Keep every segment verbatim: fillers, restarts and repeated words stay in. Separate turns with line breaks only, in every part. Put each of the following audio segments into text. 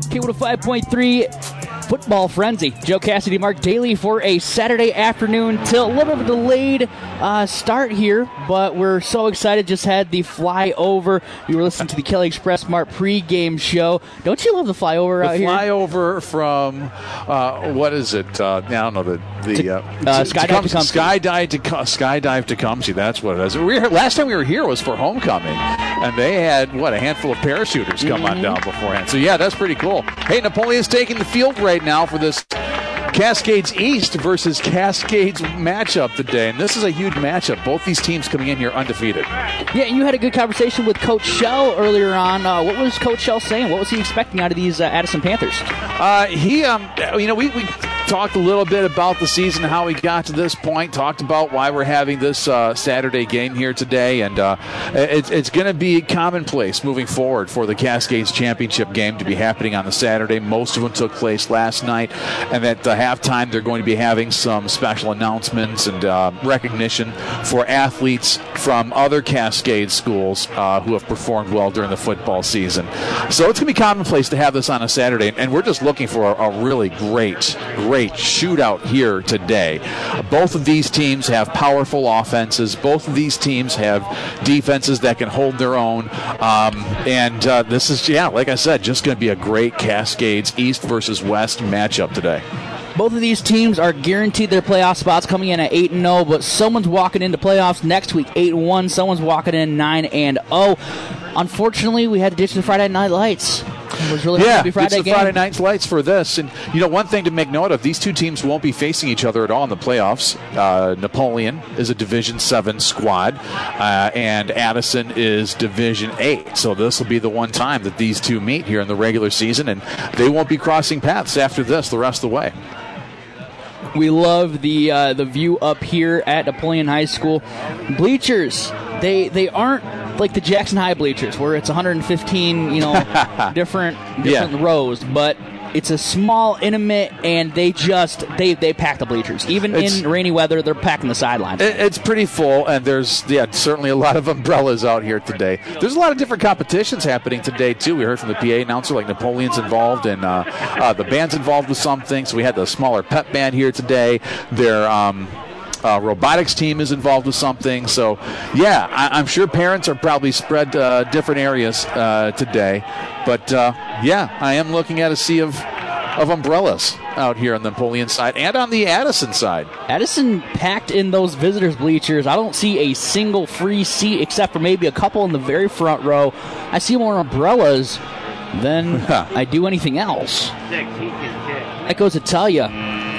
K one oh five point three Football Frenzy. Joe Cassidy, Mark Daly for a Saturday afternoon till a little bit of a delayed uh, start here, but we're so excited. Just had the flyover. You were listening to the Kelly Express Mart pregame show. Don't you love the flyover
the
out here?
The flyover from, uh, what is it? Uh, I don't know, the, the uh,
uh, Skydive Tecumseh.
Skydive Tecumseh. Skydive Tecumseh, that's what it is. We were here, last time we were here was for homecoming, and they had, what, a handful of parachuters come mm-hmm. on down beforehand. So, yeah, that's pretty cool. Hey, Napoleon's taking the field right now for this Cascades East versus Cascades matchup today, and this is a huge matchup. Both these teams coming in here undefeated.
Yeah, and you had a good conversation with Coach Shell earlier on. Uh, what was Coach Shell saying? What was he expecting out of these uh, Addison Panthers?
Uh, he, um, you know, we, we talked a little bit about the season, how we got to this point, talked about why we're having this uh, Saturday game here today, and uh, it, it's going to be commonplace moving forward for the Cascades Championship game to be happening on the Saturday. Most of them took place last night, and at the halftime they're going to be having some special announcements and uh, recognition for athletes from other Cascade schools uh, who have performed well during the football season. So it's going to be commonplace to have this on a Saturday, and we're just looking for a, a really great, great shootout here today. Both of these teams have powerful offenses. Both of these teams have defenses that can hold their own. Um, and uh, this is, yeah, like I said, just going to be a great Cascades East versus West matchup today.
Both of these teams are guaranteed their playoff spots, coming in at eight and oh, but someone's walking into playoffs next week eight and one. Someone's walking in nine and oh. Unfortunately, we had to ditch the Friday night lights. It was really
yeah,
be Friday
it's the
game.
Friday night lights for this. And, you know, one thing to make note of, these two teams won't be facing each other at all in the playoffs. Uh, Napoleon is a Division seven squad, uh, and Addison is Division eight. So this will be the one time that these two meet here in the regular season, and they won't be crossing paths after this the rest of the way.
We love the uh, the view up here at Napoleon High School. Bleachers, they they aren't like the Jackson High bleachers where it's one hundred fifteen, you know, different different yeah. rows, but it's a small, intimate, and they just they they pack the bleachers. Even it's, in rainy weather, they're packing the sidelines.
It, it's pretty full, and there's yeah certainly a lot of umbrellas out here today. There's a lot of different competitions happening today too. We heard from the P A announcer, like Napoleon's involved, and uh, uh, the band's involved with something. So we had the smaller pep band here today. Their um, uh, robotics team is involved with something. So yeah, I, I'm sure parents are probably spread uh, different areas uh, today. But uh, yeah, I am looking at a sea of of umbrellas out here on the Napoleon side and on the Addison side.
Addison packed in those visitors' bleachers. I don't see a single free seat except for maybe a couple in the very front row. I see more umbrellas than I do anything else. That goes to tell you.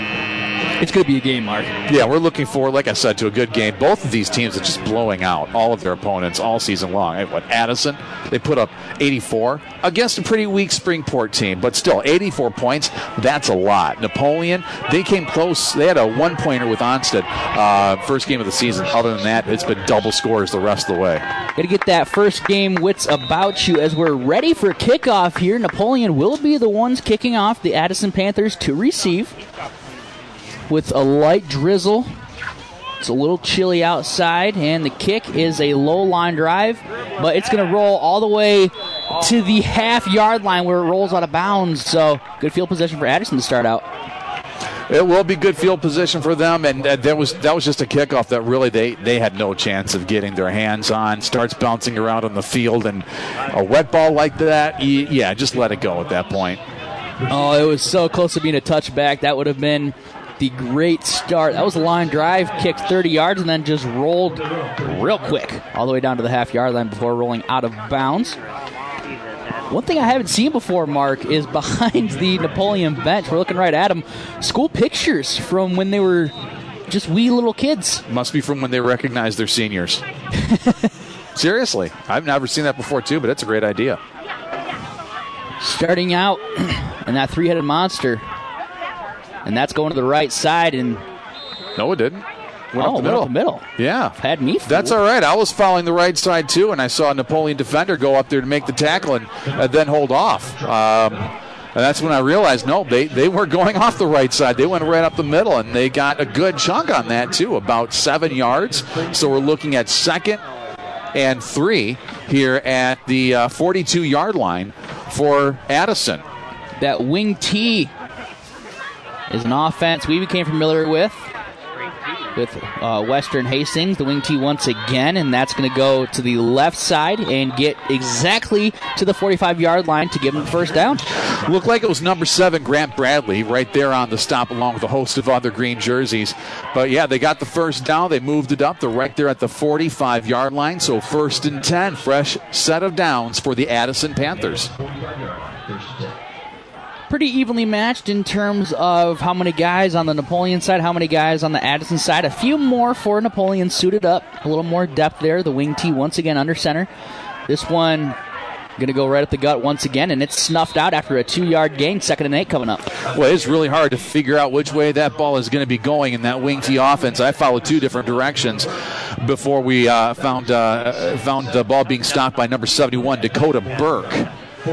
It's going to be a game, Mark.
Yeah, we're looking forward, like I said, to a good game. Both of these teams are just blowing out all of their opponents all season long. What, Addison, they put up eighty-four against a pretty weak Springport team, but still, eighty-four points, that's a lot. Napoleon, they came close. They had a one-pointer with Onstead uh, first game of the season. Other than that, it's been double scores the rest of the way.
Got to get that first game wits about you as we're ready for kickoff here. Napoleon will be the ones kicking off, the Addison Panthers to receive. With a light drizzle. It's a little chilly outside, and the kick is a low line drive, but it's going to roll all the way to the half-yard line where it rolls out of bounds. So good field position for Addison to start out.
It will be good field position for them, and uh, that was that was just a kickoff that really they, they had no chance of getting their hands on. Starts bouncing around on the field, and a wet ball like that, yeah, just let it go at that point.
Oh, it was so close to being a touchback. That would have been the great start. That was a line drive, kicked thirty yards, and then just rolled real quick all the way down to the half-yard line before rolling out of bounds. One thing I haven't seen before, Mark, is behind the Napoleon bench, we're looking right at them, school pictures from when they were just wee little kids.
Must be from when they recognized their seniors. Seriously. I've never seen that before, too, but it's a great idea.
Starting out, and that three-headed monster. And that's going to the right side. And
no, it didn't. Went
oh,
up the middle.
Went up the middle.
Yeah.
Had me fooled.
That's all right. I was following the right side, too, and I saw a Napoleon defender go up there to make the tackle and uh, then hold off. Um, and that's when I realized, no, they, they weren't going off the right side. They went right up the middle, and they got a good chunk on that, too, about seven yards. So we're looking at second and three here at the uh, forty-two-yard line for Addison.
that wing T is an offense we became familiar with. With uh, Western Hastings, the wing T once again, and that's going to go to the left side and get exactly to the forty-five-yard line to give them the first down.
Looked like it was number seven, Grant Bradley, right there on the stop along with a host of other green jerseys. But, yeah, they got the first down. They moved it up. They're right there at the forty-five-yard line, so first and ten, fresh set of downs for the Addison Panthers.
Pretty evenly matched in terms of how many guys on the Napoleon side, how many guys on the Addison side. A few more for Napoleon suited up. A little more depth there. The wing T once again under center. This one going to go right at the gut once again, and it's snuffed out after a two-yard gain. Second and eight coming up.
Well, it's really hard to figure out which way that ball is going to be going in that wing T offense. I followed two different directions before we uh, found uh, found the ball being stopped by number seventy-one, Dakota Burke.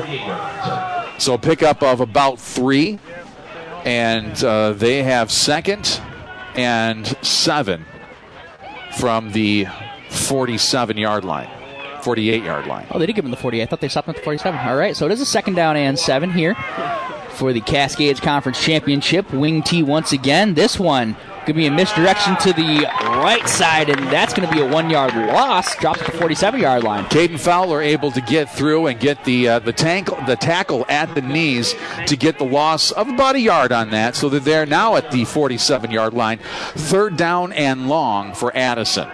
So a pickup of about three, and uh, they have second and seven from the forty-seven-yard line, forty-eight-yard line.
Oh, they did give him the forty. I thought they stopped him at the forty-seven. All right, so it is a second down and seven here for the Cascades Conference Championship. Wing T once again. This one going to be a misdirection to the right side, and that's going to be a one-yard loss. Drops to the forty-seven-yard line.
Caden Fowler able to get through and get the uh, the, tank, the tackle at the knees to get the loss of about a yard on that, so that they're now at the forty-seven-yard line. Third down and long for Addison.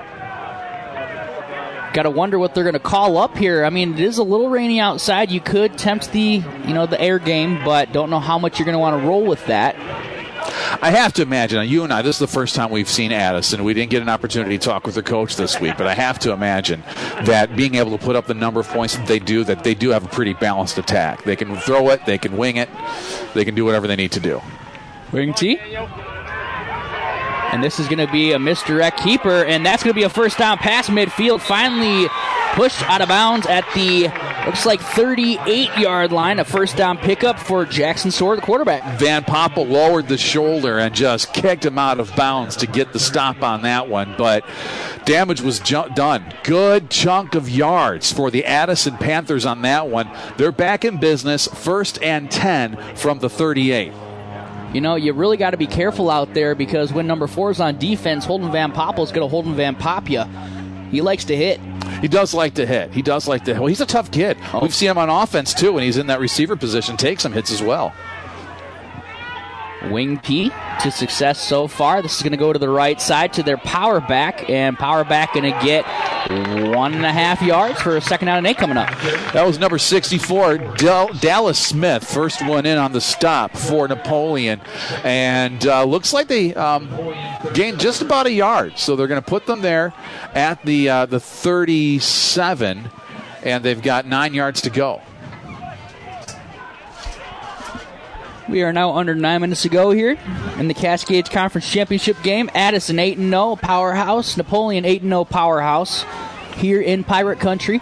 Got to wonder what they're going to call up here. I mean, it is a little rainy outside. You could tempt the, you know, the air game, but don't know how much you're going to want to roll with that.
I have to imagine, you and I, this is the first time we've seen Addison. We didn't get an opportunity to talk with their coach this week, but I have to imagine that being able to put up the number of points that they do, that they do have a pretty balanced attack. They can throw it, they can wing it, they can do whatever they need to do.
Wing T. And this is going to be a misdirect keeper, and that's going to be a first down pass midfield. Finally pushed out of bounds at the, looks like, thirty-eight-yard line. A first down pickup for Jackson Sword, the quarterback.
Van Poppel lowered the shoulder and just kicked him out of bounds to get the stop on that one, but damage was ju- done. Good chunk of yards for the Addison Panthers on that one. They're back in business, first and ten from the thirty-eight.
You know, you really got to be careful out there, because when number four is on defense, Holden Van Poppel is going to Holden Van Pop you. He likes to hit.
He does like to hit. He does like to hit. Well, he's a tough kid. Oh. We've seen him on offense, too, when he's in that receiver position. Takes some hits as well.
Wing T to success so far. This is going to go to the right side to their power back, and power back going to get one and a half yards for a second down and eight coming up.
That was number sixty-four, Del- Dallas Smith, first one in on the stop for Napoleon, and uh, looks like they um, gained just about a yard, so they're going to put them there at the uh, the thirty-seven, and they've got nine yards to go.
We are now under nine minutes to go here in the Cascades Conference Championship game. Addison eight and oh powerhouse. Napoleon eight and oh powerhouse here in Pirate Country.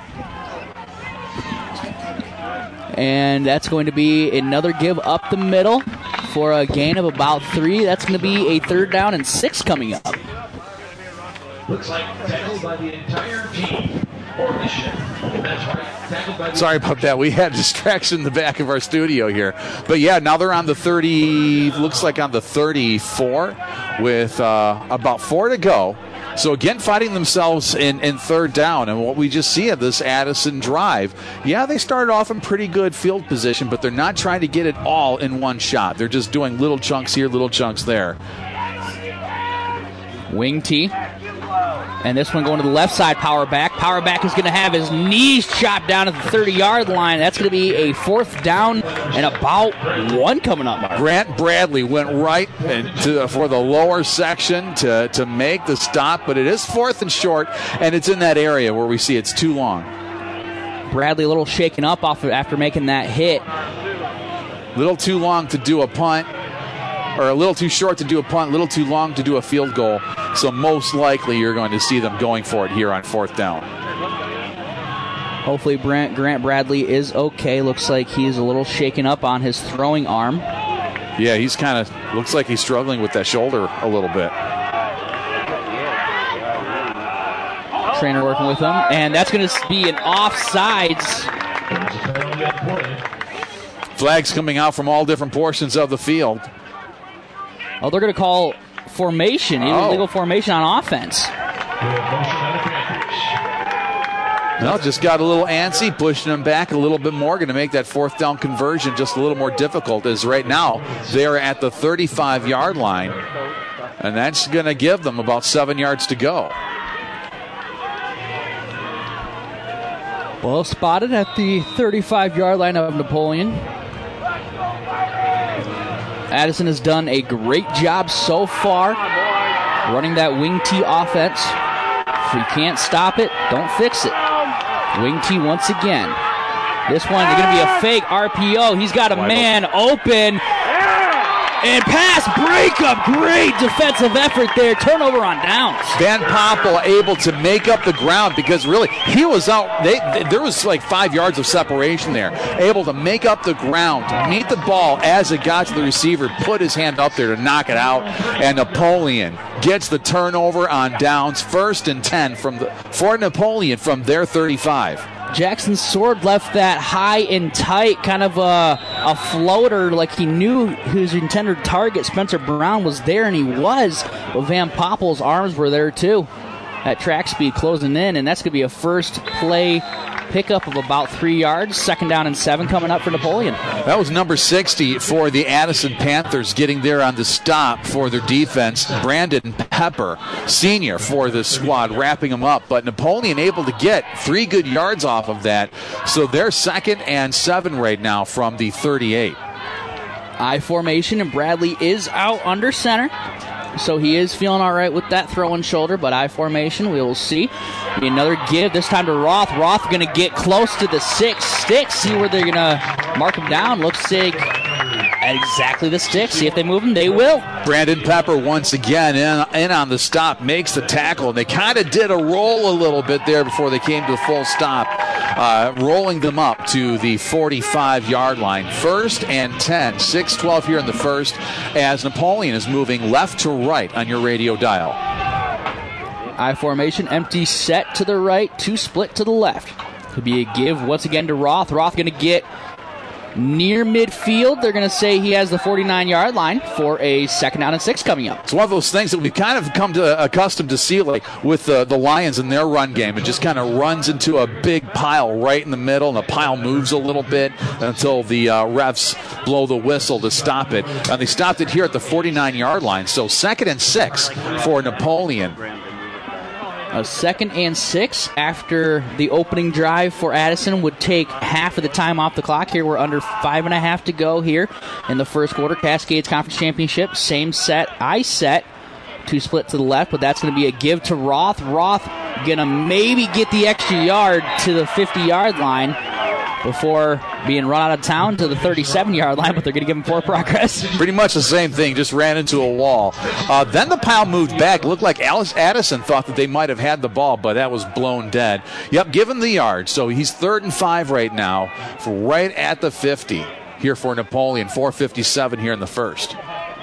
And that's going to be another give up the middle for a gain of about three. That's going to be a third down and six coming up.
Looks like tackled by the entire team. That's right.
Sorry about that. We had distraction in the back of our studio here. But, yeah, now they're on the thirty, looks like on the thirty-four with uh, about four to go. So, again, fighting themselves in, in third down. And what we just see of this Addison drive, yeah, they started off in pretty good field position, but they're not trying to get it all in one shot. They're just doing little chunks here, little chunks there.
Wing T. And this one going to the left side, power back. Power back is going to have his knees chopped down at the thirty-yard line. That's going to be a fourth down and about one coming up, Mark.
Grant Bradley went right to, for the lower section to, to make the stop, but it is fourth and short, and it's in that area where we see it's too long.
Bradley a little shaken up off of, after making that hit.
Little too long to do a punt. Or a little too short to do a punt, a little too long to do a field goal. So most likely you're going to see them going for it here on fourth down.
Hopefully Brent, Grant Bradley is okay. Looks like he's a little shaken up on his throwing arm.
Yeah, he's kind of, looks like he's struggling with that shoulder a little bit.
Trainer working with him. And that's going to be an offsides.
Flags coming out from all different portions of the field.
Oh, they're going to call formation,
oh.
illegal formation on offense.
Well, just got a little antsy, pushing them back a little bit more, going to make that fourth down conversion just a little more difficult, as right now they're at the thirty-five-yard line, and that's going to give them about seven yards to go.
Well spotted at the thirty-five-yard line of Napoleon. Addison has done a great job so far running that wing T offense. If you can't stop it, don't fix it. Wing T once again. This one is going to be a fake R P O. He's got a man open. And pass breakup. Great defensive effort there. Turnover on downs.
Van Poppel able to make up the ground because really he was out. They, they, there was like five yards of separation there. Able to make up the ground, meet the ball as it got to the receiver, put his hand up there to knock it out. And Napoleon gets the turnover on downs. First and ten from the, for Napoleon from their thirty-five.
Jackson Sword left that high and tight, kind of a, a floater, like he knew his intended target, Spencer Brown, was there, and he was. But Van Poppel's arms were there, too, at track speed closing in, and that's going to be a first play pickup of about three yards. Second down and seven coming up for Napoleon.
That was number sixty for the Addison Panthers, getting there on the stop for their defense. Brandon Pepper, senior for the squad, wrapping them up. But Napoleon able to get three good yards off of that. So they're second and seven right now from the thirty-eight.
I formation, and Bradley is out under center. So he is feeling all right with that throwing shoulder, but I formation, we will see. Be another give, this time to Roth. Roth going to get close to the six sticks, see where they're going to mark him down. Looks like at exactly the sticks. See if they move him. They will.
Brandon Pepper once again in, in on the stop, makes the tackle. And they kind of did a roll a little bit there before they came to the full stop, uh, rolling them up to the forty-five-yard line. First and ten, six twelve here in the first, as Napoleon is moving left to right on your radio dial.
I formation, empty set to the right, two split to the left. Could be a give once again to Roth. Roth going to get near midfield. They're going to say he has the forty-nine-yard line for a second down and six coming up.
It's one of those things that we've kind of come to accustomed to see, like with uh, the Lions in their run game. It just kind of runs into a big pile right in the middle, and the pile moves a little bit until the uh, refs blow the whistle to stop it. And they stopped it here at the forty-nine-yard line. So second and six for Napoleon.
A second and six after the opening drive for Addison would take half of the time off the clock. Here we're under five and a half to go here in the first quarter. Cascades Conference Championship, same set, I set. Two split to the left, but that's going to be a give to Roth. Roth going to maybe get the extra yard to the fifty-yard line before being run out of town to the thirty-seven-yard line, but they're going to give him poor progress.
Pretty much the same thing, just ran into a wall. Uh, then the pile moved back. Looked like Alice Addison thought that they might have had the ball, but that was blown dead. Yep, give him the yard. So he's third and five right now, for right at the fifty here for Napoleon. four fifty-seven here in the first.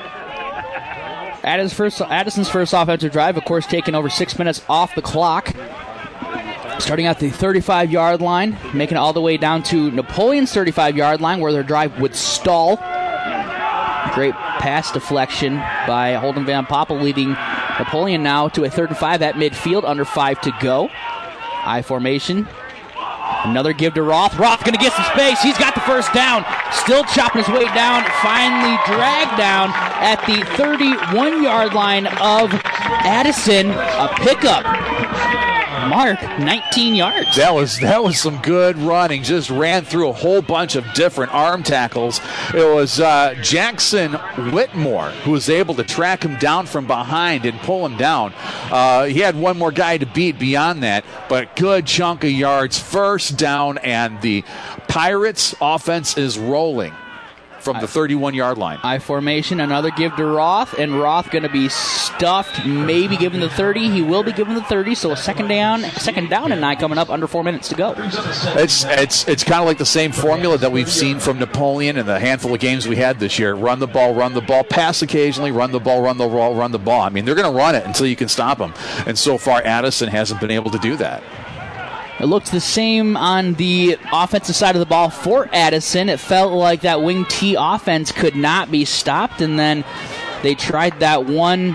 Addison's first, Addison's first offensive drive, of course, taking over six minutes off the clock. Starting at the thirty-five-yard line, making it all the way down to Napoleon's thirty-five-yard line, where their drive would stall. Great pass deflection by Holden Van Poppel, leading Napoleon now to a third and five at midfield, under five to go. I formation. Another give to Roth. Roth going to get some space. He's got the first down. Still chopping his way down. Finally dragged down at the thirty-one-yard line of Addison. A pickup. Mark, nineteen yards.
That was that was some good running. Just ran through a whole bunch of different arm tackles. It was uh, Jackson Whitmore who was able to track him down from behind and pull him down. Uh, he had one more guy to beat beyond that, but good chunk of yards. First down, and the Pirates' offense is rolling from the thirty-one-yard line.
I formation, another give to Roth, and Roth going to be stuffed, maybe given the thirty. He will be given the thirty, so a second down, second down and nine coming up, under four minutes to go.
It's it's it's kind of like the same formula that we've seen from Napoleon in the handful of games we had this year. Run the ball, run the ball, pass occasionally, run the ball, run the ball, run the ball. I mean, they're going to run it until you can stop them. And so far, Addison hasn't been able to do that.
It looked the same on the offensive side of the ball for Addison. It felt like that wing T offense could not be stopped, and then they tried that one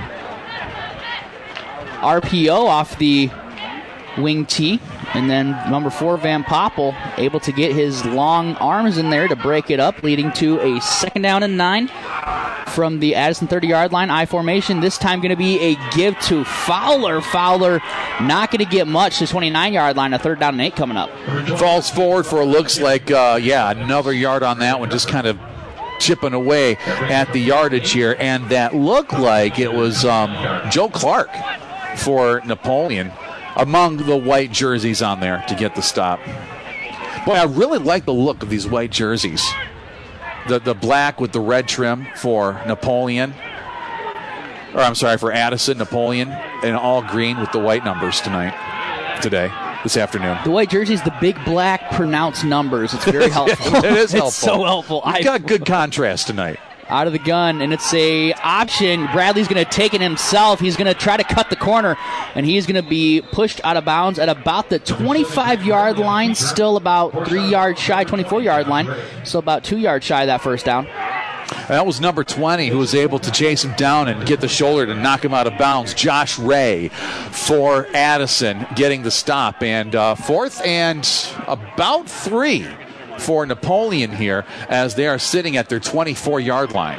R P O off the wing T, and then number four, Van Poppel, able to get his long arms in there to break it up, leading to a second down and nine from the Addison thirty-yard line. I formation, this time going to be a give to Fowler. Fowler not going to get much, to twenty-nine-yard line, a third down and eight coming up.
Falls forward for, looks like, uh, yeah, another yard on that one, just kind of chipping away at the yardage here, and that looked like it was um, Joe Clark for Napoleon among the white jerseys on there to get the stop. Boy, I really like the look of these white jerseys. The the black with the red trim for Napoleon. Or I'm sorry, for Addison, Napoleon, and all green with the white numbers tonight, today, this afternoon.
The white jerseys, the big black pronounced numbers. It's very helpful.
It is helpful.
It's so helpful.
You've got good contrast tonight.
Out of the gun, and it's a option. Bradley's going to take it himself. He's going to try to cut the corner, and he's going to be pushed out of bounds at about the twenty-five-yard line, still about three yards shy, twenty-four-yard line, still about two yards shy of that first down.
That was number twenty who was able to chase him down and get the shoulder to knock him out of bounds. Josh Ray for Addison getting the stop. And uh, fourth and about three for Napoleon here as they are sitting at their twenty-four-yard line.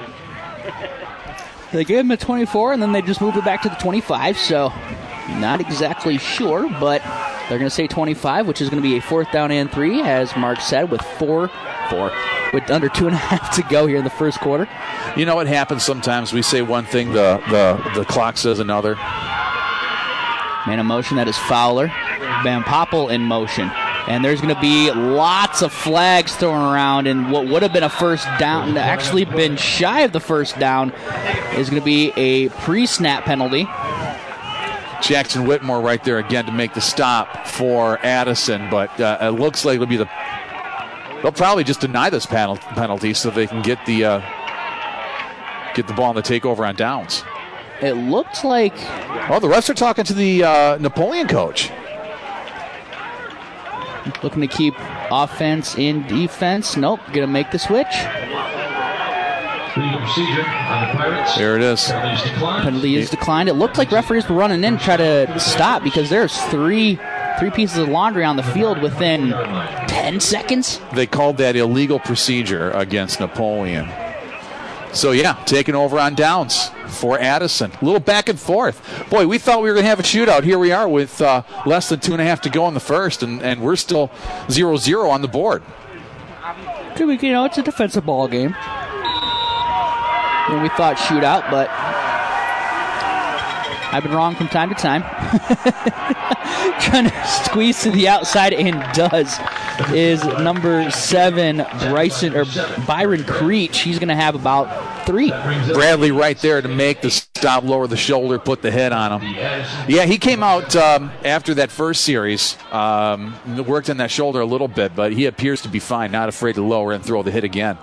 They gave him a twenty-four, and then they just moved it back to the twenty-five, so not exactly sure, but they're going to say twenty-five, which is going to be a fourth down and three, as Mark said, with four, four, with under two and a half to go here in the first quarter.
You know what happens sometimes? We say one thing, the, the, the clock says another.
Man in motion, that is Fowler. Van Poppel in motion. And there's going to be lots of flags thrown around, and what would have been a first down, actually been shy of the first down, is going to be a pre-snap penalty.
Jackson Whitmore right there again to make the stop for Addison, but uh, it looks like it'll be the. They'll probably just deny this penal- penalty so they can get the uh, get the ball on the takeover on downs.
It looks like.
Oh, the refs are talking to the uh, Napoleon coach.
Looking to keep offense in defense. Nope, going to make the switch.
Legal procedure on the Pirates.
There it is.
Penalty is declined. It looked like referees were running in to try to stop because there's three three pieces of laundry on the field within ten seconds.
They called that illegal procedure against Napoleon. So, yeah, taking over on downs for Addison. A little back and forth. Boy, we thought we were going to have a shootout. Here we are with uh, less than two and a half to go in the first, and, and we're still zero zero on the board.
You know, it's a defensive ball game. And we thought shootout, but I've been wrong from time to time. Trying to squeeze to the outside, and does, is number seven, Bryson or Byron Creech. He's going to have about three.
Bradley right there to make the stop, lower the shoulder, put the head on him. Yeah, he came out um, after that first series, um, worked on that shoulder a little bit, but he appears to be fine, not afraid to lower and throw the hit again.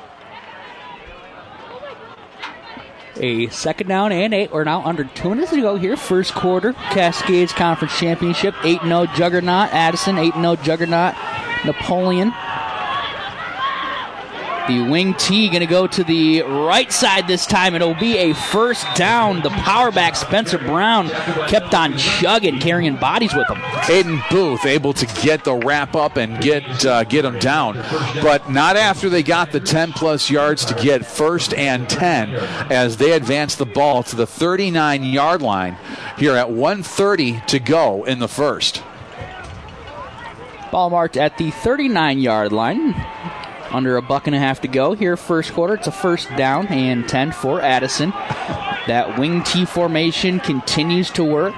A second down and eight. We're now under two minutes to go here. First quarter, Cascades Conference Championship. eight and oh Juggernaut. Addison, eight and oh Juggernaut. Napoleon. The wing T going to go to the right side this time. It'll be a first down. The power back, Spencer Brown, kept on chugging, carrying bodies with him.
Aiden Booth able to get the wrap up and get uh, get him down, but not after they got the ten-plus yards to get first and ten as they advance the ball to the thirty-nine-yard line here at one thirty to go in the first.
Ball marked at the thirty-nine-yard line. Under a buck and a half to go here first quarter. It's a first down and ten for Addison. That wing T formation continues to work.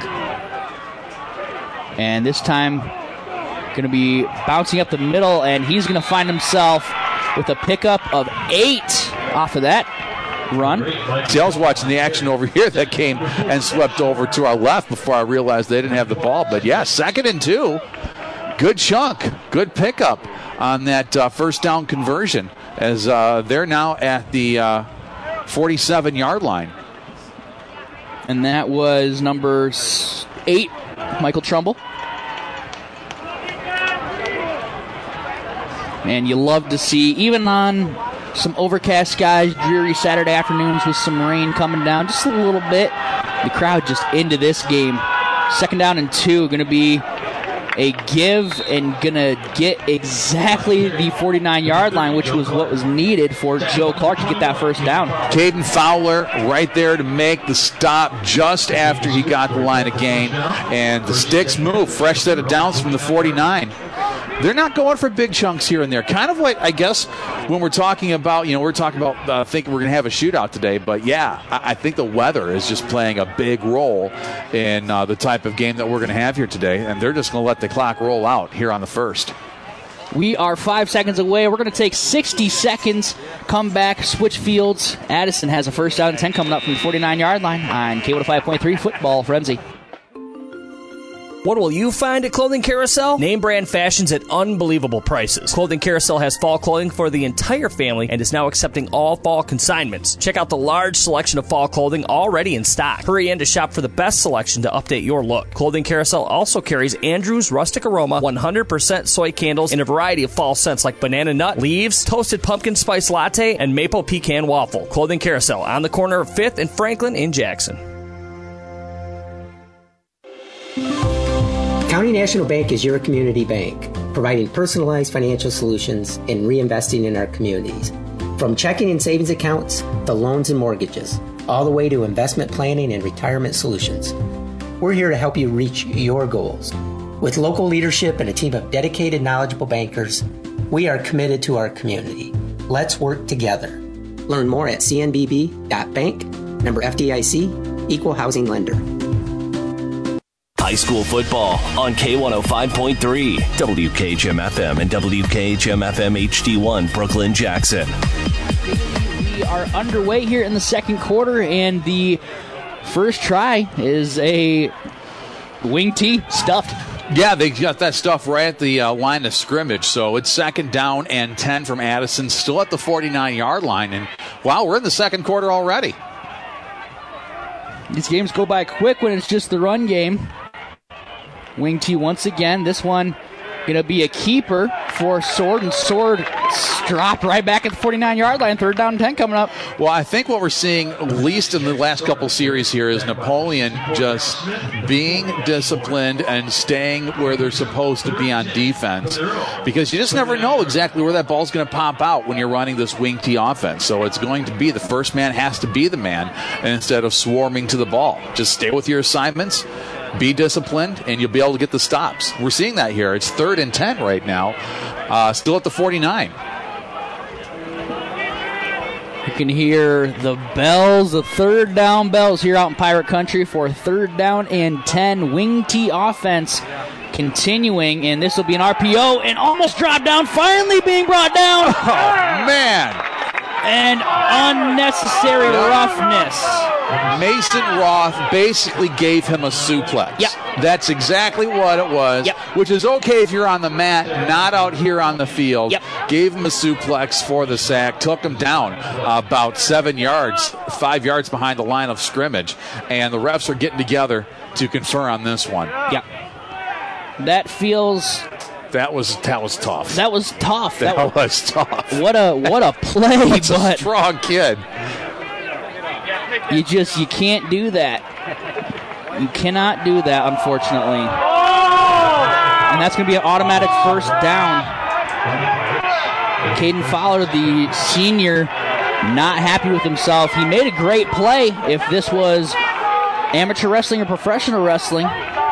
And this time going to be bouncing up the middle, and he's going to find himself with a pickup of eight off of that run.
See, I was watching the action over here that came and swept over to our left before I realized they didn't have the ball. But, yeah, second and two. Good chunk. Good pickup on that uh, first down conversion as uh, they're now at the uh, forty-seven-yard line.
And that was number eight, Michael Trumbull. And you love to see, even on some overcast skies, dreary Saturday afternoons with some rain coming down just a little bit, the crowd just into this game. Second down and two, going to be a give and going to get exactly the forty-nine-yard line, which was what was needed for Joe Clark to get that first down.
Caden Fowler right there to make the stop just after he got the line of gain. And the sticks move. Fresh set of downs from the forty-nine. They're not going for big chunks here and there. Kind of like, I guess, when we're talking about, you know, we're talking about uh, thinking we're going to have a shootout today. But, yeah, I, I think the weather is just playing a big role in uh, the type of game that we're going to have here today. And they're just going to let the clock roll out here on the first.
We are five seconds away. We're going to take sixty seconds, come back, switch fields. Addison has a first down and ten coming up from the forty-nine-yard line on K one oh five point three Football Frenzy.
What will you find at Clothing Carousel? Name brand fashions at unbelievable prices. Clothing Carousel has fall clothing for the entire family and is now accepting all fall consignments. Check out the large selection of fall clothing already in stock. Hurry in to shop for the best selection to update your look. Clothing Carousel also carries Andrew's Rustic Aroma one hundred percent soy candles in a variety of fall scents like banana nut, leaves, toasted pumpkin spice latte, and maple pecan waffle. Clothing Carousel on the corner of fifth and Franklin in Jackson.
County National Bank is your community bank, providing personalized financial solutions and reinvesting in our communities. From checking and savings accounts to loans and mortgages, all the way to investment planning and retirement solutions. We're here to help you reach your goals. With local leadership and a team of dedicated, knowledgeable bankers, we are committed to our community. Let's work together. Learn more at c n b b dot bank, member F D I C, equal housing lender.
High school football on K one oh five point three, W K H M F M and W K H M F M H D one, Brooklyn, Jackson.
We are underway here in the second quarter, and the first try is a wing tee stuffed.
Yeah, they got that stuff right at the uh, line of scrimmage, so it's second down and ten from Addison, still at the forty-nine-yard line, and wow, we're in the second quarter already.
These games go by quick when it's just the run game. Wing tee once again. This one going to be a keeper for Sword, and Sword dropped right back at the forty-nine-yard line. Third down and ten coming up.
Well, I think what we're seeing, at least in the last couple series here, is Napoleon just being disciplined and staying where they're supposed to be on defense, because you just never know exactly where that ball's going to pop out when you're running this wing tee offense. So it's going to be the first man has to be the man, and instead of swarming to the ball, just stay with your assignments. Be disciplined, and you'll be able to get the stops. We're seeing that here. It's third and ten right now. Uh, still at the forty-nine.
You can hear the bells, the third down bells here out in Pirate Country for third down and ten. Wing tee offense continuing, and this will be an R P O, and almost dropped down, finally being brought down.
Oh, man.
And unnecessary roughness.
Mason Roth basically gave him a suplex.
Yep.
That's exactly what it was,
yep.
Which is okay if you're on the mat, not out here on the field.
Yep.
Gave him a suplex for the sack, took him down uh, about seven yards, five yards behind the line of scrimmage, and the refs are getting together to confer on this one.
Yep. That feels...
That was that was tough.
That was tough.
That,
that
was, was tough.
What a what a play!
That's
but
a strong kid.
You just you can't do that. You cannot do that, unfortunately. And that's going to be an automatic first down. Caden Fowler, the senior, not happy with himself. He made a great play. If this was amateur wrestling or professional wrestling.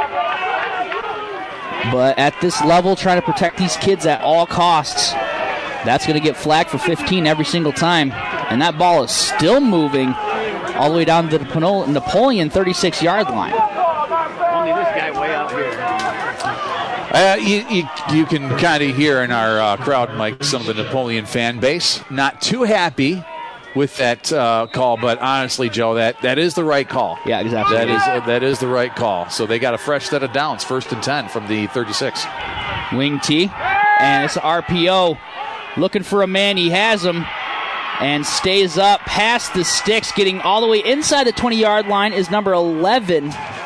But at this level, trying to protect these kids at all costs, that's going to get flagged for fifteen every single time. And that ball is still moving all the way down to the Napoleon thirty-six-yard line.
Only this guy way out here.
Uh, you, you, you can kind of hear in our uh, crowd, Mike, some of the Napoleon fan base not too happy with that uh, call, but honestly, Joe, that, that is the right call.
Yeah, exactly.
That is uh, that is the right call. So they got a fresh set of downs, first and ten from the thirty-six.
Wing tee, and it's R P O looking for a man. He has him and stays up past the sticks, getting all the way inside the twenty-yard line is number eleven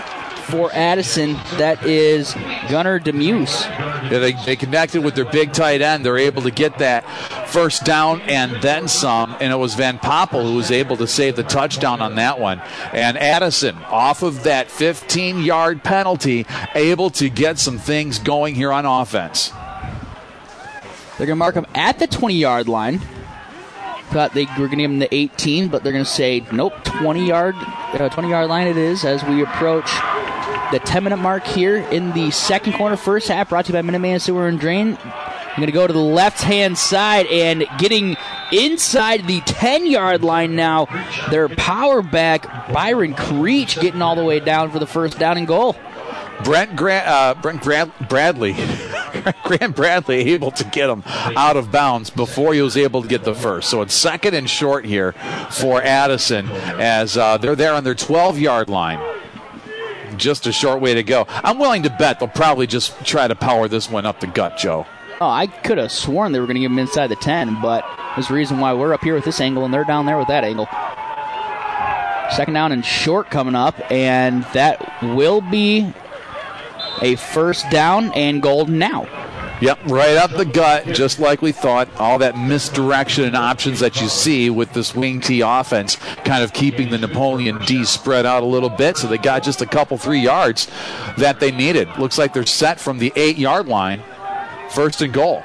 for Addison. That is Gunnar Demuse.
Yeah, they, they connected with their big tight end. They're able to get that first down and then some, and it was Van Poppel who was able to save the touchdown on that one. And Addison, off of that fifteen-yard penalty, able to get some things going here on offense.
They're going to mark him at the twenty-yard line. Thought they were going to give him the eighteen, but they're going to say, nope, twenty-yard uh, twenty-yard line it is as we approach the ten-minute mark here in the second quarter, first half, brought to you by Minuteman Sewer and Drain. I'm going to go to the left-hand side, and getting inside the ten-yard line now, their power back, Byron Creech, getting all the way down for the first down and goal.
Brent, Gra- uh, Brent Gra- Bradley, Grant Bradley able to get him out of bounds before he was able to get the first. So it's second and short here for Addison as uh, they're there on their twelve-yard line. Just a short way to go. I'm willing to bet they'll probably just try to power this one up the gut, Joe.
Oh, I could have sworn they were going to give him inside the ten, but there's a reason why we're up here with this angle and they're down there with that angle. Second down and short coming up, and that will be a first down and goal now.
Yep, right up the gut, just like we thought. All that misdirection and options that you see with this wing T offense kind of keeping the Napoleon D spread out a little bit, so they got just a couple, three yards that they needed. Looks like they're set from the eight-yard line. First and goal.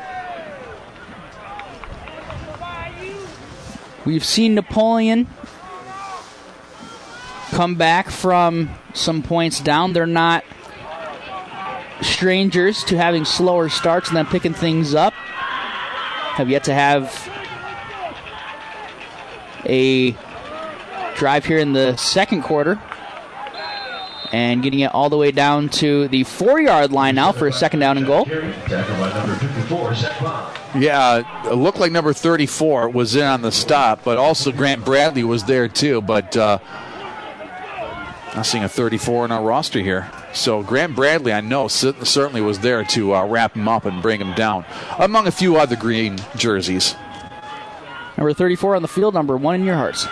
We've seen Napoleon come back from some points down. They're not strangers to having slower starts and then picking things up. Have yet to have a drive here in the second quarter. And getting it all the way down to the four-yard line now for a second down and goal.
Yeah, it looked like number thirty-four was in on the stop, but also Grant Bradley was there too. But uh, not seeing a thirty-four in our roster here. So Grant Bradley, I know, certainly was there to uh, wrap him up and bring him down, among a few other green jerseys.
Number thirty-four on the field, number one in your hearts.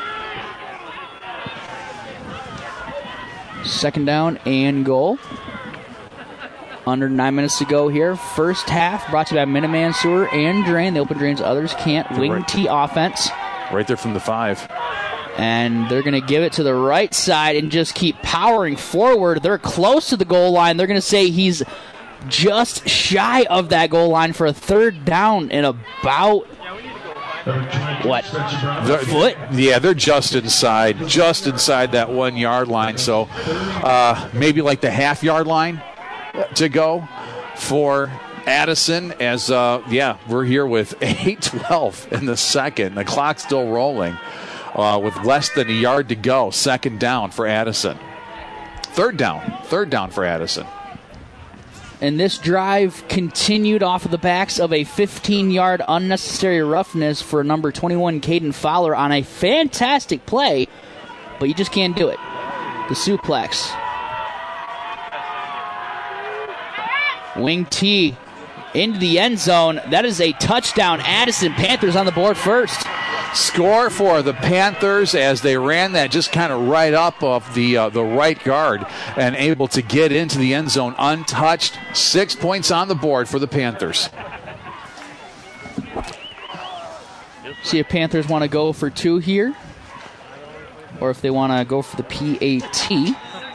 Second down and goal. Under nine minutes to go here. First half brought to you by Minuteman Sewer and Drain. The open drains others can't. Wing
right.
T offense.
Right there from the five.
And they're going to give it to the right side and just keep powering forward. They're close to the goal line. They're going to say he's just shy of that goal line for a third down in about, what, a foot?
Yeah, they're just inside, just inside that one-yard line. So uh, maybe like the half-yard line to go for Addison as, uh, yeah, we're here with eight twelve in the second. The clock's still rolling. Uh, with less than a yard to go, second down for Addison. Third down, third down for Addison.
And this drive continued off of the backs of a fifteen-yard unnecessary roughness for number twenty-one, Caden Fowler, on a fantastic play, but you just can't do it. The suplex. Wing T into the end zone. That is a touchdown. Addison Panthers on the board first.
Score for the Panthers as they ran that just kind of right up of the uh, the right guard and able to get into the end zone untouched. Six points on the board for the Panthers.
See if Panthers want to go for two here or if they want to go for the P A T.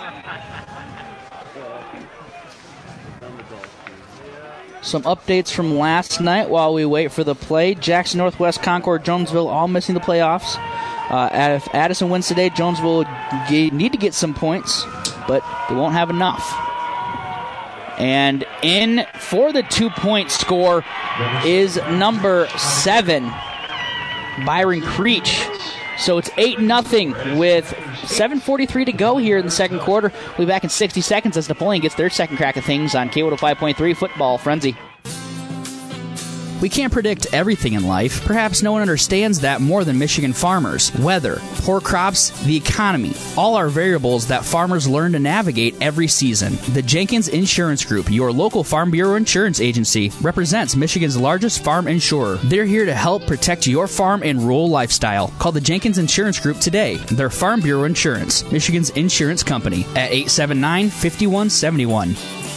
Some updates from last night while we wait for the play. Jackson, Northwest, Concord, Jonesville all missing the playoffs. Uh, if Addison wins today, Jonesville will need to get some points, but they won't have enough. And in for the two-point score is number seven, Byron Creech. So it's eight nothing with seven forty-three to go here in the second quarter. We'll be back in sixty seconds as Napoleon gets their second crack of things on K one oh five point three Football Frenzy. We can't predict everything in life. Perhaps no one understands that more than Michigan farmers. Weather, poor crops, the economy, all are variables that farmers learn to navigate every season. The Jenkins Insurance Group, your local Farm Bureau insurance agency, represents Michigan's largest farm insurer. They're here to help protect your farm and rural lifestyle. Call the Jenkins Insurance Group today. They're Farm Bureau Insurance, Michigan's insurance company, at eight seven nine, five one seven one.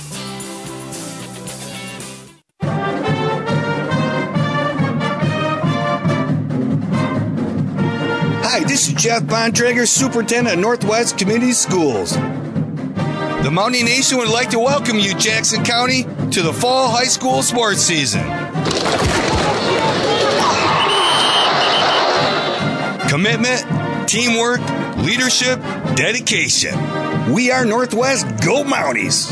Hi, this is Jeff Bontrager, Superintendent of Northwest Community Schools. The Mountie Nation would like to welcome you, Jackson County, to the fall high school sports season. Commitment, teamwork, leadership, dedication. We are Northwest Go Mounties.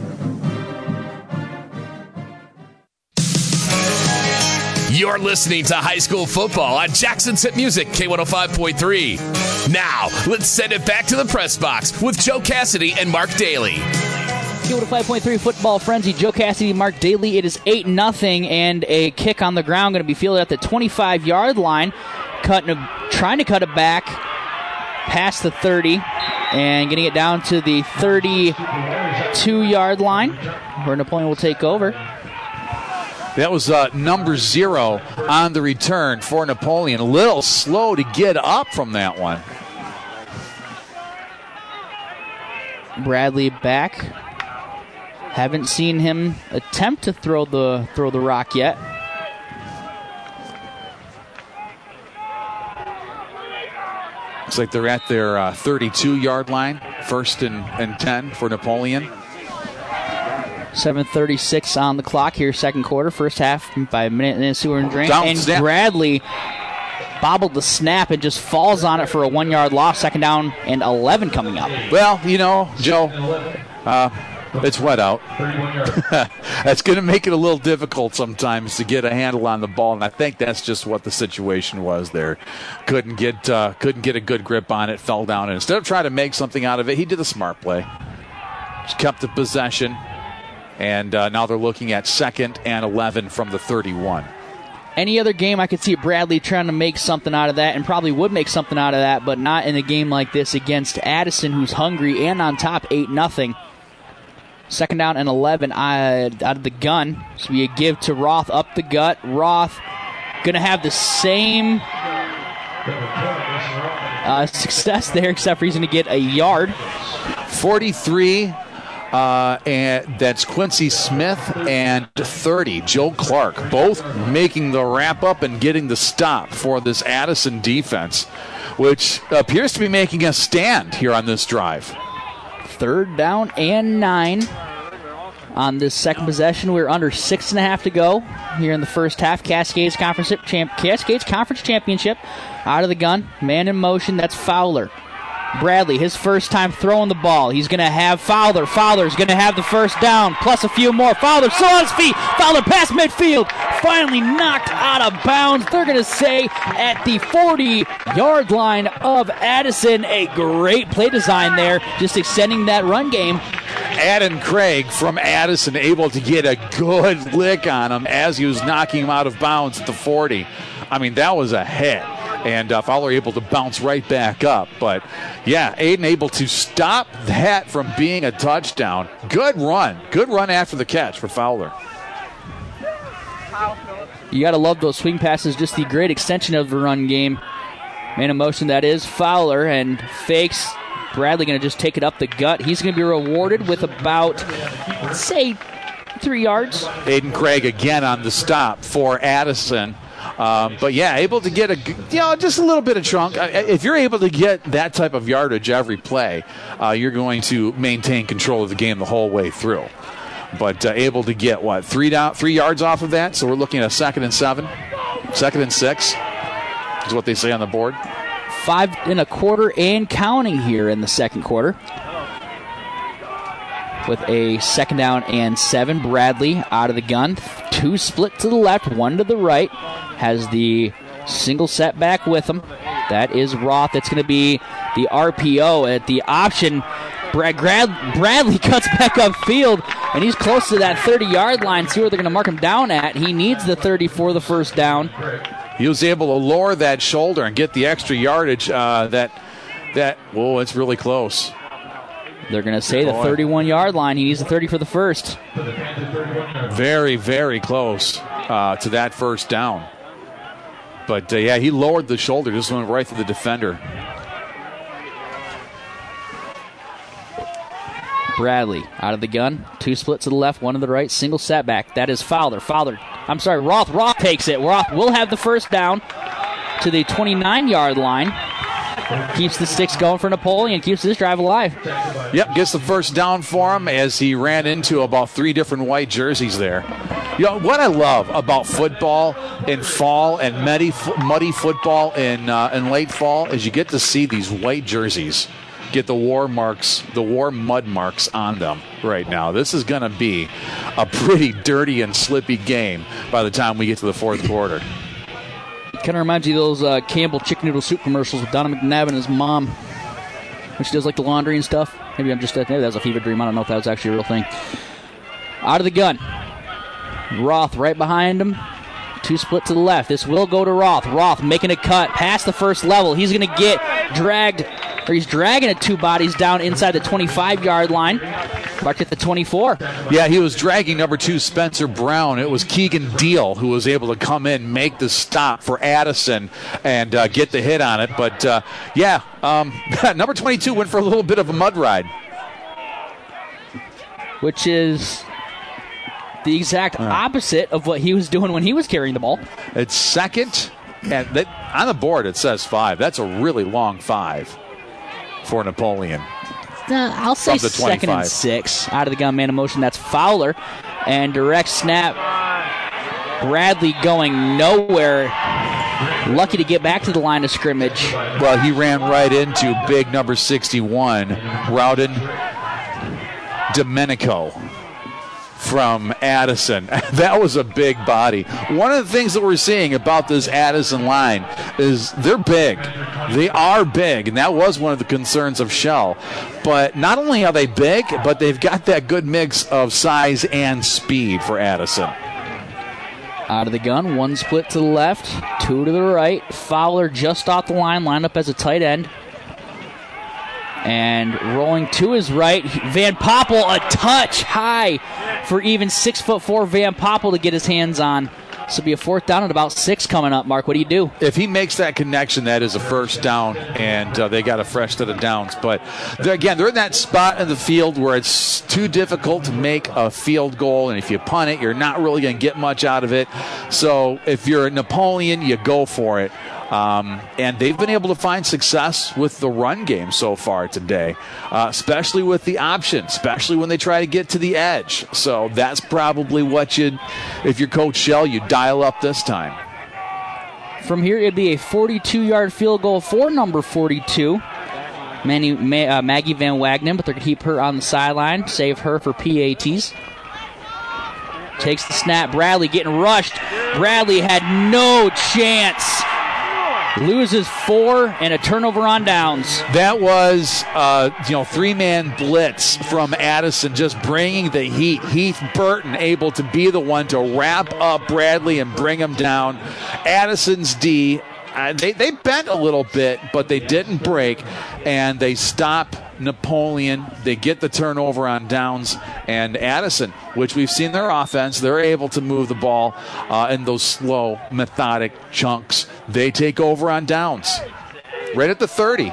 You're listening to high school football on Jackson's Hit Music, K one oh five point three. Now, let's send it back to the press box with Joe Cassidy and Mark Daly.
K one oh five point three Football Frenzy, Joe Cassidy, Mark Daly. It is eight nothing, and a kick on the ground going to be fielded at the twenty-five-yard line, cutting a, trying to cut it back past the thirty, and getting it down to the thirty-two-yard line, where Napoleon will take over.
That was uh, number zero on the return for Napoleon. A little slow to get up from that one.
Bradley back. Haven't seen him attempt to throw the throw the rock yet.
Looks like they're at their uh, thirty-two-yard line. First and, and ten for Napoleon.
seven thirty-six on the clock here, second quarter. First half by a minute and a sewer and drain.
Down
and
snap.
Bradley bobbled the snap and just falls on it for a one-yard loss. Second down and eleven coming up.
Well, you know, Joe, uh, it's wet out. That's going to make it a little difficult sometimes to get a handle on the ball, and I think that's just what the situation was there. Couldn't get uh, couldn't get a good grip on it, fell down, and instead of trying to make something out of it, he did a smart play. Just kept the possession. And uh, now they're looking at second and eleven from the thirty-one.
Any other game, I could see Bradley trying to make something out of that, and probably would make something out of that, but not in a game like this against Addison, who's hungry and on top eight nothing. Second down and eleven out of the gun. So be a give to Roth up the gut. Roth going to have the same uh, success there, except for he's going to get a yard.
forty-three. Uh, and that's Quincy Smith, and thirty, Joe Clark, both making the wrap up and getting the stop for this Addison defense, which appears to be making a stand here on this drive.
Third down and nine on this second possession. We're under six and a half to go here in the first half. Cascades Conference, champ- Cascades Conference Championship out of the gun. Man in motion, that's Fowler. Bradley, his first time throwing the ball. He's going to have Fowler. Fowler's going to have the first down, plus a few more. Fowler still on his feet. Fowler past midfield. Finally knocked out of bounds. They're going to say at the forty-yard line of Addison. A great play design there, just extending that run game.
Adam Craig from Addison able to get a good lick on him as he was knocking him out of bounds at the forty. I mean, that was a hit. And uh, Fowler able to bounce right back up. But, yeah, Aiden able to stop that from being a touchdown. Good run. Good run after the catch for Fowler.
You got to love those swing passes, just the great extension of the run game. Man in motion, that is Fowler, and fakes. Bradley going to just take it up the gut. He's going to be rewarded with about, say, three yards.
Aiden Craig again on the stop for Addison. Um, but, yeah, able to get a, you know, just a little bit of chunk. If you're able to get that type of yardage every play, uh, you're going to maintain control of the game the whole way through. But uh, able to get, what, three down, three yards off of that? So we're looking at a second and seven, second and six is what they say on the board.
Five and a quarter and counting here in the second quarter. With a second down and seven. Bradley out of the gun. Two split to the left, one to the right. Has the single setback with him. That is Roth. That's going to be the R P O at the option. Brad Grad- Bradley cuts back upfield, and he's close to that thirty-yard line. See where they're going to mark him down at. He needs the thirty for the first down.
He was able to lower that shoulder and get the extra yardage. Uh, that, that, whoa, it's really close.
They're going to say the thirty-one-yard line. He needs the thirty for the first.
Very, very close uh, to that first down. But, uh, yeah, he lowered the shoulder, just went right through the defender.
Bradley out of the gun. Two split to the left, one to the right. Single setback. That is Fowler. Fowler, I'm sorry, Roth. Roth takes it. Roth will have the first down to the twenty-nine-yard line. Keeps the sticks going for Napoleon. Keeps this drive alive.
Yep, gets the first down for him as he ran into about three different white jerseys there. You know, what I love about football in fall and muddy, muddy football in, uh, in late fall is you get to see these white jerseys get the war marks, the war mud marks on them right now. This is going to be a pretty dirty and slippy game by the time we get to the fourth quarter.
Kind of reminds you of those uh, Campbell chicken noodle soup commercials with Donna McNabb and his mom when she does like the laundry and stuff. Maybe I'm just maybe that was a fever dream. I don't know if that was actually a real thing. Out of the gun, Roth right behind him. Two split to the left. This will go to Roth. Roth making a cut past the first level. He's going to get dragged, or he's dragging it two bodies down inside the twenty-five-yard line. Marked at the twenty-four.
Yeah, he was dragging number two, Spencer Brown. It was Keegan Deal who was able to come in, make the stop for Addison, and uh, get the hit on it. But, uh, yeah, um, number twenty-two went for a little bit of a mud ride.
Which is the exact
right.
opposite of what he was doing when he was carrying the ball.
It's second, and that, on the board it says five. That's a really long five for Napoleon.
Uh, I'll say second and six. Out of the gun, man in motion. That's Fowler. And direct snap. Bradley going nowhere. Lucky to get back to the line of scrimmage.
Well, he ran right into big number sixty-one, Rowden Domenico from Addison. That was a big body. One of the things that we're seeing about this Addison line is they're big. They are big, and that was one of the concerns of Shell. But not only are they big, but they've got that good mix of size and speed for Addison.
Out of the gun, one split to the left, two to the right. Fowler just off the line, lined up as a tight end. And rolling to his right, Van Poppel, a touch high for even six foot four Van Poppel to get his hands on. This will be a fourth down at about six coming up. Mark, what do you do?
If he makes that connection, that is a first down, and uh, they got a fresh set of downs. But they're, again, they're in that spot in the field where it's too difficult to make a field goal, and if you punt it, you're not really going to get much out of it. So if you're Napoleon, you go for it. Um, and they've been able to find success with the run game so far today, uh, especially with the option, especially when they try to get to the edge. So that's probably what you'd, if you're Coach Shell, you dial up this time.
From here, it'd be a forty-two-yard field goal for number forty-two, Manny, Ma- uh, Maggie Van Wagenen, but they're going to keep her on the sideline, save her for P A Ts. Takes the snap. Bradley getting rushed. Bradley had no chance. Loses four and a turnover on downs.
That was, uh, you know, three-man blitz from Addison, just bringing the heat. Heath Burton able to be the one to wrap up Bradley and bring him down. Addison's D, uh, they, they bent a little bit, but they didn't break, and they stop Napoleon. They get the turnover on downs, and Addison, which we've seen their offense, they're able to move the ball uh, in those slow, methodic chunks. They take over on downs. Right at the thirty.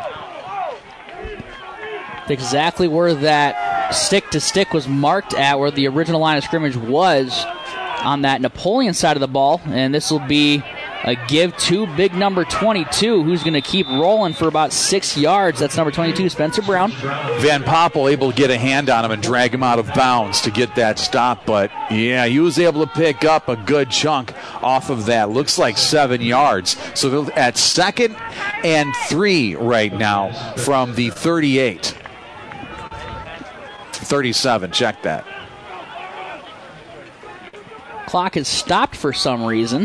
Exactly where that stick-to-stick was marked at, where the original line of scrimmage was on that Napoleon side of the ball, and this will be a give to big number twenty-two, who's going to keep rolling for about six yards. That's number twenty-two, Spencer Brown.
Van Poppel able to get a hand on him and drag him out of bounds to get that stop. But, yeah, he was able to pick up a good chunk off of that. Looks like seven yards. So they're at second and three right now from the thirty-eight. thirty-seven, check that.
Clock is stopped for some reason.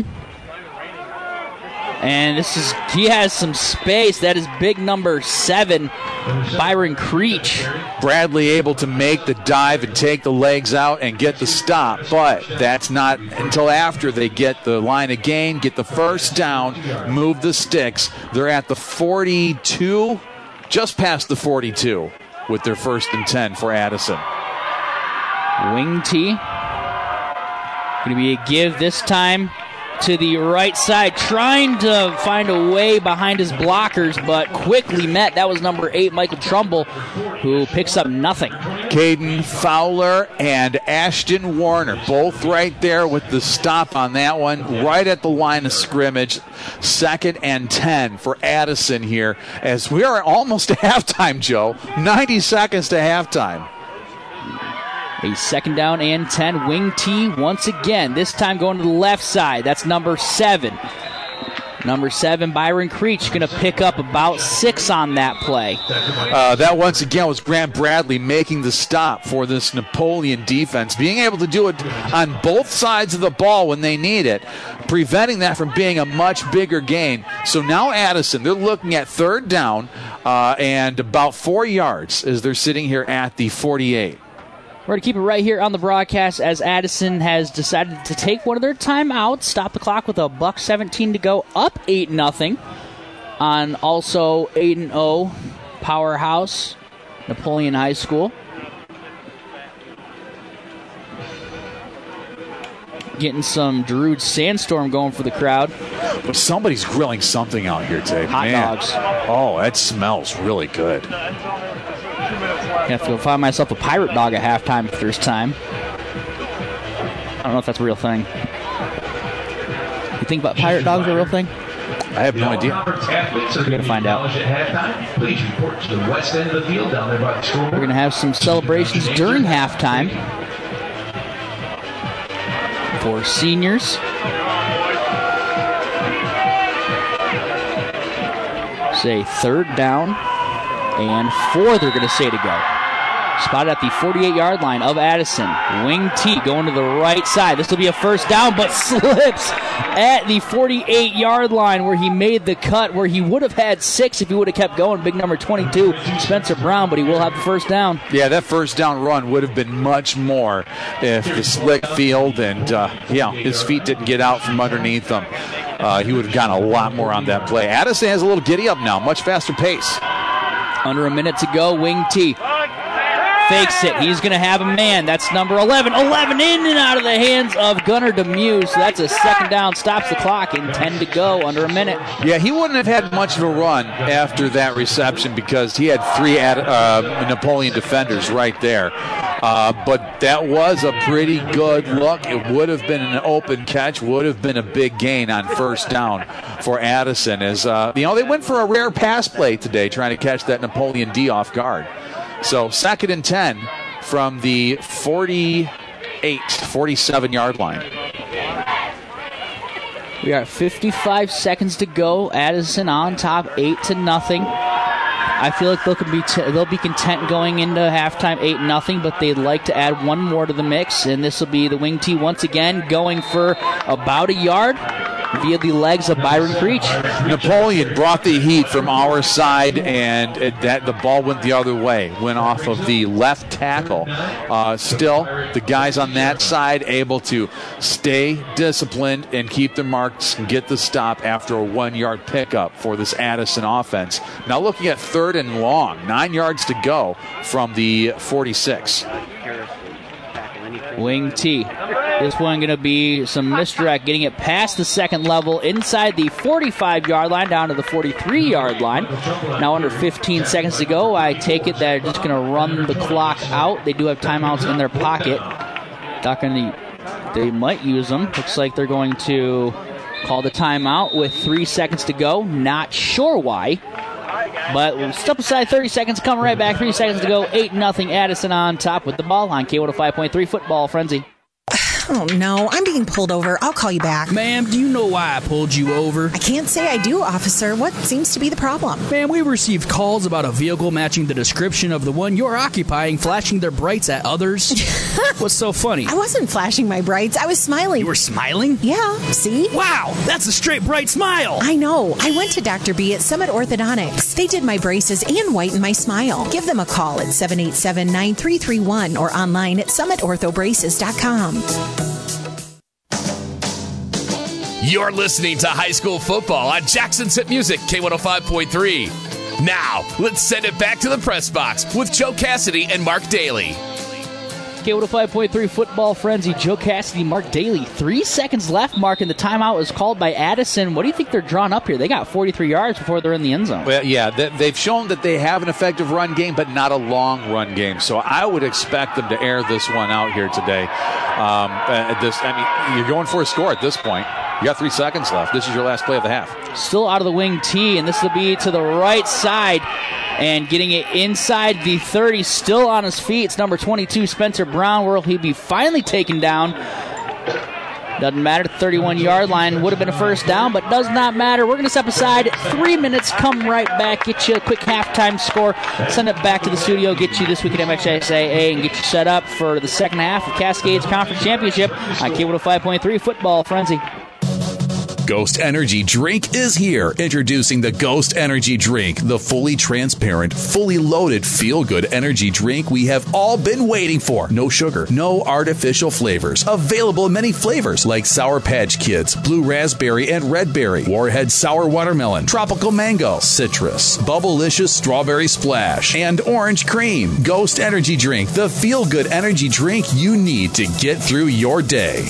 And this is, he has some space. That is big number seven, Byron Creech.
Bradley able to make the dive and take the legs out and get the stop, but that's not until after they get the line of gain, get the first down, move the sticks. They're at the forty-two, just past the forty-two with their first and ten for Addison.
Wing T. Going to be a give this time to the right side, trying to find a way behind his blockers, but quickly met. That was number eight, Michael Trumbull, who picks up nothing.
Caden Fowler and Ashton Warner, both right there with the stop on that one, right at the line of scrimmage. Second and ten for Addison here, as we are almost to halftime, Joe. ninety seconds to halftime.
A second down and ten. Wing T once again, this time going to the left side. That's number seven. Number seven, Byron Creech, going to pick up about six on that play.
Uh, that once again was Grant Bradley making the stop for this Napoleon defense, being able to do it on both sides of the ball when they need it, preventing that from being a much bigger gain. So now Addison, they're looking at third down uh, and about four yards as they're sitting here at the forty-eight.
We're going to keep it right here on the broadcast as Addison has decided to take one of their timeouts, stop the clock with a buck seventeen to go, up eight nothing on also eight and oh powerhouse Napoleon High School. Getting some Darude Sandstorm going for the crowd.
But somebody's grilling something out here today.
Hot
Man.
dogs.
Oh, that smells really good.
I have to go find myself a pirate dog at halftime if there's time. I don't know if that's a real thing. You think about pirate dogs are a real thing?
I have no idea.
We're going to find out.
Please report to the west end of the field down there by the school.
We're going to have some celebrations during halftime for seniors. Say third down and four they're going to say to go. Spotted at the forty-eight-yard line of Addison. Wing T going to the right side. This will be a first down, but slips at the forty-eight-yard line where he made the cut, where he would have had six if he would have kept going. Big number twenty-two, Spencer Brown, but he will have the first down.
Yeah, that first down run would have been much more if the slick field and, uh, yeah, his feet didn't get out from underneath him. Uh, he would have gotten a lot more on that play. Addison has a little giddy up now, much faster pace.
Under a minute to go, Wing T fakes it. He's going to have a man. That's number eleven. eleven in and out of the hands of Gunnar Demuse. So that's a second down. Stops the clock and ten to go. Under a minute.
Yeah, he wouldn't have had much of a run after that reception because he had three ad, uh, Napoleon defenders right there. Uh, but that was a pretty good look. It would have been an open catch. Would have been a big gain on first down for Addison. As uh, you know, they went for a rare pass play today, trying to catch that Napoleon D off guard. So second and ten from the forty-eight, forty-seven-yard line.
We are at fifty-five seconds to go. Addison on top, eight to nothing. I feel like they'll be t- they'll be content going into halftime, eight nothing, but they'd like to add one more to the mix, and this will be the Wing T once again going for about a yard via the legs of Byron Creech.
Napoleon brought the heat from our side, and it, that the ball went the other way, went off of the left tackle. Uh, still, the guys on that side able to stay disciplined and keep their marks and get the stop after a one-yard pickup for this Addison offense. Now looking at third and long, nine yards to go from the forty-six.
Wing T. This one going to be some misdirect, getting it past the second level inside the forty-five-yard line down to the forty-three-yard line. Now under fifteen seconds to go. I take it they're just going to run the clock out. They do have timeouts in their pocket. Not going to, they might use them. Looks like they're going to call the timeout with three seconds to go. Not sure why. But we'll step aside thirty seconds, come right back. Three seconds to go. eight nothing Addison on top with the ball on K one oh five point three Football Frenzy.
Oh, no. I'm being pulled over. I'll call you back.
Ma'am, do you know why I pulled you over?
I can't say I do, officer. What seems to be the problem?
Ma'am, we received calls about a vehicle matching the description of the one you're occupying, flashing their brights at others. What's so funny?
I wasn't flashing my brights. I was smiling.
You were smiling?
Yeah. See?
Wow, that's a straight bright smile.
I know. I went to Doctor B at Summit Orthodontics. They did my braces and whitened my smile. Give them a call at seven eight seven, nine three three one or online at summit ortho braces dot com.
You're listening to High School Football on Jackson's Hit Music, K one oh five point three. Now, let's send it back to the press box with Joe Cassidy and Mark Daly.
K one oh five point three Football Frenzy, Joe Cassidy, Mark Daly. Three seconds left, Mark, and the timeout was called by Addison. What do you think they're drawn up here? They got forty-three yards before they're in the end zone.
Well, yeah, they've shown that they have an effective run game, but not a long run game. So I would expect them to air this one out here today. Um, uh, this, I mean, you're going for a score at this point. You got three seconds left. This is your last play of the half.
Still out of the wing tee, and this will be to the right side. And getting it inside the thirty, still on his feet. It's number twenty-two, Spencer Brown. Will he be finally taken down? Doesn't matter. thirty-one-yard line would have been a first down, but does not matter. We're going to step aside. Three minutes. Come right back. Get you a quick halftime score. Send it back to the studio. Get you This Week at M X S A A and get you set up for the second half of Cascades Conference Championship on K one oh five point three Football Frenzy.
Ghost Energy Drink is here. Introducing the Ghost Energy Drink, the fully transparent, fully loaded, feel-good energy drink we have all been waiting for. No sugar, no artificial flavors. Available in many flavors like Sour Patch Kids, Blue Raspberry and Red Berry, Warhead Sour Watermelon, Tropical Mango, Citrus, Bubblicious Strawberry Splash, and Orange Cream. Ghost Energy Drink, the feel-good energy drink you need to get through your day.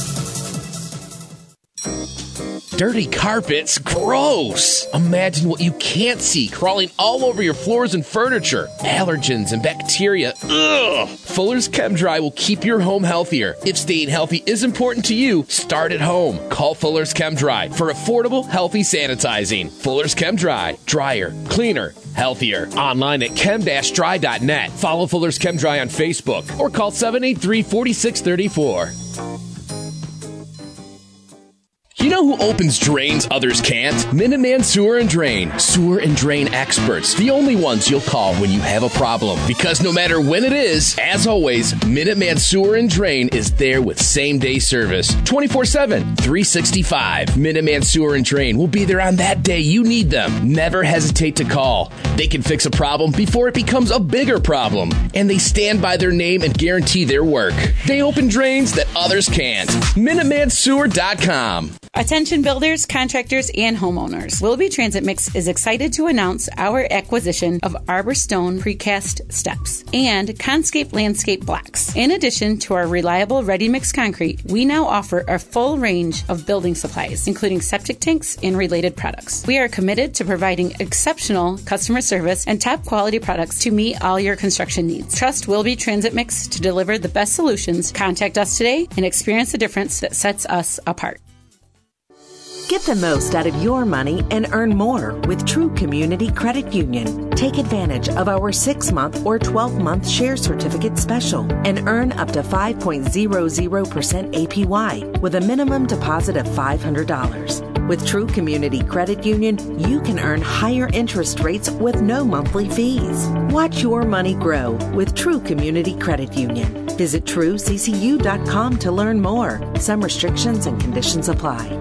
Dirty carpets? Gross! Imagine what you can't see crawling all over your floors and furniture. Allergens and bacteria. Ugh! Fuller's ChemDry will keep your home healthier. If staying healthy is important to you, start at home. Call Fuller's ChemDry for affordable, healthy sanitizing. Fuller's ChemDry. Drier, cleaner, healthier. Online at chem dash dry dot net. Follow Fuller's ChemDry on Facebook or call seven eight three, four six three four. You know who opens drains others can't? Minuteman Sewer and Drain. Sewer and drain experts. The only ones you'll call when you have a problem. Because no matter when it is, as always, Minuteman Sewer and Drain is there with same-day service. twenty-four seven, three sixty-five. Minuteman Sewer and Drain will be there on that day you need them. Never hesitate to call. They can fix a problem before it becomes a bigger problem. And they stand by their name and guarantee their work. They open drains that others can't. Minuteman Sewer dot com.
Attention builders, contractors, and homeowners. Willoughby Transit Mix is excited to announce our acquisition of Arbor Stone Precast Steps and Conscape Landscape Blocks. In addition to our reliable ready-mix concrete, we now offer a full range of building supplies, including septic tanks and related products. We are committed to providing exceptional customer service and top-quality products to meet all your construction needs. Trust Willoughby Transit Mix to deliver the best solutions. Contact us today and experience the difference that sets us apart.
Get the most out of your money and earn more with True Community Credit Union. Take advantage of our six-month or twelve-month share certificate special and earn up to five point zero zero percent A P Y with a minimum deposit of five hundred dollars. With True Community Credit Union, you can earn higher interest rates with no monthly fees. Watch your money grow with True Community Credit Union. Visit true c c u dot com to learn more. Some restrictions and conditions apply.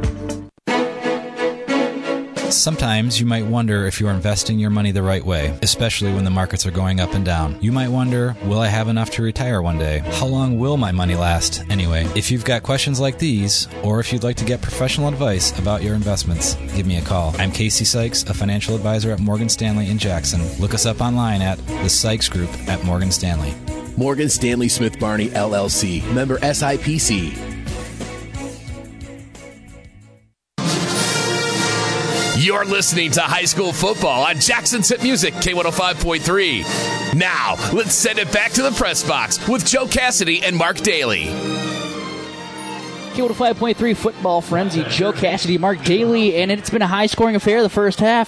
Sometimes you might wonder if you're investing your money the right way, especially when the markets are going up and down. You might wonder, will I have enough to retire one day? How long will my money last anyway? If you've got questions like these, or if you'd like to get professional advice about your investments, give me a call. I'm Casey Sykes, a financial advisor at Morgan Stanley in Jackson. Look us up online at the Sykes Group at Morgan Stanley.
Morgan Stanley Smith Barney, L L C. Member S I P C.
You're listening to High School Football on Jackson's Hit Music, K one oh five point three. Now, let's send it back to the press box with Joe Cassidy and Mark Daly.
K one oh five point three Football Frenzy, Joe Cassidy, Mark Daly, and it's been a high-scoring affair the first half, man.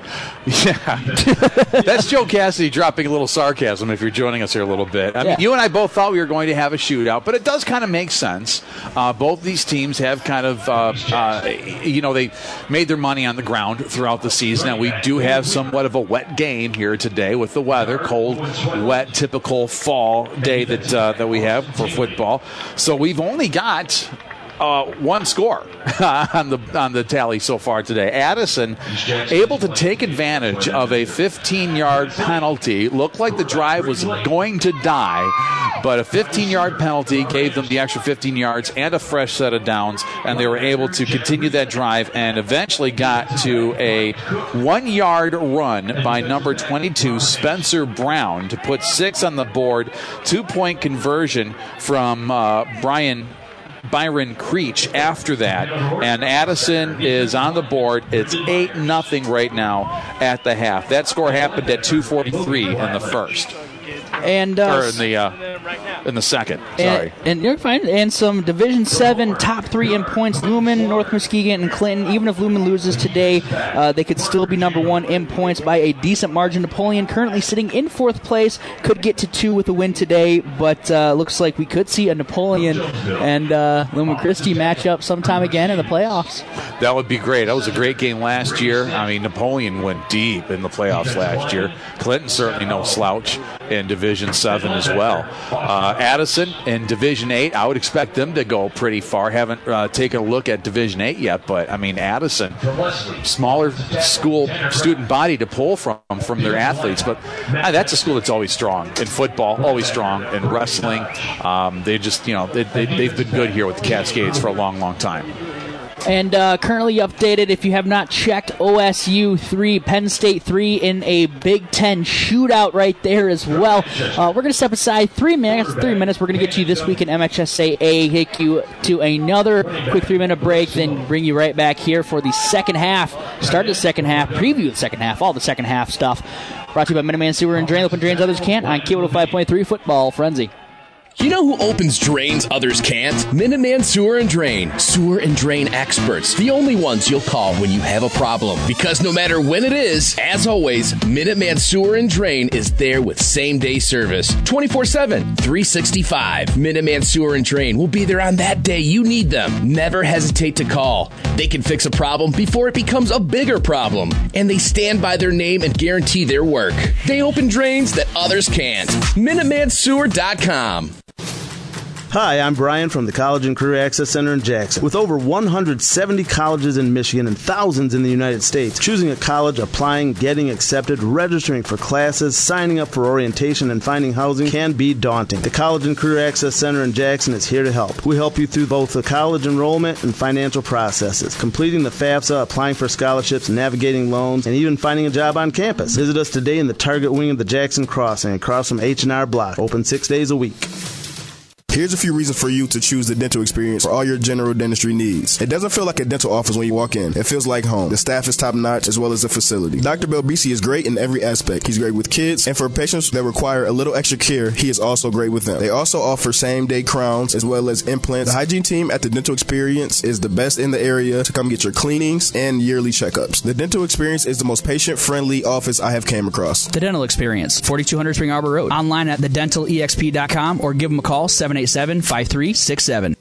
Yeah. That's Joe Cassidy dropping a little sarcasm if you're joining us here a little bit. I
Yeah.
mean, you and I both thought we were going to have a shootout, but it does kind of make sense. Uh, both these teams have kind of, uh, uh, you know, they made their money on the ground throughout the season, and we do have somewhat of a wet game here today with the weather, cold, wet, typical fall day that uh, that we have for football. So we've only got Uh, one score on the on the tally so far today. Addison able to take advantage of a fifteen-yard penalty. Looked like the drive was going to die, but a fifteen-yard penalty gave them the extra fifteen yards and a fresh set of downs, and they were able to continue that drive and eventually got to a one-yard run by number twenty-two, Spencer Brown, to put six on the board. Two-point conversion from uh, Brian Byron Creech after that, and Addison is on the board. It's eight nothing right now at the half. That score happened at two forty-three in the first.
And uh,
or in the uh, in the second. Sorry.
And, and you're fine. And some Division Seven top three in points: Lumen, North Muskegon, and Clinton. Even if Lumen loses today, uh, they could still be number one in points by a decent margin. Napoleon currently sitting in fourth place, could get to two with a win today, but uh, looks like we could see a Napoleon and uh, Lumen Christi match up sometime again in the playoffs.
That would be great. That was a great game last year. I mean, Napoleon went deep in the playoffs last year. Clinton certainly no slouch in Division seven as well. Uh, Addison in Division eight, I would expect them to go pretty far. Haven't uh, taken a look at Division eight yet, but, I mean, Addison, smaller school student body to pull from from their athletes, but uh, that's a school that's always strong in football, always strong in wrestling. Um, they just, you know, they, they, they've been good here with the Cascades for a long, long time.
And uh, currently updated, if you have not checked, O S U three, Penn State three in a Big Ten shootout right there as well. Uh, we're going to step aside three minutes. Three minutes. We're going to get you this week in M H S A A, take you to another quick three-minute break, then bring you right back here for the second half. Start the second half, preview the second half, all the second half stuff. Brought to you by Minuteman Sewer and Drain. Open drains others can't on K one oh five point three Football Frenzy.
You know who opens drains others can't? Minuteman Sewer and Drain. Sewer and drain experts. The only ones you'll call when you have a problem. Because no matter when it is, as always, Minuteman Sewer and Drain is there with same-day service. twenty-four seven, three sixty-five. Minuteman Sewer and Drain will be there on that day you need them. Never hesitate to call. They can fix a problem before it becomes a bigger problem. And they stand by their name and guarantee their work. They open drains that others can't. Minuteman Sewer dot com.
Hi, I'm Brian from the College and Career Access Center in Jackson. With over one hundred seventy colleges in Michigan and thousands in the United States, choosing a college, applying, getting accepted, registering for classes, signing up for orientation, and finding housing can be daunting. The College and Career Access Center in Jackson is here to help. We help you through both the college enrollment and financial processes, completing the FAFSA, applying for scholarships, navigating loans, and even finding a job on campus. Visit us today in the Target Wing of the Jackson Crossing across from H and R Block, open six days a week.
Here's a few reasons for you to choose the Dental Experience for all your general dentistry needs. It doesn't feel like a dental office when you walk in. It feels like home. The staff is top-notch as well as the facility. Doctor Belbisi is great in every aspect. He's great with kids, and for patients that require a little extra care, he is also great with them. They also offer same-day crowns as well as implants. The hygiene team at the Dental Experience is the best in the area to come get your cleanings and yearly checkups. The Dental Experience is the most patient-friendly office I have came across.
The Dental Experience, forty-two hundred Spring Arbor Road. Online at the dental e x p dot com or give them a call, seven eight seven, five three six seven.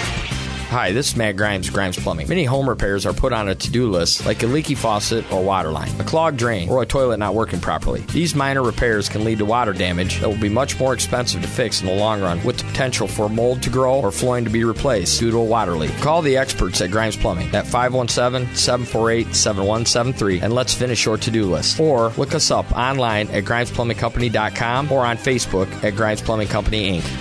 Hi, this is Matt Grimes, Grimes Plumbing. Many home repairs are put on a to-do list, like a leaky faucet or water line, a clogged drain, or a toilet not working properly. These minor repairs can lead to water damage that will be much more expensive to fix in the long run, with the potential for mold to grow or flooring to be replaced due to a water leak. Call the experts at Grimes Plumbing at five one seven, seven four eight, seven one seven three and let's finish your to-do list. Or look us up online at grimes plumbing company dot com or on Facebook at Grimes Plumbing Company, Incorporated.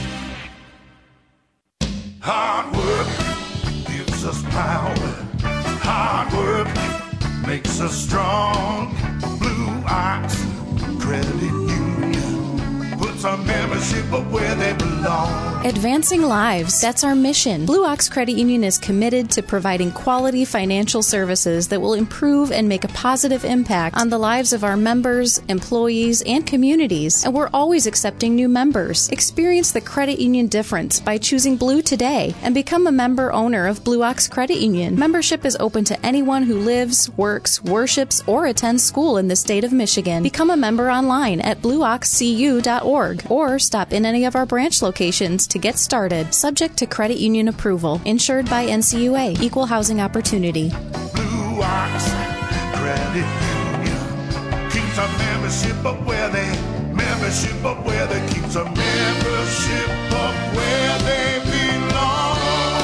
Hard work gives us power. Hard work makes us strong. Blue Ox Credit Union puts our membership up where they belong.
Advancing lives. That's our mission. Blue Ox Credit Union is committed to providing quality financial services that will improve and make a positive impact on the lives of our members, employees, and communities. And we're always accepting new members. Experience the credit union difference by choosing Blue today and become a member owner of Blue Ox Credit Union. Membership is open to anyone who lives, works, worships, or attends school in the state of Michigan. Become a member online at blue ox c u dot org or stop in any of our branch locations to get started. Subject to credit union approval. Insured by N C U A. Equal housing opportunity.
Blue Ox Credit Union keeps our membership up where they membership up where they keeps our membership up where they belong.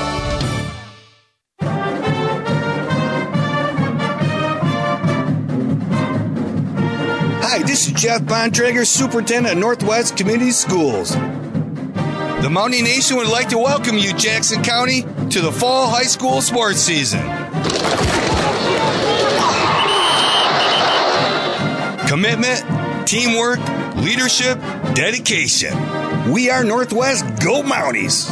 Hi, this is Jeff Bontrager, Superintendent of Northwest Community Schools. The Mountie Nation would like to welcome you, Jackson County, to the fall high school sports season. Commitment, teamwork, leadership, dedication. We are Northwest Go Mounties.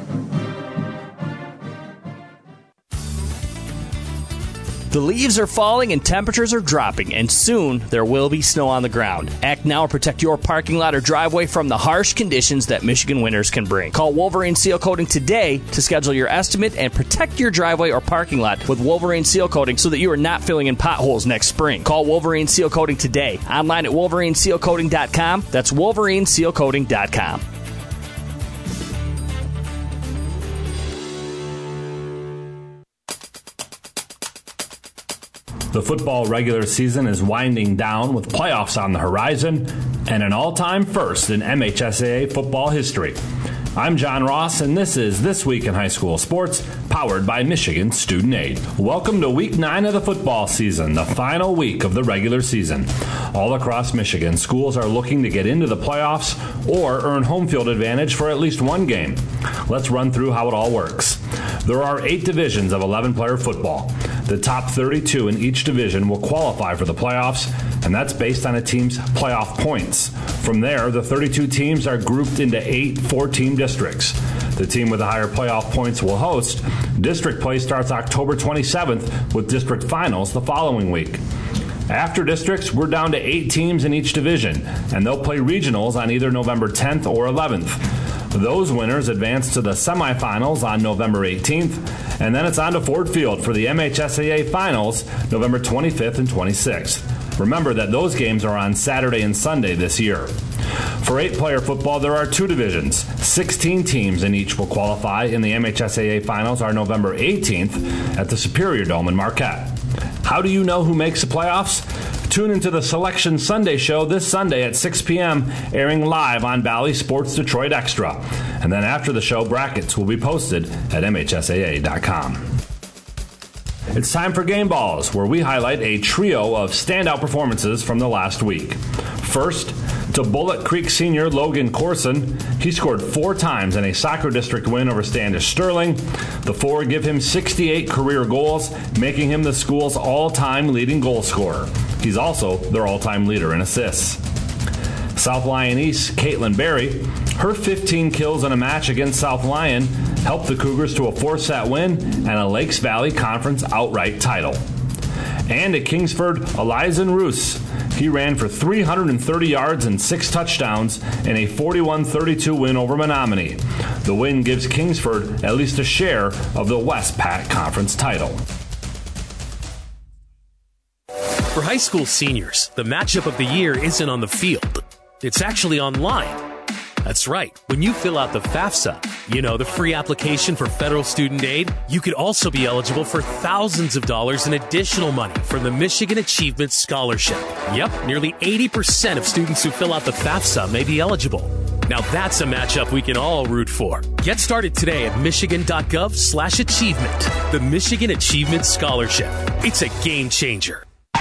The leaves are falling and temperatures are dropping, and soon there will be snow on the ground. Act now and protect your parking lot or driveway from the harsh conditions that Michigan winters can bring. Call Wolverine Seal Coating today to schedule your estimate and protect your driveway or parking lot with Wolverine Seal Coating so that you are not filling in potholes next spring. Call Wolverine Seal Coating today. Online at wolverine seal coating dot com. That's wolverine seal coating dot com.
The football regular season is winding down with playoffs on the horizon and an all-time first in M H S A A football history. I'm John Ross, and this is This Week in High School Sports, powered by Michigan Student Aid. Welcome to Week nine of the football season, the final week of the regular season. All across Michigan, schools are looking to get into the playoffs or earn home field advantage for at least one game. Let's run through how it all works. There are eight divisions of eleven-player football. The top thirty-two in each division will qualify for the playoffs, and that's based on a team's playoff points. From there, the thirty-two teams are grouped into eight four-team districts. The team with the higher playoff points will host. District play starts October twenty-seventh with district finals the following week. After districts, we're down to eight teams in each division, and they'll play regionals on either November tenth or eleventh. Those winners advance to the semifinals on November eighteenth, and then it's on to Ford Field for the M H S A A Finals November twenty-fifth and twenty-sixth. Remember that those games are on Saturday and Sunday this year. For eight-player football, there are two divisions. sixteen teams in each will qualify, and the M H S A A Finals are November eighteenth at the Superior Dome in Marquette. How do you know who makes the playoffs? Tune into the Selection Sunday show this Sunday at six p.m., airing live on Bally Sports Detroit Extra. And then after the show, brackets will be posted at M H S A A dot com. It's time for Game Balls, where we highlight a trio of standout performances from the last week. First, to Bullet Creek senior Logan Corson. He scored four times in a soccer district win over Standish Sterling. The four give him sixty-eight career goals, making him the school's all-time leading goal scorer. He's also their all-time leader in assists. South Lyon East Caitlin Berry, her fifteen kills in a match against South Lyon helped the Cougars to a four-set win and a Lakes Valley Conference outright title. And at Kingsford, Elizen Roos. He ran for three hundred thirty yards and six touchdowns in a forty-one thirty-two win over Menominee. The win gives Kingsford at least a share of the West Pat Conference title.
For high school seniors, the matchup of the year isn't on the field. It's actually online. That's right. When you fill out the FAFSA, you know, the free application for federal student aid, you could also be eligible for thousands of dollars in additional money from the Michigan Achievement Scholarship. Yep, nearly eighty percent of students who fill out the FAFSA may be eligible. Now that's a matchup we can all root for. Get started today at michigan.gov slash achievement. The Michigan Achievement Scholarship. It's a game changer.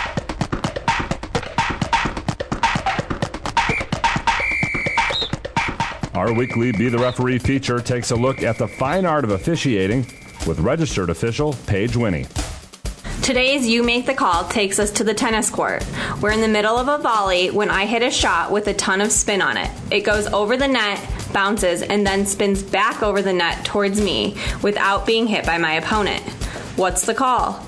Our weekly Be the Referee feature takes a look at the fine art of officiating with registered official Paige Winnie.
Today's You Make the Call takes us to the tennis court. We're in the middle of a volley when I hit a shot with a ton of spin on it. It goes over the net, bounces and then spins back over the net towards me without being hit by my opponent. What's the call?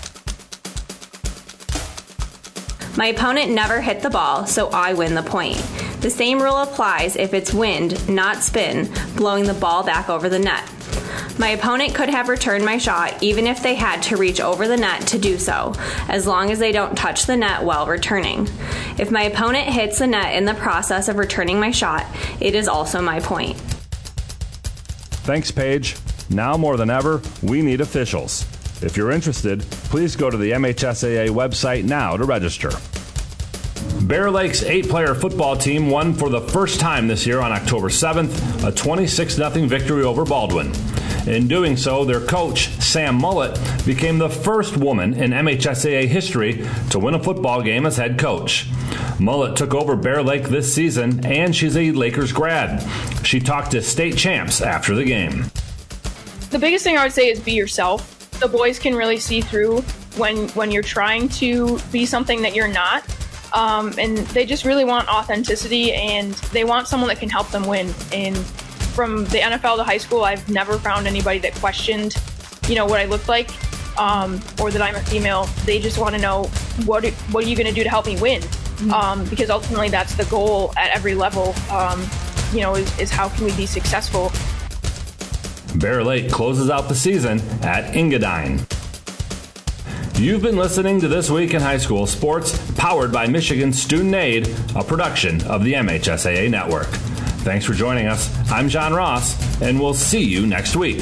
My opponent never hit the ball, so I win the point. The same rule applies if it's wind, not spin, blowing the ball back over the net. My opponent could have returned my shot even if they had to reach over the net to do so, as long as they don't touch the net while returning. If my opponent hits the net in the process of returning my shot, it is also my point.
Thanks, Paige. Now more than ever, we need officials. If you're interested, please go to the M H S A A website now to register. Bear Lake's eight-player football team won for the first time this year on October seventh, a twenty-six nothing victory over Baldwin. In doing so, their coach, Sam Mullett, became the first woman in M H S A A history to win a football game as head coach. Mullett took over Bear Lake this season, and she's a Lakers grad. She talked to state champs after the game.
The biggest thing I would say is be yourself. The boys can really see through when when you're trying to be something that you're not. Um, and they just really want authenticity, and they want someone that can help them win. And from the N F L to high school, I've never found anybody that questioned, you know, what I look like um, or that I'm a female. They just want to know, what what are you going to do to help me win? Mm-hmm. Um, because ultimately that's the goal at every level, um, you know, is, is how can we be successful?
Bear Lake closes out the season at Engadine. You've been listening to This Week in High School Sports, powered by Michigan Student Aid, a production of the M H S A A Network. Thanks for joining us. I'm John Ross, and we'll see you next week.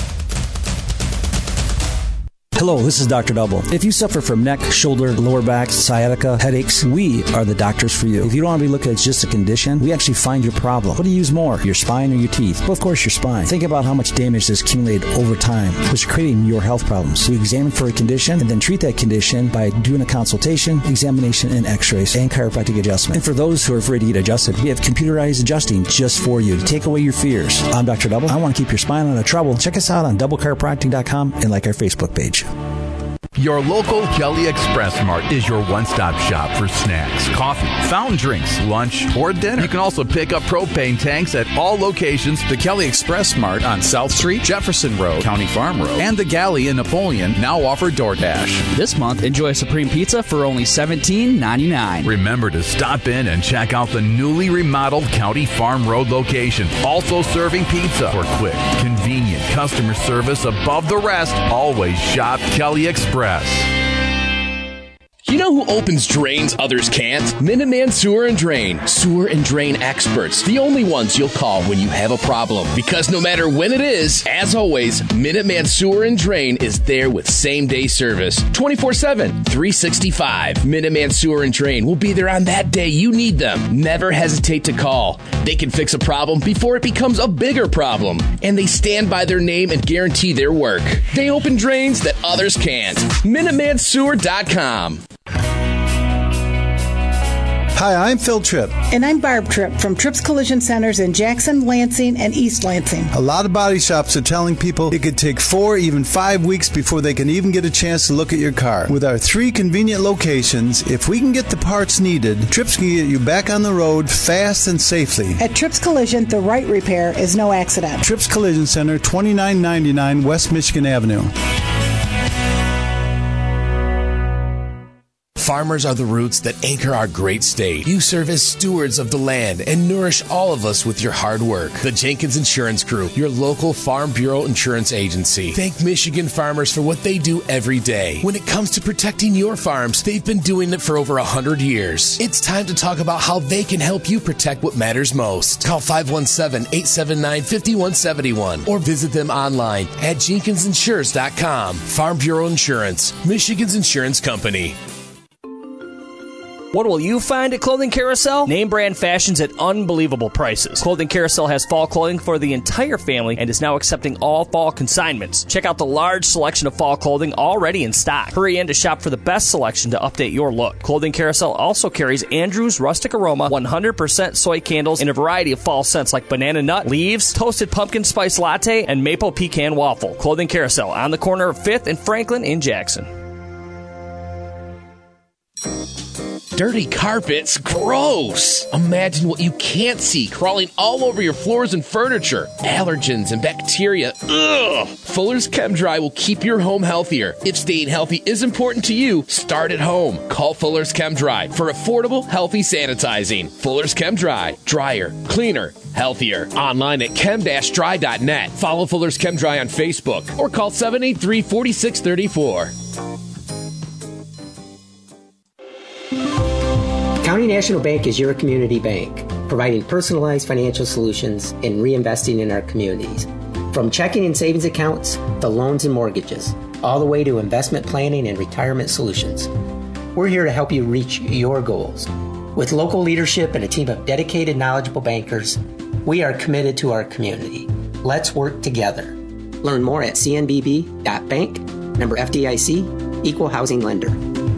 Hello, this is Doctor Double. If you suffer from neck, shoulder, lower back, sciatica, headaches, we are the doctors for you. If you don't want to be looked at as just a condition, we actually find your problem. What do you use more, your spine or your teeth? Well, of course, your spine. Think about how much damage has accumulated over time, which is creating your health problems. We examine for a condition and then treat that condition by doing a consultation, examination, and x-rays, and chiropractic adjustment. And for those who are afraid to get adjusted, we have computerized adjusting just for you to take away your fears. I'm Doctor Double. I want to keep your spine out of trouble. Check us out on double chiropractic dot com and like our Facebook page.
Your local Kelly Express Mart is your one-stop shop for snacks, coffee, fountain drinks, lunch, or dinner. You can also pick up propane tanks at all locations. The Kelly Express Mart on South Street, Jefferson Road, County Farm Road, and the Galley in Napoleon now offer DoorDash.
This month, enjoy a Supreme Pizza for only seventeen ninety-nine.
Remember to stop in and check out the newly remodeled County Farm Road location. Also serving pizza for quick, convenient customer service above the rest. Always shop Kelly Express.
You know who opens drains others can't? Minuteman Sewer and Drain. Sewer and drain experts. The only ones you'll call when you have a problem. Because no matter when it is, as always, Minuteman Sewer and Drain is there with same-day service. twenty-four seven, three sixty-five. Minuteman Sewer and Drain will be there on that day you need them. Never hesitate to call. They can fix a problem before it becomes a bigger problem. And they stand by their name and guarantee their work. They open drains that others can't. Minuteman Sewer dot com.
Hi, I'm Phil Tripp.
And I'm Barb Tripp from Tripp's Collision Centers in Jackson, Lansing, and East Lansing.
A lot of body shops are telling people it could take four, even five weeks before they can even get a chance to look at your car. With our three convenient locations, if we can get the parts needed, Tripp's can get you back on the road fast and safely.
At Tripp's Collision, the right repair is no accident.
Tripp's Collision Center, twenty-nine ninety-nine West Michigan Avenue.
Farmers are the roots that anchor our great state. You serve as stewards of the land and nourish all of us with your hard work. The Jenkins Insurance Group, your local Farm Bureau insurance agency. Thank Michigan farmers for what they do every day. When it comes to protecting your farms, they've been doing it for over a hundred years. It's time to talk about how they can help you protect what matters most. Call five one seven, eight seven nine, five one seven one or visit them online at jenkins insures dot com. Farm Bureau Insurance, Michigan's insurance company.
What will you find at Clothing Carousel? Name brand fashions at unbelievable prices. Clothing Carousel has fall clothing for the entire family and is now accepting all fall consignments. Check out the large selection of fall clothing already in stock. Hurry in to shop for the best selection to update your look. Clothing Carousel also carries Andrew's Rustic Aroma one hundred percent soy candles in a variety of fall scents like banana nut, leaves, toasted pumpkin spice latte, and maple pecan waffle. Clothing Carousel on the corner of fifth and Franklin in Jackson.
Dirty carpets? Gross! Imagine what you can't see crawling all over your floors and furniture. Allergens and bacteria. Ugh! Fuller's ChemDry will keep your home healthier. If staying healthy is important to you, start at home. Call Fuller's ChemDry for affordable, healthy sanitizing. Fuller's ChemDry. Drier, cleaner, healthier. Online at chem dash dry dot net. Follow Fuller's ChemDry on Facebook or call seven eight three, four six three four.
County National Bank is your community bank, providing personalized financial solutions and reinvesting in our communities. From checking and savings accounts to loans and mortgages, all the way to investment planning and retirement solutions. We're here to help you reach your goals. With local leadership and a team of dedicated, knowledgeable bankers, we are committed to our community. Let's work together. Learn more at c n b b dot bank, member F D I C, equal housing lender.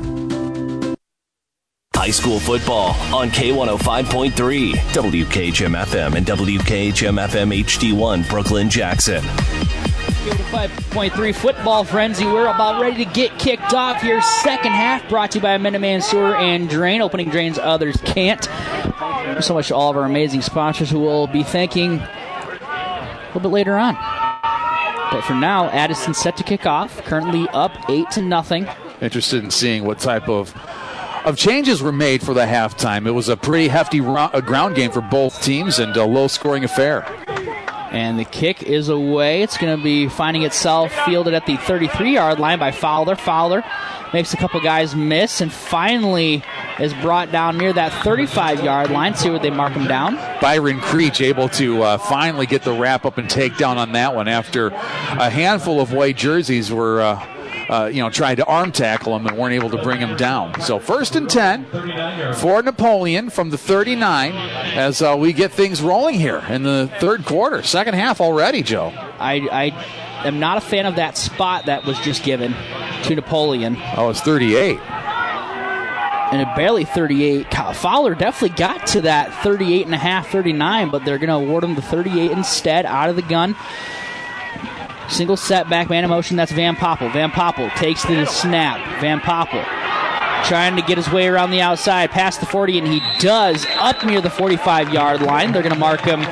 High school football on K one oh five point three, W K H M F M and W K H M F M H D one, Brooklyn, Jackson.
K one oh five point three football frenzy. We're about ready to get kicked off here. Second half brought to you by Minuteman Sewer and Drain. Opening drains others can't. Thank you so much to all of our amazing sponsors who we'll be thanking a little bit later on. But for now, Addison set to kick off. Currently up eight to nothing.
Interested in seeing what type of of changes were made for the halftime. It was a pretty hefty ro- a ground game for both teams and a low-scoring affair.
And the kick is away. It's going to be finding itself fielded at the thirty-three-yard line by Fowler. Fowler makes a couple guys miss and finally is brought down near that thirty-five-yard line. See where they mark him down.
Byron Creech able to uh, finally get the wrap-up and take down on that one after a handful of white jerseys were uh, uh, you know, tried to arm tackle him and weren't able to bring him down. So first and ten for Napoleon from the thirty-nine as uh, we get things rolling here in the third quarter. Second half already, Joe.
I, I am not a fan of that spot that was just given to Napoleon.
Oh, it's thirty-eight.
And it barely thirty-eight. Fowler definitely got to that thirty-eight and a half, thirty-nine, but they're going to award him the thirty-eight instead out of the gun. Single setback, man in motion, that's Van Poppel. Van Poppel takes the snap. Van Poppel trying to get his way around the outside, past the forty, and he does, up near the forty-five-yard line. They're going to mark him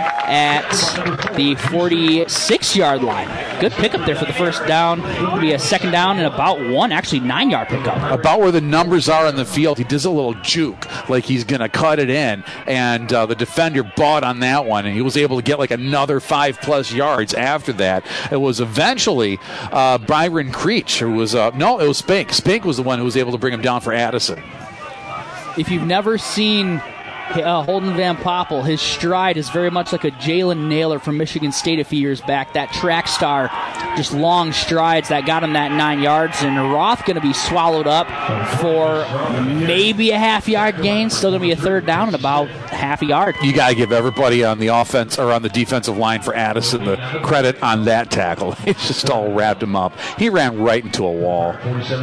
at the forty-six-yard line. Good pickup there for the first down. It'll be a second down and about one, actually nine-yard pickup.
About where the numbers are on the field, he does a little juke, like he's going to cut it in, and uh, the defender bought on that one, and he was able to get like another five-plus yards after that. It was eventually uh, Byron Creech, who was, uh, no, it was Spink. Spink was the one who was able to bring him down for Addison.
If you've never seen uh, Holden Van Poppel, his stride is very much like a Jalen Naylor from Michigan State a few years back. That track star, just long strides that got him that nine yards. And Roth going to be swallowed up for maybe a half yard gain. Still going to be a third down and about half a yard.
You got to give everybody on the offense or on the defensive line for Addison the credit on that tackle. It's just all wrapped him up. He ran right into a wall.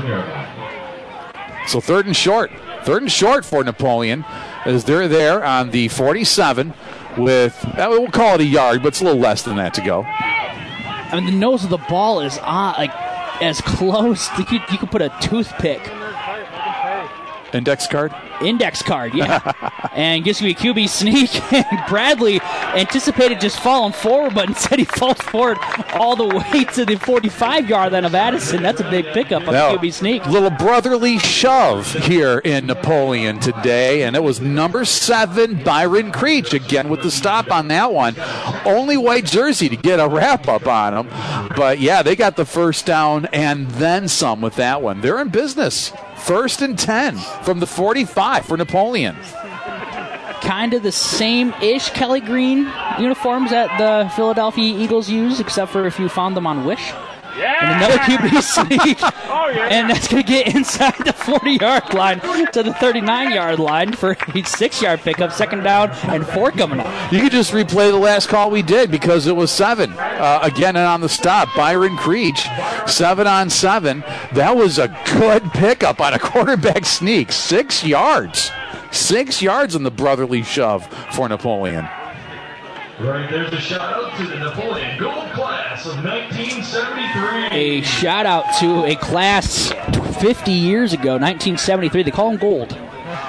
So third and short. Third and short for Napoleon as they're there on the forty-seven with, we'll call it a yard, but it's a little less than that to go.
I mean, the nose of the ball is on, like as close. You could, you could put a toothpick.
Index card?
Index card, yeah. And gives you a Q B sneak. And Bradley anticipated just falling forward, but instead he falls forward all the way to the forty-five-yard line of Addison. That's a big pickup on
now,
the Q B sneak.
Little brotherly shove here in Napoleon today, and it was number seven, Byron Creech, again with the stop on that one. Only white jersey to get a wrap-up on him. But, yeah, they got the first down and then some with that one. They're in business. First and ten from the forty-five for Napoleon.
Kind of the same-ish Kelly Green uniforms that the Philadelphia Eagles use, except for if you found them on Wish. Yeah. And another Q B sneak. Oh, yeah. And that's going to get inside the forty-yard line to the thirty-nine-yard line for a six-yard pickup, second down, and four coming up.
You could just replay the last call we did because it was seven. Uh, again, and on the stop, Byron Creech, seven on seven. That was a good pickup on a quarterback sneak. Six yards. Six yards on the brotherly shove for Napoleon.
Right, there's a shout out to the Napoleon Gold class of nineteen seventy-three.
A shout out to a class fifty years ago, nineteen seventy-three. They call them gold.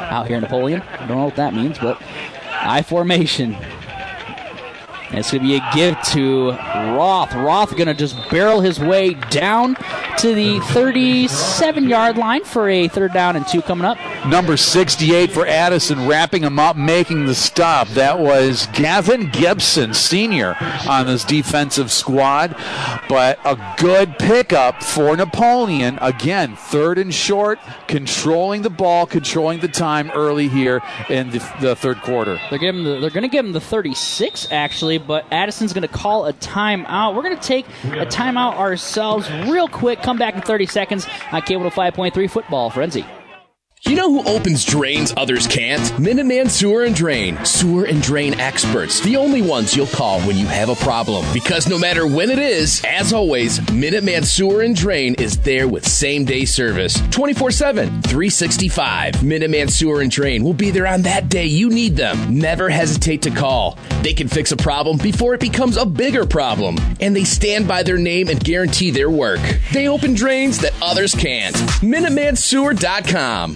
out here in Napoleon. I don't know what that means, but I formation. And it's going to be a give to Roth. Roth going to just barrel his way down to the thirty-seven-yard line for a third down and two coming up.
Number sixty-eight for Addison, wrapping him up, making the stop. That was Gavin Gibson, senior, on this defensive squad. But a good pickup for Napoleon. Again, third and short, controlling the ball, controlling the time early here in the, the third quarter.
They're, giving the, they're going to give him the thirty-six, actually, but Addison's going to call a timeout. We're going to take a timeout ourselves real quick. Come back in thirty seconds on K one oh five point three Football Frenzy.
You know who opens drains others can't? Minuteman Sewer and Drain. Sewer and drain experts. The only ones you'll call when you have a problem. Because no matter when it is, as always, Minuteman Sewer and Drain is there with same-day service. twenty-four seven, three sixty-five. Minuteman Sewer and Drain will be there on that day you need them. Never hesitate to call. They can fix a problem before it becomes a bigger problem. And they stand by their name and guarantee their work. They open drains that others can't. Minuteman Sewer dot com.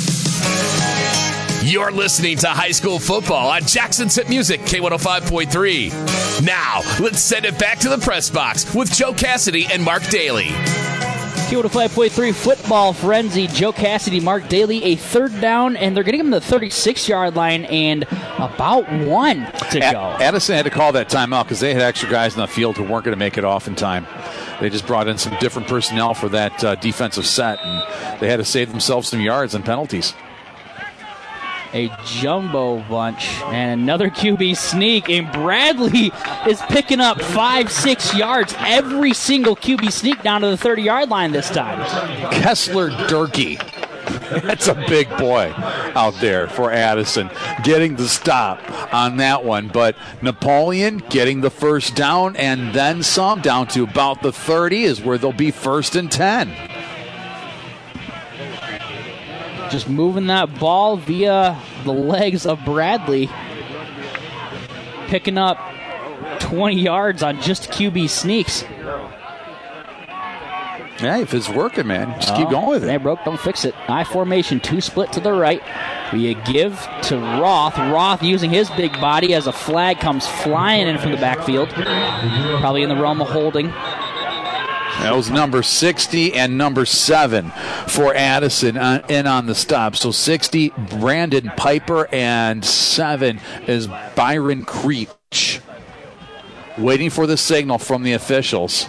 You're listening to high school football on Jackson's Hit Music, K one oh five point three. Now, let's send it back to the press box with Joe Cassidy and Mark Daly.
K one oh five point three Football Frenzy. Joe Cassidy, Mark Daly, a third down, and they're getting him to the thirty-six-yard line and about one to
Ad-
go.
Addison had to call that timeout because they had extra guys in the field who weren't going to make it off in time. They just brought in some different personnel for that uh, defensive set, and they had to save themselves some yards and penalties.
A jumbo bunch and another Q B sneak, and Bradley is picking up five, six yards every single Q B sneak down to the thirty-yard line this time.
Kessler Durkee. That's a big boy out there for Addison, getting the stop on that one. But Napoleon getting the first down and then some, down to about the thirty is where they'll be first and ten.
Just moving that ball via the legs of Bradley. Picking up twenty yards on just Q B sneaks.
Yeah, if it's working, man, just
oh,
keep going with it.
Man, broke, don't fix it. I formation, two split to the right. We give to Roth. Roth using his big body as a flag comes flying in from the backfield. Probably in the realm of holding.
That was number sixty and number seven for Addison uh, in on the stop. So sixty, Brandon Piper, and seven is Byron Creech. Waiting for the signal from the officials.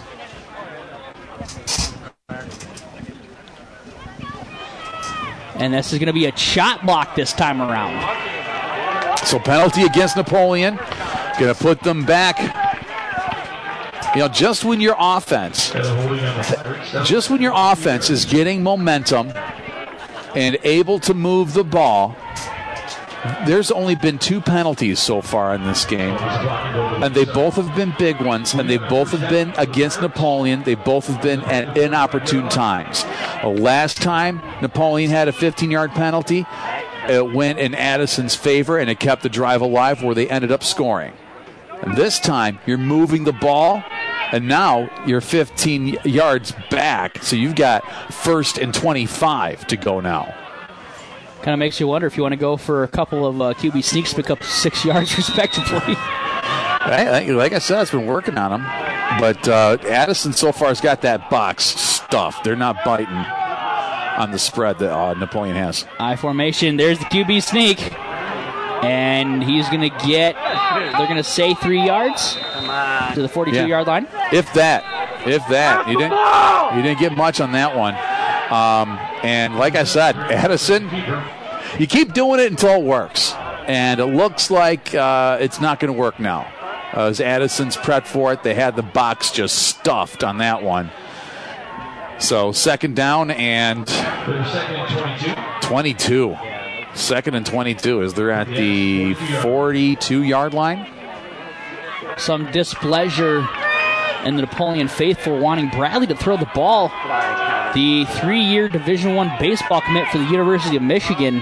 And this is going to be a shot block this time around.
So penalty against Napoleon. Going to put them back. You know, just when your offense, just when your offense is getting momentum and able to move the ball, there's only been two penalties so far in this game. And they both have been big ones, and they both have been against Napoleon. They both have been at inopportune times. Well, last time Napoleon had a fifteen-yard penalty, it went in Addison's favor, and it kept the drive alive where they ended up scoring. And this time, you're moving the ball, and now you're fifteen yards back, so you've got first and twenty-five to go now.
Kind of makes you wonder if you want to go for a couple of uh, Q B sneaks, pick up six yards respectively.
Right, like I said, it's been working on them. But uh, Addison so far has got that box stuffed. They're not biting on the spread that uh, Napoleon has.
I formation, there's the Q B sneak. And he's going to get, they're going to say three yards to the forty-two-yard yeah. line.
If that, if that. You didn't, you didn't get much on that one. Um, and like I said, Addison, you keep doing it until it works. And it looks like uh, it's not going to work now. Uh, as Addison's prepped for it, they had the box just stuffed on that one. So second down and twenty-two. Second and twenty-two as they're at the forty-two-yard line.
Some displeasure in the Napoleon faithful wanting Bradley to throw the ball. The three-year Division I baseball commit for the University of Michigan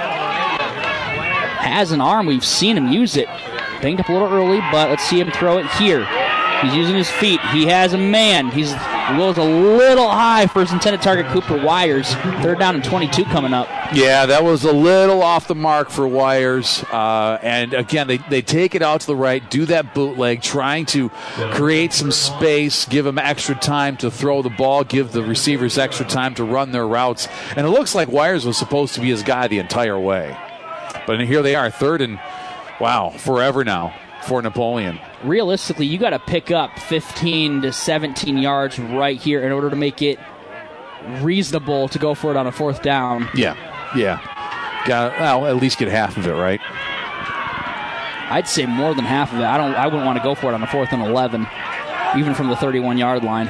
has an arm. We've seen him use it. Banged up a little early, but let's see him throw it here. He's using his feet. He has a man. He's goes a little high for his intended target, Cooper Wires. Third down and twenty-two coming up.
Yeah, that was a little off the mark for Wires. Uh, and, again, they, they take it out to the right, do that bootleg, trying to create some space, give them extra time to throw the ball, give the receivers extra time to run their routes. And it looks like Wires was supposed to be his guy the entire way. But here they are, third and, wow, forever now for Napoleon.
Realistically, you got to pick up fifteen to seventeen yards right here in order to make it reasonable to go for it on a fourth down.
Yeah, yeah. Got well, at least get half of it, right?
I'd say more than half of it. I don't. I wouldn't want to go for it on a fourth and eleven, even from the thirty-one-yard line.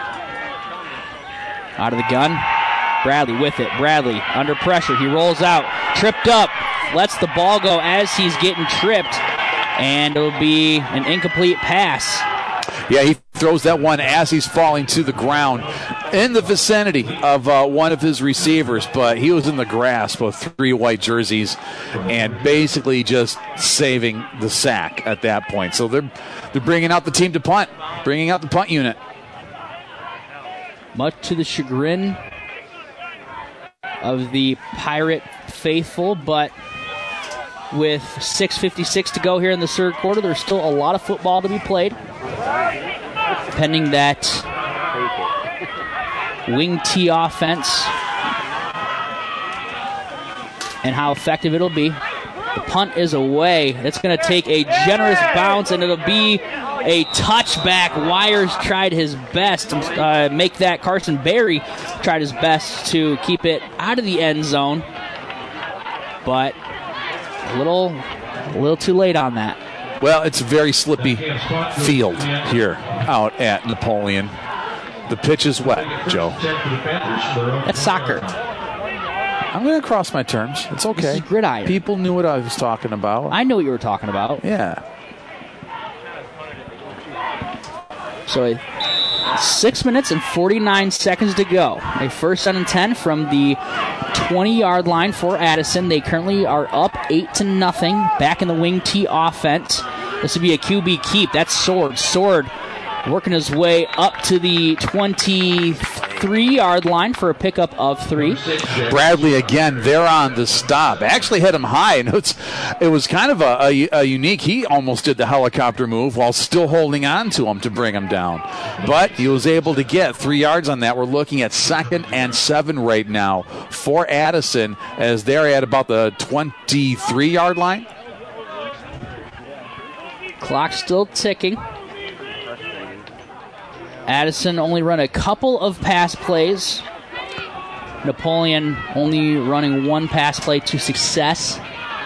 Out of the gun, Bradley with it. Bradley under pressure. He rolls out, tripped up, lets the ball go as he's getting tripped. And it'll be an incomplete pass.
Yeah, he throws that one as he's falling to the ground in the vicinity of uh, one of his receivers, but he was in the grasp of three white jerseys and basically just saving the sack at that point. So they're they're bringing out the team to punt, bringing out the punt unit.
Much to the chagrin of the Pirate faithful, but with six fifty-six to go here in the third quarter, there's still a lot of football to be played. Pending that wing T offense and how effective it'll be. The punt is away. It's going to take a generous bounce, and it'll be a touchback. Wires tried his best to uh, make that. Carson Berry tried his best to keep it out of the end zone, but A little, a little too late on that.
Well, it's a very slippy field here out at Napoleon. The pitch is wet, Joe.
That's soccer.
I'm going to cross my terms. It's okay.
This is gridiron.
People knew what I was talking about.
I know what you were talking about.
Yeah.
So a six minutes and forty-nine seconds to go. A first down and ten from the twenty-yard line for Addison. They currently are up eight to nothing. Back in the wing T offense. This would be a Q B keep. That's Sword. Sword working his way up to the twenty-three-yard line for a pickup of three.
Bradley again, they're on the stop. Actually hit him high, and it's, it was kind of a, a, a unique. He almost did the helicopter move while still holding on to him to bring him down. But he was able to get three yards on that. We're looking at second and seven right now for Addison as they're at about the twenty-three-yard line.
Clock still ticking. Addison only run a couple of pass plays. Napoleon only running one pass play to success.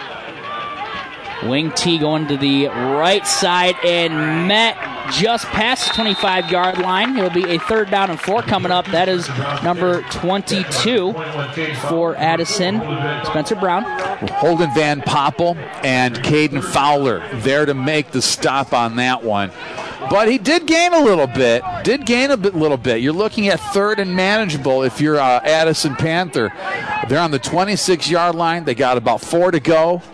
Wing T going to the right side and met just past the twenty-five-yard line. It'll be a third down and four coming up. That is number twenty-two for Addison, Spencer Brown.
Holden Van Poppel and Caden Fowler there to make the stop on that one. But he did gain a little bit. Did gain a bit, little bit. You're looking at third and manageable if you're uh, Addison Panther. They're on the twenty-six-yard line. They got about four to go.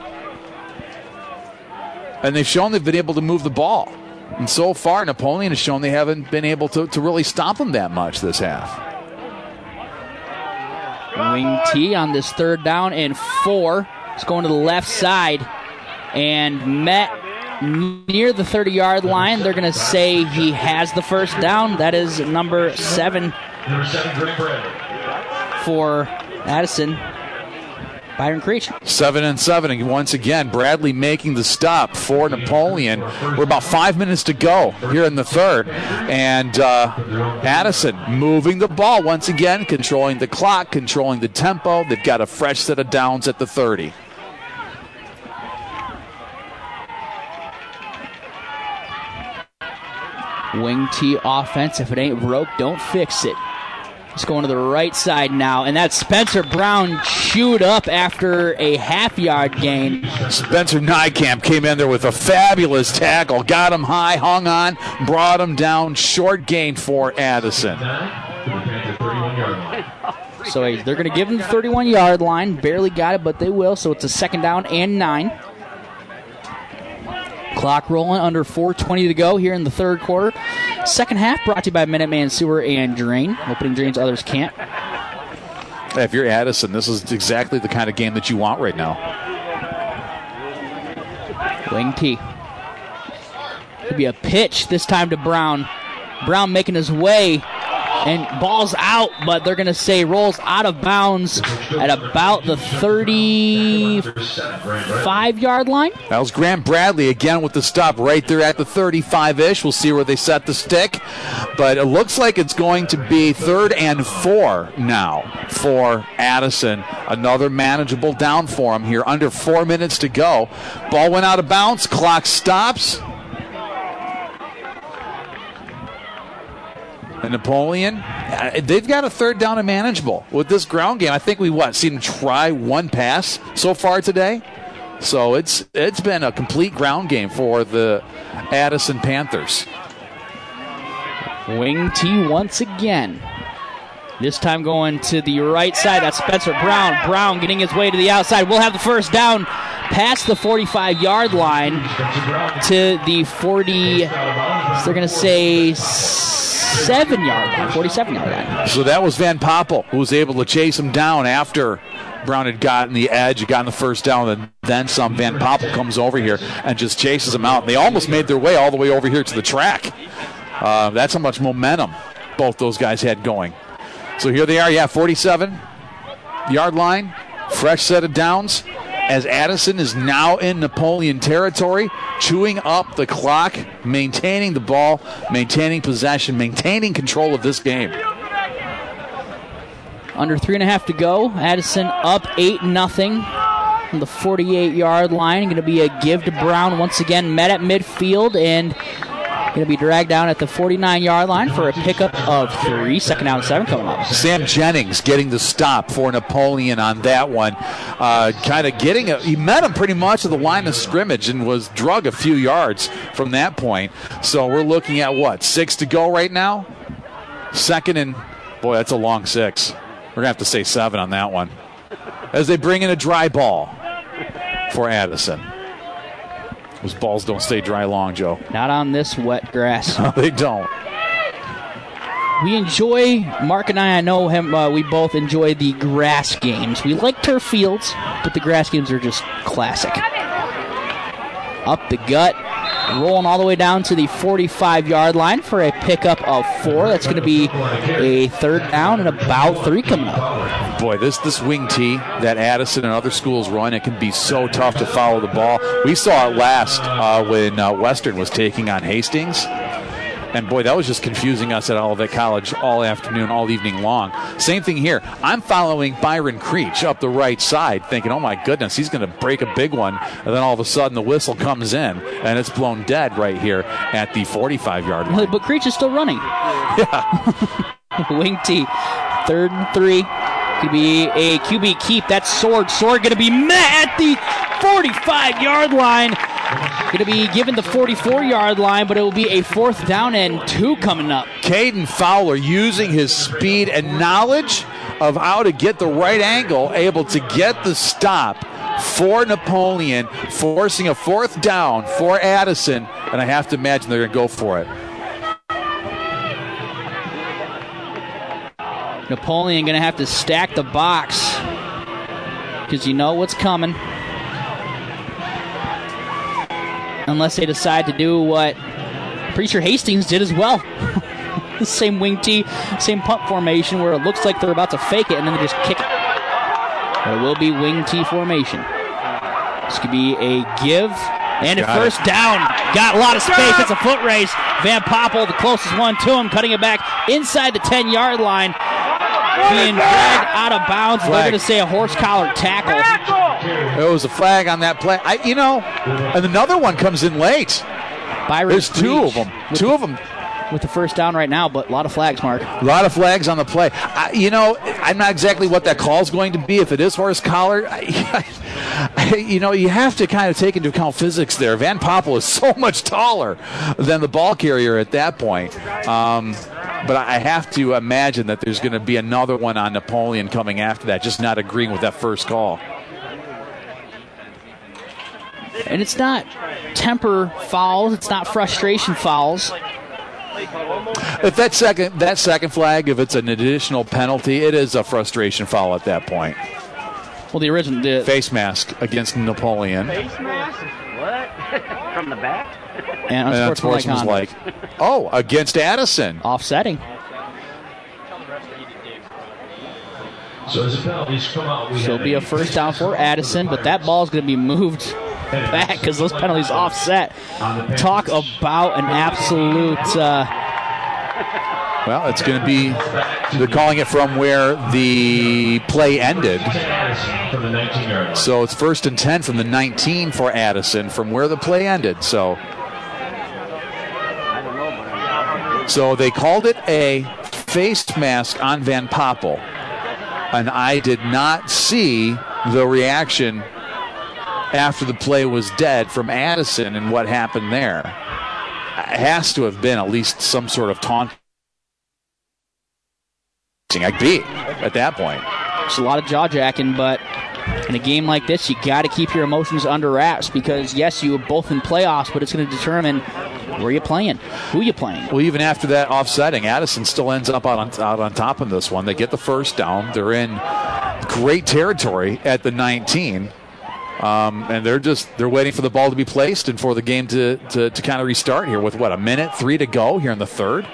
And they've shown they've been able to move the ball. And so far, Napoleon has shown they haven't been able to, to really stop them that much this half.
Wing T on this third down and four. It's going to the left side and met near the thirty-yard line. They're going to say he has the first down. That is number seven for Addison, Byron Creech.
Seven and seven. And once again, Bradley making the stop for Napoleon. We're about five minutes to go here in the third. And uh, Addison moving the ball once again, controlling the clock, controlling the tempo. They've got a fresh set of downs at the thirty.
Wing T offense. If it ain't broke, don't fix it. It's going to the right side now, and that's Spencer Brown chewed up after a half-yard gain.
Spencer Nykamp came in there with a fabulous tackle, got him high, hung on, brought him down. Short gain for Addison.
So they're going to give him the thirty-one-yard line. Barely got it, but they will, so it's a second down and nine. Clock rolling, under four twenty to go here in the third quarter. Second half brought to you by Minuteman Sewer and Drain. Opening drains others can't.
If you're Addison, this is exactly the kind of game that you want right now.
Wing T. Could be a pitch this time to Brown. Brown making his way. And ball's out, but they're going to say rolls out of bounds at about the thirty-five-yard line.
That was Grant Bradley again with the stop right there at the thirty-five-ish. We'll see where they set the stick. But it looks like it's going to be third and four now for Addison. Another manageable down for them here. Under four minutes to go. Ball went out of bounds. Clock stops. And Napoleon, they've got a third down and manageable with this ground game. I think we what seen them try one pass so far today, so it's it's been a complete ground game for the Addison Panthers.
Wing T once again. This time going to the right side. That's Spencer Brown. Brown getting his way to the outside. We'll have the first down past the forty-five-yard line to the forty. So they're going to say seven-yard line, forty-seven-yard line.
So that was Van Poppel who was able to chase him down after Brown had gotten the edge, had gotten the first down, and then some. Van Poppel comes over here and just chases him out. They almost made their way all the way over here to the track. Uh, that's how much momentum both those guys had going. So here they are, yeah, forty-seven-yard line, fresh set of downs, as Addison is now in Napoleon territory, chewing up the clock, maintaining the ball, maintaining possession, maintaining control of this game.
Under three and a half to go. Addison up eight nothing on the forty-eight-yard line. Going to be a give to Brown once again, met at midfield, and going to be dragged down at the forty-nine-yard line for a pickup of three. Second down and seven coming up.
Sam Jennings getting the stop for Napoleon on that one. Uh, kind of getting a, he met him pretty much at the line of scrimmage and was drug a few yards from that point. So we're looking at what, six to go right now? Second and, boy, that's a long six. We're going to have to say seven on that one. As they bring in a dry ball for Addison. Those balls don't stay dry long, Joe.
Not on this wet grass.
No, they don't.
We enjoy, Mark and I, I know him, uh, we both enjoy the grass games. We like turf fields, but the grass games are just classic. Up the gut, rolling all the way down to the forty-five-yard line for a pickup of four. That's going to be a third down and about three coming up.
Boy, this this wing tee that Addison and other schools run, it can be so tough to follow the ball. We saw it last uh, when uh, Western was taking on Hastings. And, boy, that was just confusing us at Olivet College all afternoon, all evening long. Same thing here. I'm following Byron Creech up the right side thinking, oh, my goodness, he's going to break a big one. And then all of a sudden the whistle comes in, and it's blown dead right here at the forty-five-yard line.
But Creech is still running.
Yeah.
Wing T, third and three. Could be a Q B keep. That's Sword. Sword going to be met at the forty-five-yard line. Going to be given the forty-four-yard line, but it will be a fourth down and two coming up.
Caden Fowler using his speed and knowledge of how to get the right angle, able to get the stop for Napoleon, forcing a fourth down for Addison, and I have to imagine they're going to go for it.
Napoleon going to have to stack the box because you know what's coming. Unless they decide to do what I'm pretty sure Hastings did as well. The same wing tee, same punt formation where it looks like they're about to fake it and then they just kick it. But it will be wing tee formation. This could be a give and a first down. Got a lot of space. It's a foot race. Van Poppel, the closest one to him, cutting it back inside the ten-yard line. Being dragged out of bounds. Flag. They're going to say a horse collar tackle.
There was a flag on that play. I, you know, and another one comes in late.
Byron
There's two
Creech
of them. Two
the,
of them.
With the first down right now, but a lot of flags, Mark.
A lot of flags on the play. I, you know, I'm not exactly what that call is going to be. If it is horse collar, I, I, you know, you have to kind of take into account physics there. Van Poppel is so much taller than the ball carrier at that point. Um, but I have to imagine that there's going to be another one on Napoleon coming after that, just not agreeing with that first call.
And it's not temper fouls. It's not frustration fouls.
If that second that second flag, if it's an additional penalty, it is a frustration foul at that point.
Well, the original the
face mask against Napoleon.
Face mask? What? From the back?
And
unsportsmanlike, like, oh, against Addison.
Offsetting.
So as the penalties come out, we
so it'll be a first down for Addison, but that ball's going to be moved back because those penalties offset. Talk about an absolute... Uh,
well, it's going to be... They're calling it from where the play ended. So it's first and ten from the nineteen for Addison from where the play ended. So, so they called it a face mask on Van Poppel. And I did not see the reaction after the play was dead from Addison and what happened there. It has to have been at least some sort of taunting. I'd be at that point.
It's a lot of jaw-jacking, but in a game like this, you got to keep your emotions under wraps because, yes, you are both in playoffs, but it's going to determine where you're playing, who you're playing.
Well, even after that offsetting, Addison still ends up out on, out on top of this one. They get the first down. They're in great territory at the nineteen, um, and they're just they're waiting for the ball to be placed and for the game to, to, to kind of restart here with, what, a minute, three to go here in the third?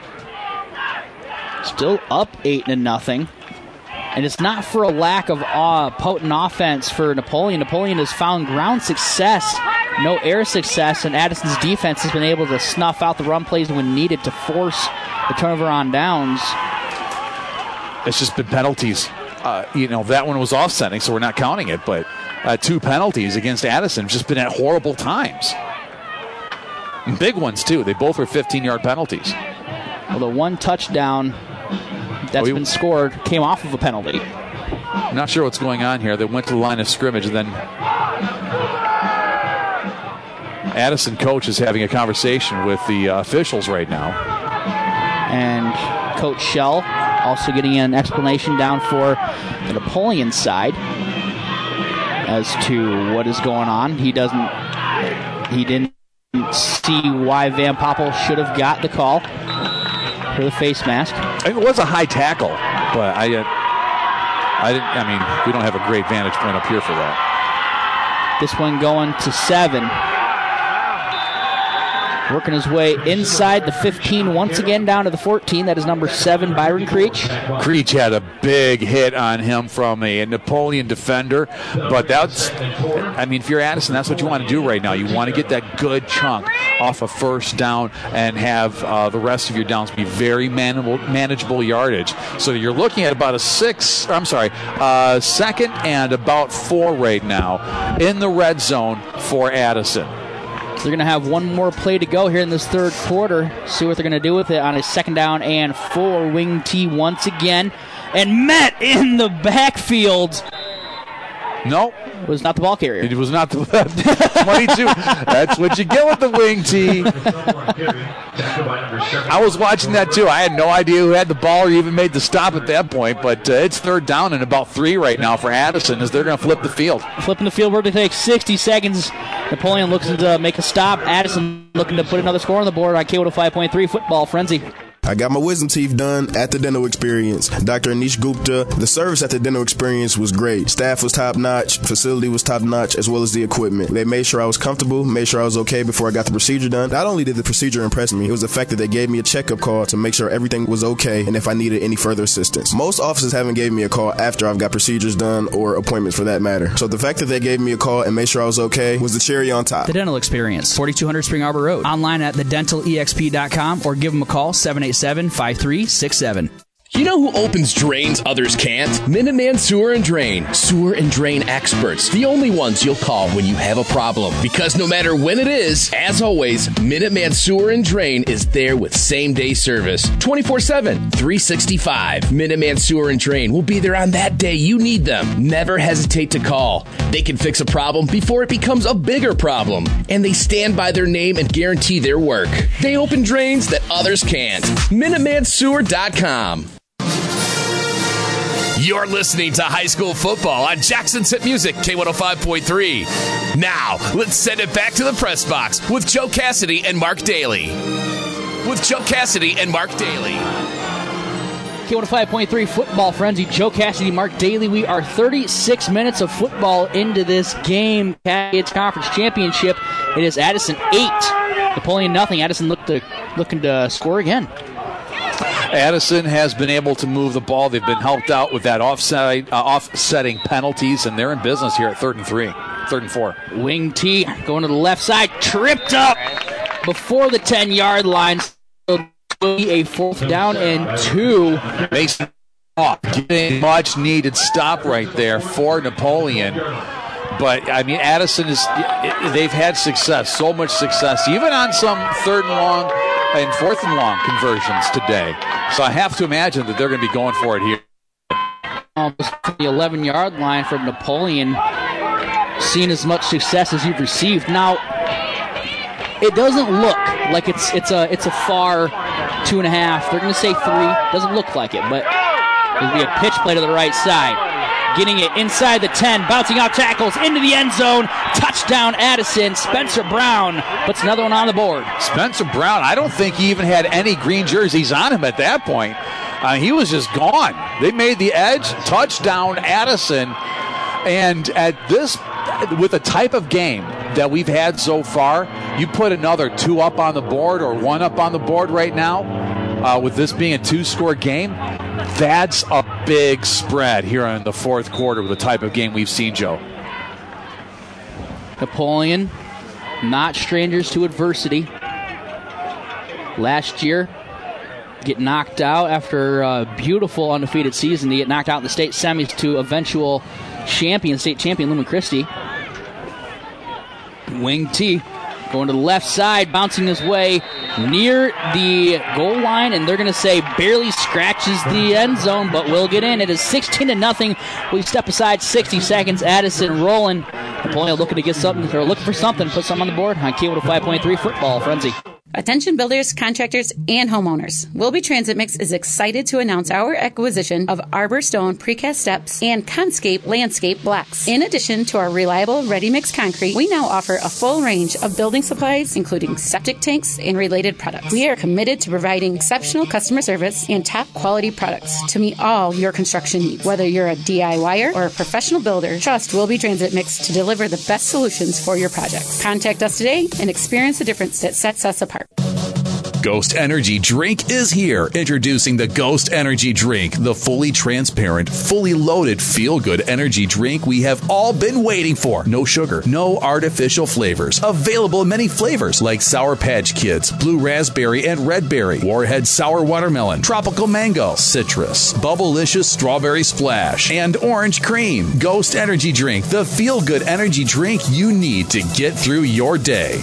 Still up eight to nothing. And it's not for a lack of uh, potent offense for Napoleon. Napoleon has found ground success, no air success, and Addison's defense has been able to snuff out the run plays when needed to force the turnover on downs.
It's just been penalties. Uh, you know, that one was offsetting, so we're not counting it, but uh, two penalties against Addison have just been at horrible times. And big ones, too. They both were fifteen-yard penalties.
Well, the one touchdown that's oh, been scored came off of a penalty.
I'm not sure what's going on here. They went to the line of scrimmage, and then Addison coach is having a conversation with the uh, officials right now.
And Coach Shell also getting an explanation down for the Napoleon side as to what is going on. He doesn't, he didn't see why Van Poppel should have got the call for the face mask.
I mean, it was a high tackle, but I, uh, I didn't. I mean, we don't have a great vantage point up here for that.
This one going to seven. Working his way inside the fifteen once again down to the fourteen. That is number seven, Byron Creech.
Creech had a big hit on him from a Napoleon defender, but that's, I mean, if you're Addison, that's what you want to do right now. You want to get that good chunk off a first down and have uh, the rest of your downs be very manageable, manageable yardage. So you're looking at about a six, I'm sorry, uh, second and about four right now in the red zone for Addison.
So they're going to have one more play to go here in this third quarter. See what they're going to do with it on a second down and four. Wing T once again. And met in the backfield.
Nope.
It was not the ball carrier.
It was not the twenty-two. That's what you get with the wing T. I was watching that too. I had no idea who had the ball or even made the stop at that point, but uh, it's third down and about three right now for Addison as they're going to flip the field.
Flipping the field, we're going to take sixty seconds. Napoleon looks to make a stop. Addison looking to put another score on the board on K one oh five point three Football Frenzy.
I got my wisdom teeth done at the Dental Experience. Doctor Anish Gupta, the service at the Dental Experience was great. Staff was top-notch, facility was top-notch, as well as the equipment. They made sure I was comfortable, made sure I was okay before I got the procedure done. Not only did the procedure impress me, it was the fact that they gave me a checkup call to make sure everything was okay and if I needed any further assistance. Most offices haven't gave me a call after I've got procedures done or appointments for that matter. So the fact that they gave me a call and made sure I was okay was the cherry on top.
The Dental Experience, forty-two hundred Spring Arbor Road. Online at the dental e x p dot com or give them a call, seven eight seven, five three six seven.
You know who opens drains others can't? Minuteman Sewer and Drain. Sewer and drain experts. The only ones you'll call when you have a problem. Because no matter when it is, as always, Minuteman Sewer and Drain is there with same-day service. twenty-four seven, three sixty-five. Minuteman Sewer and Drain will be there on that day you need them. Never hesitate to call. They can fix a problem before it becomes a bigger problem. And they stand by their name and guarantee their work. They open drains that others can't. Minuteman Sewer dot com.
You're listening to high school football on Jackson's Hit Music, K one oh five point three. Now, let's send it back to the press box with Joe Cassidy and Mark Daly. with Joe Cassidy and Mark Daly.
K one oh five point three Football Frenzy, Joe Cassidy, Mark Daly. We are thirty-six minutes of football into this game. It's Conference Championship. It is Addison eight, Napoleon nothing. Addison look to, looking to score again.
Addison has been able to move the ball. They've been helped out with that offside, uh, offsetting penalties, and they're in business here at third and three, third and four.
Wing T going to the left side, tripped up before the ten-yard line. A fourth down and two.
Mason up. Getting much needed stop right there for Napoleon. But, I mean, Addison is, they've had success, so much success, even on some third and long and fourth and long conversions today. So I have to imagine that they're going to be going for it here.
Almost the eleven-yard line from Napoleon, seen as much success as you've received. Now, it doesn't look like it's it's a it's a far two and a half. They're going to say three. Doesn't look like it, but there'll be a pitch play to the right side. Getting it inside the ten, bouncing out tackles into the end zone. Touchdown, Addison. Spencer Brown puts another one on the board.
Spencer Brown, I don't think he even had any green jerseys on him at that point. Uh, he was just gone. They made the edge. Touchdown, Addison. And at this, with the type of game that we've had so far, you put another two up on the board or one up on the board right now, uh, with this being a two-score game, that's a big spread here in the fourth quarter with the type of game we've seen, Joe.
Napoleon, not strangers to adversity. Last year, get knocked out after a beautiful undefeated season. They get knocked out in the state semis to eventual champion, state champion Lumen Christi. Wing T going to the left side, bouncing his way near the goal line, and they're going to say barely scratches the end zone, but will get in. It is sixteen to nothing. We step aside sixty seconds. Addison rolling. Napoleon looking to get something, or looking for something, put something on the board on K one oh five point three Football Frenzy.
Attention builders, contractors, and homeowners. Wilby Transit Mix is excited to announce our acquisition of Arbor Stone precast steps and Conscape landscape blocks. In addition to our reliable ready-mix concrete, we now offer a full range of building supplies, including septic tanks and related products. We are committed to providing exceptional customer service and top-quality products to meet all your construction needs. Whether you're a DIYer or a professional builder, trust Wilby Transit Mix to deliver the best solutions for your projects. Contact us today and experience the difference that sets us apart.
Ghost Energy Drink is here. Introducing the Ghost Energy Drink, the fully transparent, fully loaded, feel-good energy drink we have all been waiting for. No sugar, no artificial flavors. Available in many flavors like Sour Patch Kids, Blue Raspberry and Red Berry, Warhead Sour Watermelon, Tropical Mango, Citrus, Bubblicious Strawberry Splash, and Orange Cream. Ghost Energy Drink, the feel-good energy drink you need to get through your day.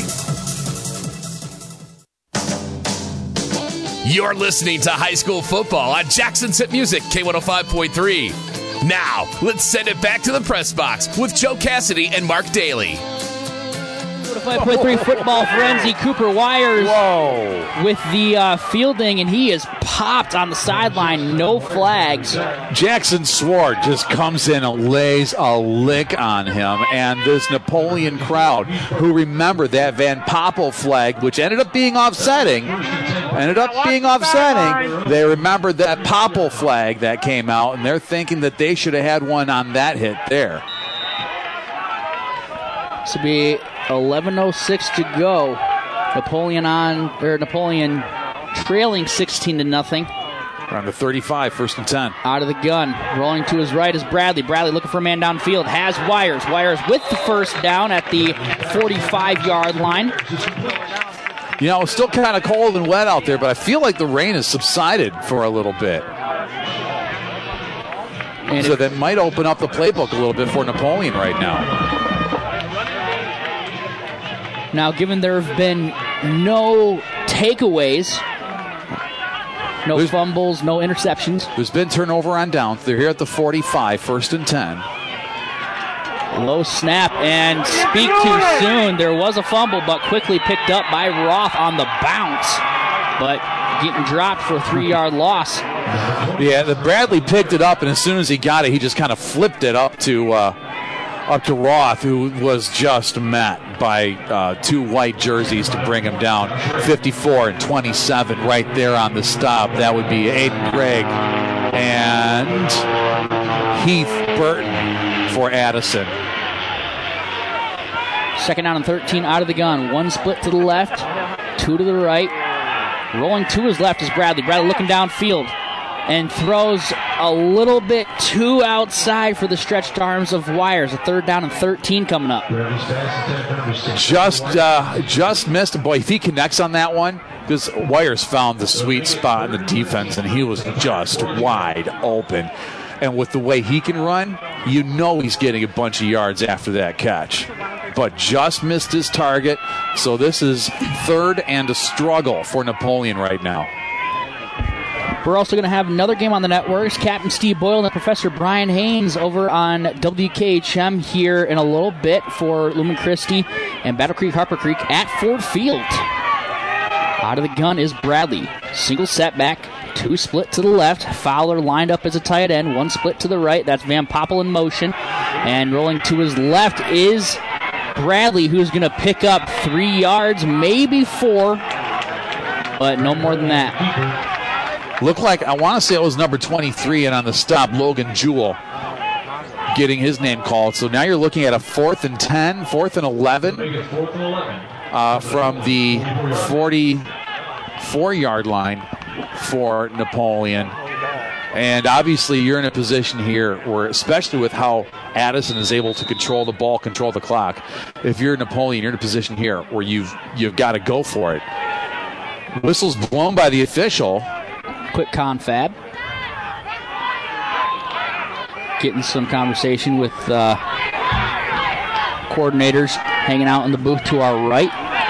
You're listening to high school football on Jackson's Hit Music, K one oh five point three. Now, let's send it back to the press box with Joe Cassidy and Mark Daly.
five point three Football Frenzy. Cooper Wires
Whoa.
with the uh, fielding, and he is popped on the sideline. No flags.
Jackson Sword just comes in and lays a lick on him. And this Napoleon crowd, who remember that Van Poppel flag, which ended up being offsetting, ended up being offsetting. They remembered that Poppel flag that came out, and they're thinking that they should have had one on that hit there.
This will be eleven oh six to go. Napoleon on, or Napoleon trailing sixteen to nothing.
Around the thirty-five, first and ten.
Out of the gun. Rolling to his right is Bradley. Bradley looking for a man downfield. Has Wires. Wires with the first down at the forty-five-yard line.
You know, it's still kind of cold and wet out there, but I feel like the rain has subsided for a little bit. And so it, that might open up the playbook a little bit for Napoleon right now.
Now, given there have been no takeaways, no there's, fumbles, no interceptions.
There's been turnover on downs. They're here at the forty-five, first and ten.
Low snap, and speak too soon. There was a fumble, but quickly picked up by Roth on the bounce. But getting dropped for a three-yard loss.
Yeah, the Bradley picked it up, and as soon as he got it, he just kind of flipped it up to uh, up to Roth, who was just met by uh, two white jerseys to bring him down. fifty-four and twenty-seven right there on the stop. That would be Aiden Gregg and Heath Burton for Addison.
Second down and thirteen out of the gun. One split to the left, two to the right. Rolling to his left is Bradley. Bradley looking downfield and throws a little bit too outside for the stretched arms of Wires. A third down and thirteen coming up.
Just uh, just missed. Boy, if he connects on that one, because Wires found the sweet spot in the defense, and he was just wide open. And with the way he can run, you know he's getting a bunch of yards after that catch. But just missed his target, so this is third and a struggle for Napoleon right now.
We're also going to have another game on the networks. Captain Steve Boyle and Professor Brian Haynes over on W K H M here in a little bit for Lumen Christi and Battle Creek Harper Creek at Ford Field. Out of the gun is Bradley. Single setback, two split to the left. Fowler lined up as a tight end, one split to the right. That's Van Poppel in motion. And rolling to his left is Bradley, who's going to pick up three yards, maybe four, but no more than that.
Looked like, I want to say it was number twenty-three, and on the stop, Logan Jewell getting his name called. So now you're looking at a fourth and ten, fourth and eleven uh, from the forty-four-yard line for Napoleon. And obviously you're in a position here where, especially with how Addison is able to control the ball, control the clock, if you're Napoleon, you're in a position here where you've you've got to go for it. Whistle's blown by the official.
Quick confab. Getting some conversation with uh, coordinators hanging out in the booth to our right.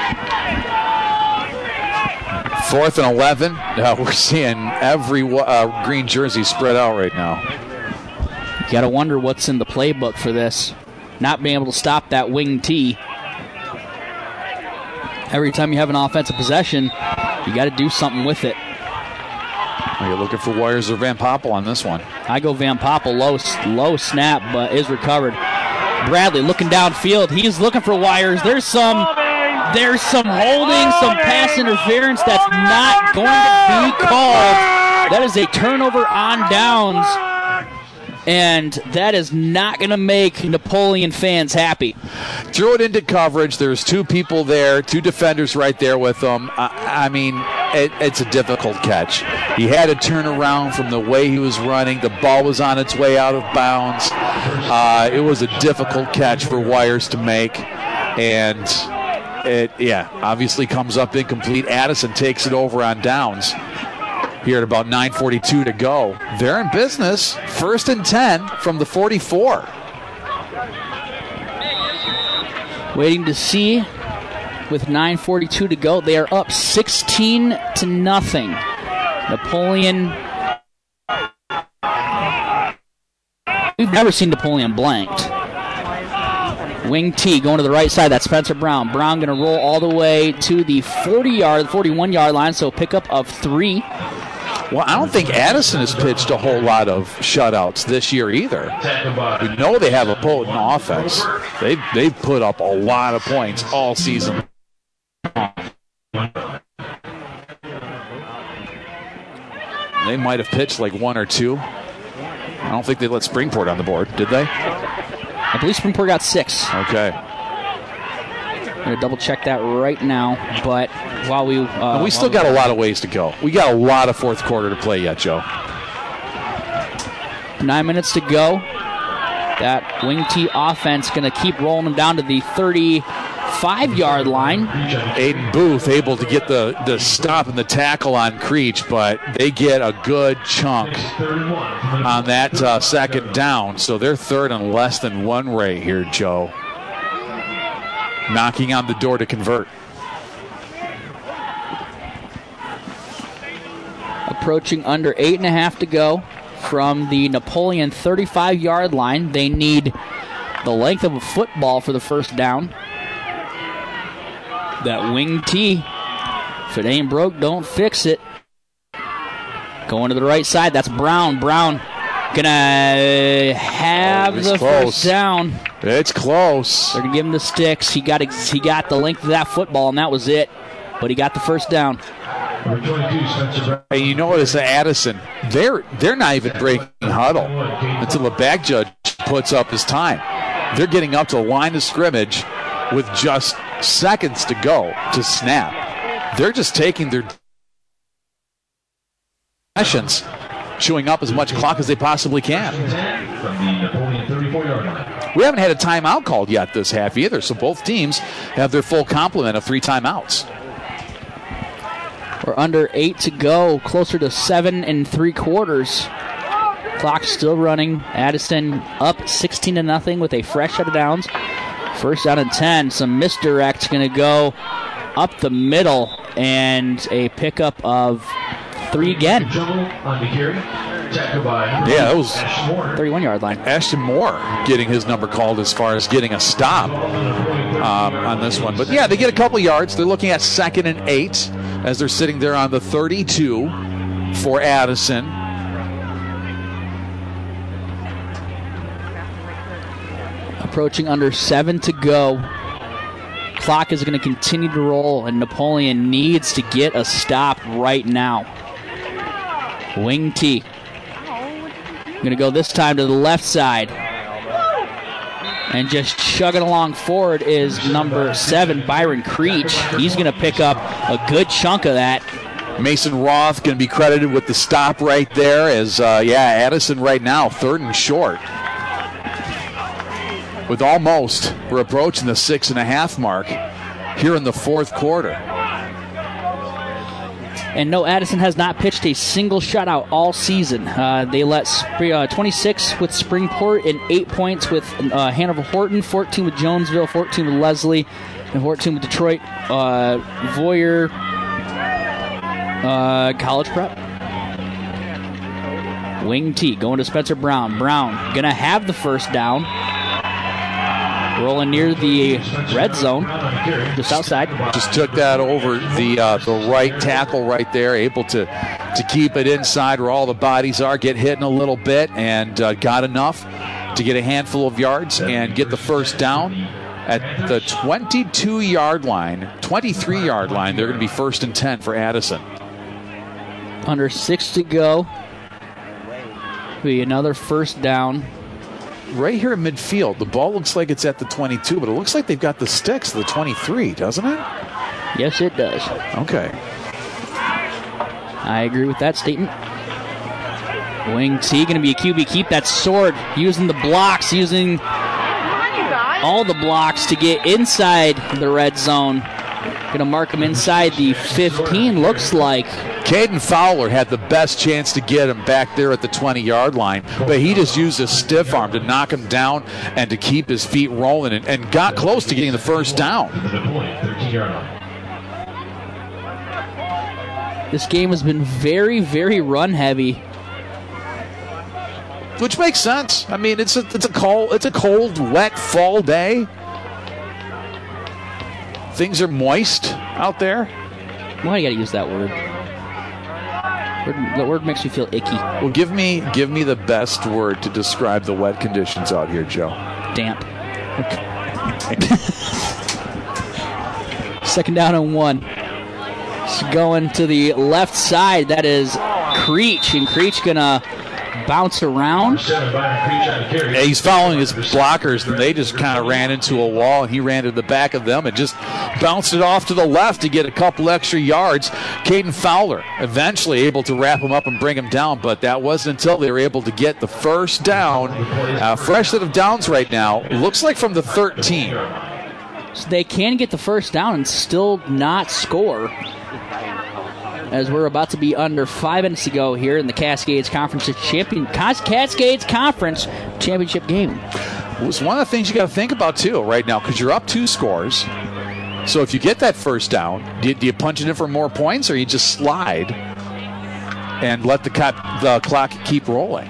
Fourth and eleven. Uh, we're seeing every uh, green jersey spread out right now.
You got to wonder what's in the playbook for this. Not being able to stop that wing T. Every time you have an offensive possession, you got to do something with it.
Are you looking for Wires or Van Poppel on this one?
I go Van Poppel. Low, low snap, but is recovered. Bradley looking downfield. He's looking for Wires. There's some, there's some holding, some pass interference that's not going to be called. That is a turnover on downs, and that is not going to make Napoleon fans happy.
Threw it into coverage. There's two people there, two defenders right there with them. I, I mean, it, it's a difficult catch. He had to turn around from the way he was running. The ball was on its way out of bounds. Uh, it was a difficult catch for Wires to make, and it, yeah, obviously comes up incomplete. Addison takes it over on downs. Here at about nine forty-two to go. They're in business. First and ten from the forty-four.
Waiting to see with nine forty-two to go. They are up sixteen to nothing. Napoleon. We've never seen Napoleon blanked. Wing T going to the right side. That's Spencer Brown. Brown going to roll all the way to the forty-yard, forty-one-yard line, so pickup of three.
Well, I don't think Addison has pitched a whole lot of shutouts this year either. We know they have a potent offense. They've, they've put up a lot of points all season. They might have pitched like one or two. I don't think they let Springport on the board, did they?
I believe Springport got six.
Okay.
I'm going to double check that right now, but while we... Uh,
we still got a lot of ways to go. We got a lot of fourth quarter to play yet, Joe.
Nine minutes to go. That wing T offense going to keep rolling them down to the thirty-five-yard line.
Aiden Booth able to get the, the stop and the tackle on Creech, but they get a good chunk on that uh, second down, so they're third and less than one right here, Joe. Knocking on the door to convert.
Approaching under eight and a half to go from the Napoleon thirty-five-yard line. They need the length of a football for the first down. That wing T, if it ain't broke, don't fix it. Going to the right side, that's Brown. Brown gonna have
oh,
the
close.
first down.
It's close.
They're going to give him the sticks. He got he got the length of that football, and that was it. But he got the first down.
And you notice Addison, they're they're not even breaking huddle until the back judge puts up his time. They're getting up to the line of scrimmage with just seconds to go to snap. They're just taking their sessions, chewing up as much clock as they possibly can. We haven't had a timeout called yet this half either, so both teams have their full complement of three timeouts.
We're under eight to go, closer to seven and three quarters. Clock still running. Addison up sixteen to nothing with a fresh set of downs. First down and ten. Some misdirect going to go up the middle, and a pickup of three again.
Yeah, that was
thirty-one-yard line.
Ashton Moore getting his number called as far as getting a stop um, on this one. But yeah, they get a couple yards. They're looking at second and eight as they're sitting there on the thirty-two for Addison.
Approaching under seven to go. Clock is going to continue to roll, and Napoleon needs to get a stop right now. Wing T. Going to go this time to the left side. And just chugging along forward is number seven, Byron Creech. He's going to pick up a good chunk of that.
Mason Roth going to be credited with the stop right there as, uh, yeah, Addison right now, third and short. With almost, we're approaching the six and a half mark here in the fourth quarter.
And no, Addison has not pitched a single shutout all season. Uh, they let uh, twenty-six with Springport and eight points with uh, Hanover Horton, fourteen with Jonesville, fourteen with Leslie, and fourteen with Detroit. Uh, Voyer uh, College Prep. Wing T going to Spencer Brown. Brown going to have the first down. Rolling near the red zone, just outside.
Just took that over the uh, the right tackle right there, able to, to keep it inside where all the bodies are, get hit in a little bit, and uh, got enough to get a handful of yards and get the first down at the twenty-two-yard line, twenty-three-yard line. They're going to be first and ten for Addison.
Under six to go. Be another first down.
Right here in midfield, the ball looks like it's at the twenty-two, but it looks like they've got the sticks to the twenty-three, doesn't it?
Yes, it does.
Okay.
I agree with that statement. Wing T going to be a Q B keep. That sword using the blocks, using all the blocks to get inside the red zone. Going to mark him inside the fifteen, looks like.
Caden Fowler had the best chance to get him back there at the twenty-yard line, but he just used his stiff arm to knock him down and to keep his feet rolling, and, and got close to getting the first down.
This game has been very, very run-heavy.
Which makes sense. I mean, it's a it's a cold it's a cold, wet fall day. Things are moist out there.
Why do you got to use that word? The word makes me feel icky.
Well, give me give me the best word to describe the wet conditions out here, Joe.
Damp. Okay. Second down and one. It's going to the left side. That is Creech, and Creech gonna bounce around.
Yeah, he's following his blockers, and they just kind of ran into a wall, and he ran to the back of them and just bounced it off to the left to get a couple extra yards. Caden Fowler eventually able to wrap him up and bring him down, but that wasn't until they were able to get the first down. Uh, fresh set of downs right now. Looks like from the thirteen.
So they can get the first down and still not score, as we're about to be under five minutes to go here in the Cascades Conference Champion Cascades Conference Championship game.
It's one of the things you got to think about too right now, because you're up two scores. So if you get that first down, do you, do you punch it in for more points, or you just slide and let the, cop, the clock keep rolling?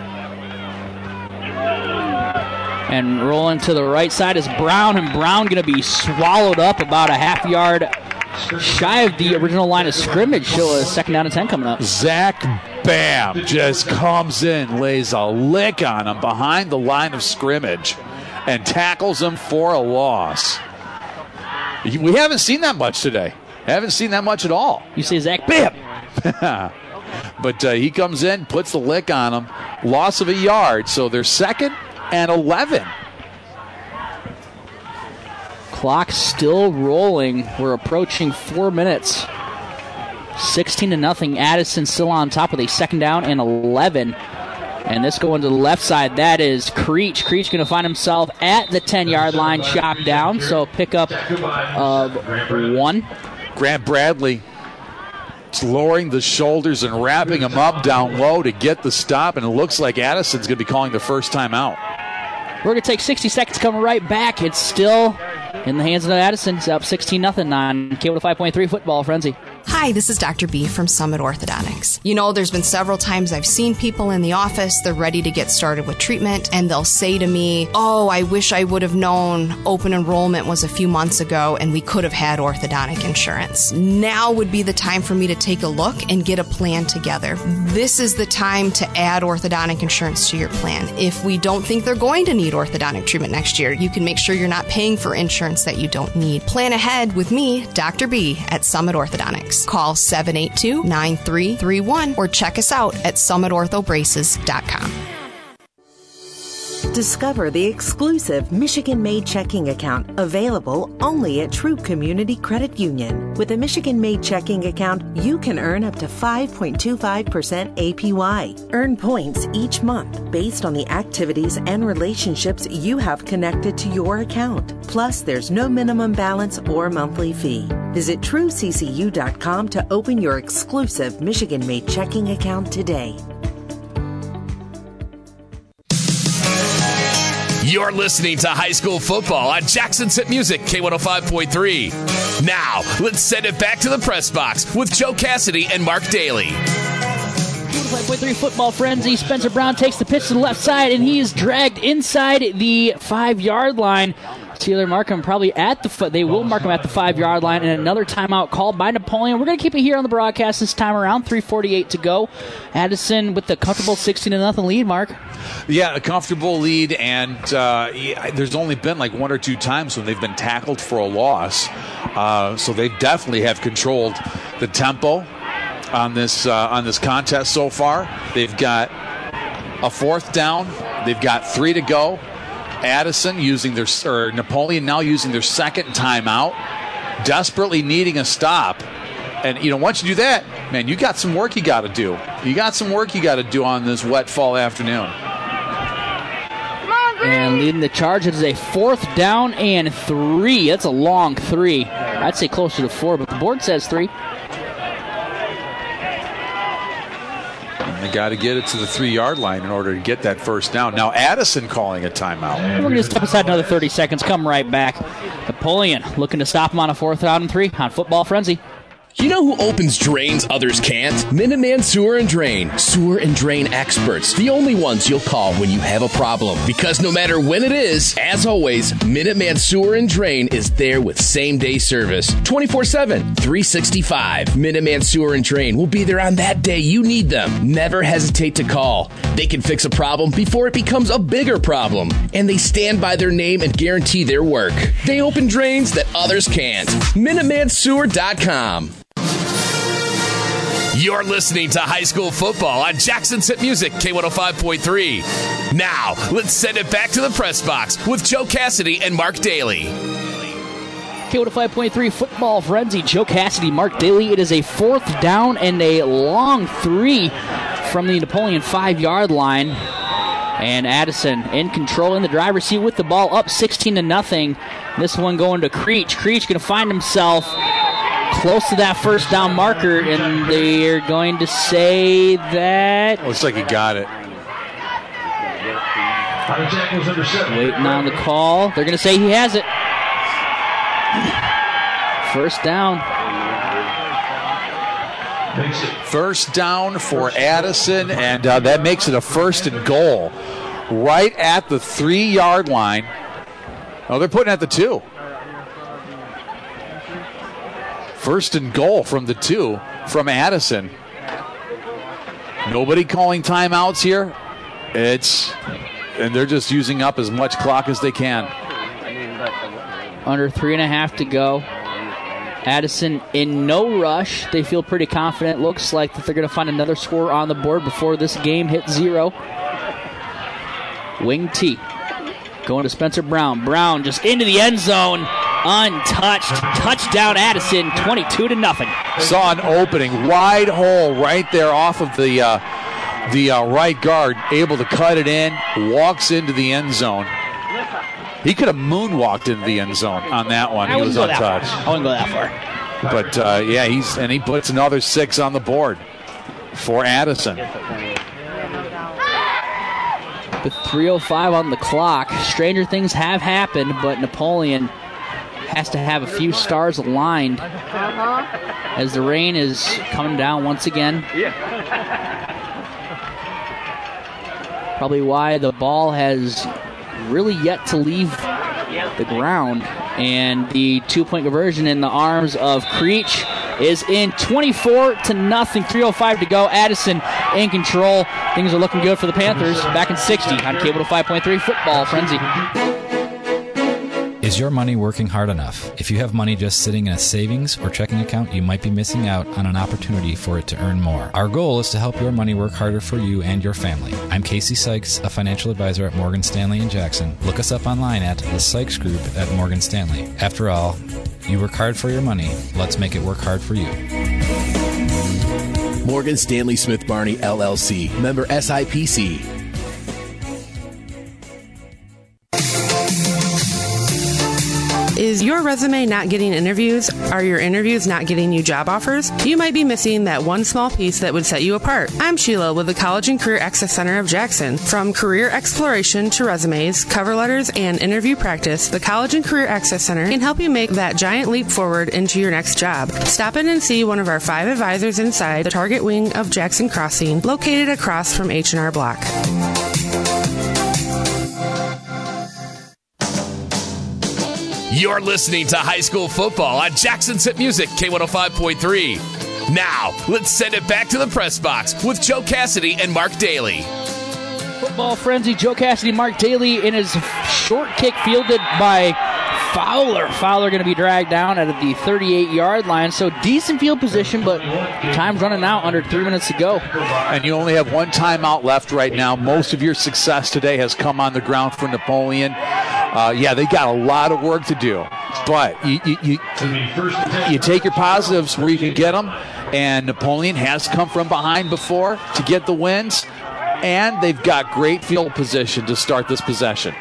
And rolling to the right side is Brown, and Brown going to be swallowed up about a half yard shy of the original line of scrimmage. So a second down and ten coming up.
Zach Bam just comes in, lays a lick on him behind the line of scrimmage. and tackles him for a loss. We haven't seen that much today. Haven't seen that much at all.
You say Zach Bibb.
But uh, he comes in, puts the lick on him. Loss of a yard, so they're second and eleven.
Clock still rolling. We're approaching four minutes. sixteen to nothing. Addison still on top with a second down and eleven. And this going to the left side. That is Creech. Creech going to find himself at the ten-yard line, chopped down. So pick up of one.
Grant Bradley lowering the shoulders and wrapping him up down low to get the stop. And it looks like Addison's going to be calling the first time out.
We're going to take sixty seconds, coming right back. It's still in the hands of Addison. It's up sixteen nothing on K one oh five point three Football Frenzy.
Hi, this is Doctor B from Summit Orthodontics. You know, there's been several times I've seen people in the office, they're ready to get started with treatment, and they'll say to me, oh, I wish I would have known open enrollment was a few months ago and we could have had orthodontic insurance. Now would be the time for me to take a look and get a plan together. This is the time to add orthodontic insurance to your plan. If we don't think they're going to need orthodontic treatment next year, you can make sure you're not paying for insurance that you don't need. Plan ahead with me, Doctor B, at Summit Orthodontics. Call seven eight two, nine three three one or check us out at summit ortho braces dot com.
Discover the exclusive Michigan-made checking account available only at Troop Community Credit Union. With a Michigan-made checking account, you can earn up to five point two five percent A P Y. Earn points each month based on the activities and relationships you have connected to your account. Plus, there's no minimum balance or monthly fee. Visit true c c u dot com to open your exclusive Michigan-made checking account today.
You're listening to high school football on Jackson Sit Music, K one oh five point three. Now, let's send it back to the press box with Joe Cassidy and Mark Daly.
K one oh five point three Football Frenzy. Spencer Brown takes the pitch to the left side, and he is dragged inside the five-yard line. Taylor mark him probably at the they will mark him at the five-yard line, and another timeout called by Napoleon. We're going to keep it here on the broadcast this time around. three forty-eight to go. Addison with the comfortable sixteen to nothing lead, Mark.
Yeah, a comfortable lead, and uh, yeah, there's only been like one or two times when they've been tackled for a loss. Uh, so they definitely have controlled the tempo on this uh, on this contest so far. They've got a fourth down. They've got three to go. Addison using their, or Napoleon now using their second timeout, desperately needing a stop. And, you know, once you do that, man, you got some work you got to do. You got some work you got to do on this wet fall afternoon.
And leading the charge, it is a fourth down and three. That's a long three. I'd say closer to four, but the board says three.
They got to get it to the three-yard line in order to get that first down. Now Addison calling a timeout.
We're going to step aside another thirty seconds. Come right back. Napoleon looking to stop him on a fourth down and three on Football Frenzy.
You know who opens drains others can't? Minuteman Sewer and Drain. Sewer and drain experts. The only ones you'll call when you have a problem. Because no matter when it is, as always, Minuteman Sewer and Drain is there with same-day service. twenty-four seven, three sixty-five. Minuteman Sewer and Drain will be there on that day you need them. Never hesitate to call. They can fix a problem before it becomes a bigger problem. And they stand by their name and guarantee their work. They open drains that others can't. Minuteman Sewer dot com.
You're listening to high school football on Jackson Sit Music, K one oh five point three. Now, let's send it back to the press box with Joe Cassidy and Mark Daly.
K one oh five point three Football Frenzy. Joe Cassidy, Mark Daly. It is a fourth down and a long three from the Napoleon five-yard line. And Addison in control in the driver's seat with the ball up sixteen to nothing. This one going to Creech. Creech going to find himself close to that first down marker, and they're going to say that...
Looks like he got it.
Waiting on the call. They're going to say he has it. First down.
First down for Addison, and uh, that makes it a first and goal. Right at the three-yard line. Oh, they're putting at the two. First and goal from the two from Addison. Nobody calling timeouts here. It's and they're just using up as much clock as they can.
Under three and a half to go. Addison in no rush. They feel pretty confident. Looks like that they're going to find another score on the board before this game hits zero. Wing T going to Spencer Brown. Brown just into the end zone. Untouched. Touchdown Addison, twenty-two to nothing.
Saw an opening, wide hole right there off of the uh, the uh, right guard. Able to cut it in. Walks into the end zone. He could have moonwalked into the end zone on that one.
I
He was
wouldn't go that
untouched.
far. I wouldn't go that far.
But uh, yeah, he's and he puts another six on the board for Addison.
With three oh five on the clock, stranger things have happened, but Napoleon has to have a few stars aligned as the rain is coming down once again. Probably why the ball has really yet to leave the ground. And the two-point conversion in the arms of Creech is in twenty-four to nothing. three oh five to go. Addison in control. Things are looking good for the Panthers. Back in sixty on Cable to five point three Football Frenzy.
Is your money working hard enough? If you have money just sitting in a savings or checking account, you might be missing out on an opportunity for it to earn more. Our goal is to help your money work harder for you and your family. I'm Casey Sykes, a financial advisor at Morgan Stanley in Jackson. Look us up online at the Sykes Group at Morgan Stanley. After all, you work hard for your money. Let's make it work hard for you.
Morgan Stanley Smith Barney, L L C. Member S I P C.
Is your resume not getting interviews? Are your interviews not getting you job offers? You might be missing that one small piece that would set you apart. I'm Sheila with the College and Career Access Center of Jackson. From career exploration to resumes, cover letters, and interview practice, the College and Career Access Center can help you make that giant leap forward into your next job. Stop in and see one of our five advisors inside the Target Wing of Jackson Crossing, located across from H and R Block.
You're listening to high school football on Jackson's Hit Music, K one oh five point three. Now, let's send it back to the press box with Joe Cassidy and Mark Daly.
Football Frenzy, Joe Cassidy, Mark Daly in his short kick fielded by Fowler. Fowler going to be dragged down at the thirty-eight-yard line. So decent field position, but time's running out, under three minutes to go.
And you only have one timeout left right now. Most of your success today has come on the ground for Napoleon. Uh, yeah, they got a lot of work to do. But you, you, you, you take your positives where you can get them. And Napoleon has come from behind before to get the wins. And they've got great field position to start this possession.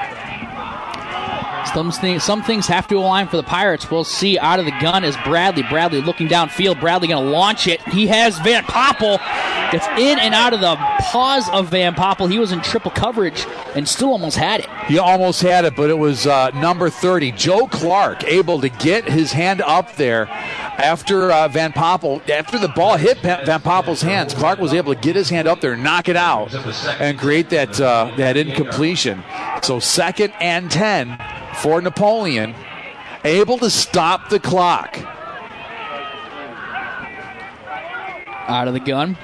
Some things, some things have to align for the Pirates. We'll see. Out of the gun is Bradley. Bradley looking downfield. Bradley going to launch it. He has Van Poppel. Gets in and out of the paws of Van Poppel. He was in triple coverage and still almost had it.
He almost had it, but it was uh, number thirty, Joe Clark, able to get his hand up there after uh, Van Poppel. After the ball hit Van Poppel's hands, Clark was able to get his hand up there, knock it out, and create that uh, that incompletion. So second and ten for Napoleon, able to stop the clock.
Out of the gun.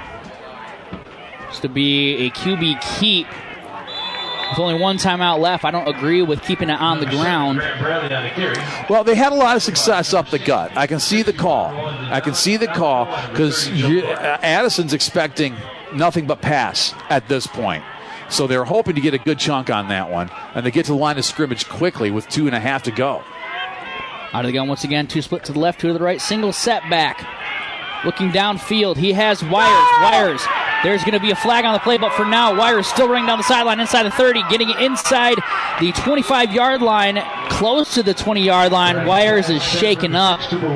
To be a Q B keep with only one timeout left. I don't agree with keeping it on the ground.
Well, they had a lot of success up the gut. I can see the call. I can see the call because Addison's expecting nothing but pass at this point. So they're hoping to get a good chunk on that one. And they get to the line of scrimmage quickly with two and a half to go.
Out of the gun once again. Two split to the left, two to the right. Single setback. Looking downfield. He has Wires. Wires. There's going to be a flag on the play, but for now, Wires still running down the sideline inside the thirty, getting inside the twenty-five-yard line, close to the twenty-yard line. Wires is shaken up.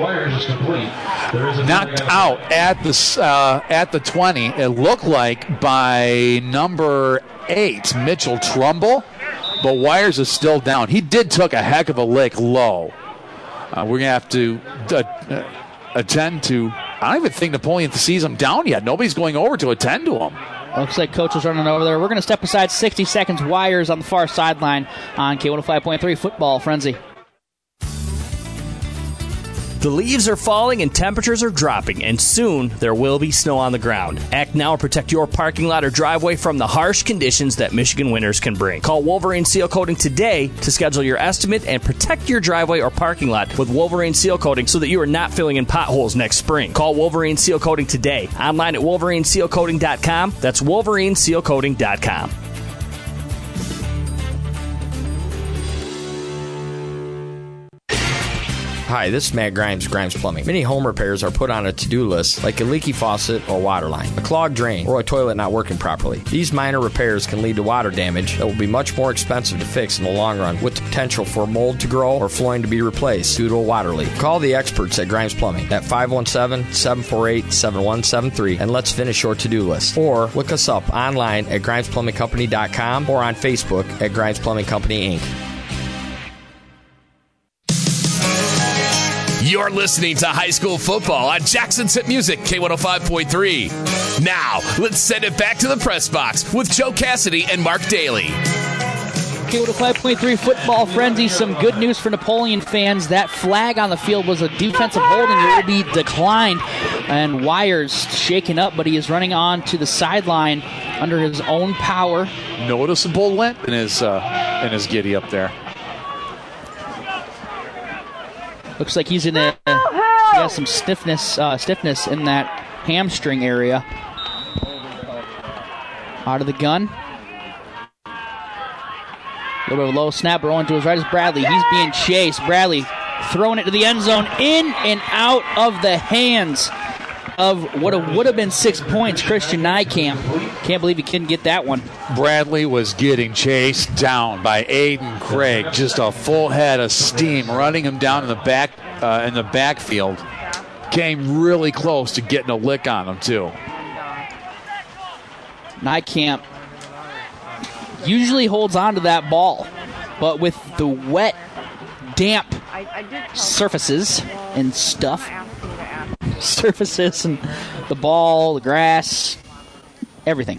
Knocked out at the uh, at the twenty. It looked like by number eight, Mitchell Trumbull, but Wires is still down. He did took a heck of a lick low. Uh, we're going to have to uh, attend to. I don't even think Napoleon sees him down yet. Nobody's going over to attend to him.
Looks like Coach was running over there. We're going to step aside sixty seconds. Wires on the far sideline on K one oh five point three Football Frenzy.
The leaves are falling and temperatures are dropping, and soon there will be snow on the ground. Act now and protect your parking lot or driveway from the harsh conditions that Michigan winters can bring. Call Wolverine Seal Coating today to schedule your estimate and protect your driveway or parking lot with Wolverine Seal Coating so that you are not filling in potholes next spring. Call Wolverine Seal Coating today. Online at wolverine seal coating dot com. That's wolverine seal coating dot com.
Hi, this is Matt Grimes, Grimes Plumbing. Many home repairs are put on a to-do list, like a leaky faucet or water line, a clogged drain, or a toilet not working properly. These minor repairs can lead to water damage that will be much more expensive to fix in the long run, with the potential for mold to grow or flooring to be replaced due to a water leak. Call the experts at Grimes Plumbing at five one seven, seven four eight, seven one seven three and let's finish your to-do list. Or look us up online at grimes plumbing company dot com or on Facebook at Grimes Plumbing Company, Incorporated.
You're listening to high school football on Jackson's Hit Music, K one oh five point three. Now, let's send it back to the press box with Joe Cassidy and Mark Daly.
K one oh five point three football frenzy. Some good news for Napoleon fans. That flag on the field was a defensive holding. It will be declined. And Wires shaken up, but he is running on to the sideline under his own power.
Noticeable limp in his, uh, in his giddy up there.
Looks like he's in a, he has some stiffness, uh, stiffness in that hamstring area. Out of the gun. A little bit of a low snap, rolling to his right is Bradley. He's being chased. Bradley throwing it to the end zone, in and out of the hands of what would have been six points, Christian Nijkamp. Can't believe he couldn't get that one.
Bradley was getting chased down by Aiden Craig. Just a full head of steam, running him down in the back uh, in the backfield. Came really close to getting a lick on him too.
Nijkamp usually holds on to that ball, but with the wet, damp surfaces and stuff, surfaces and the ball, the grass, everything.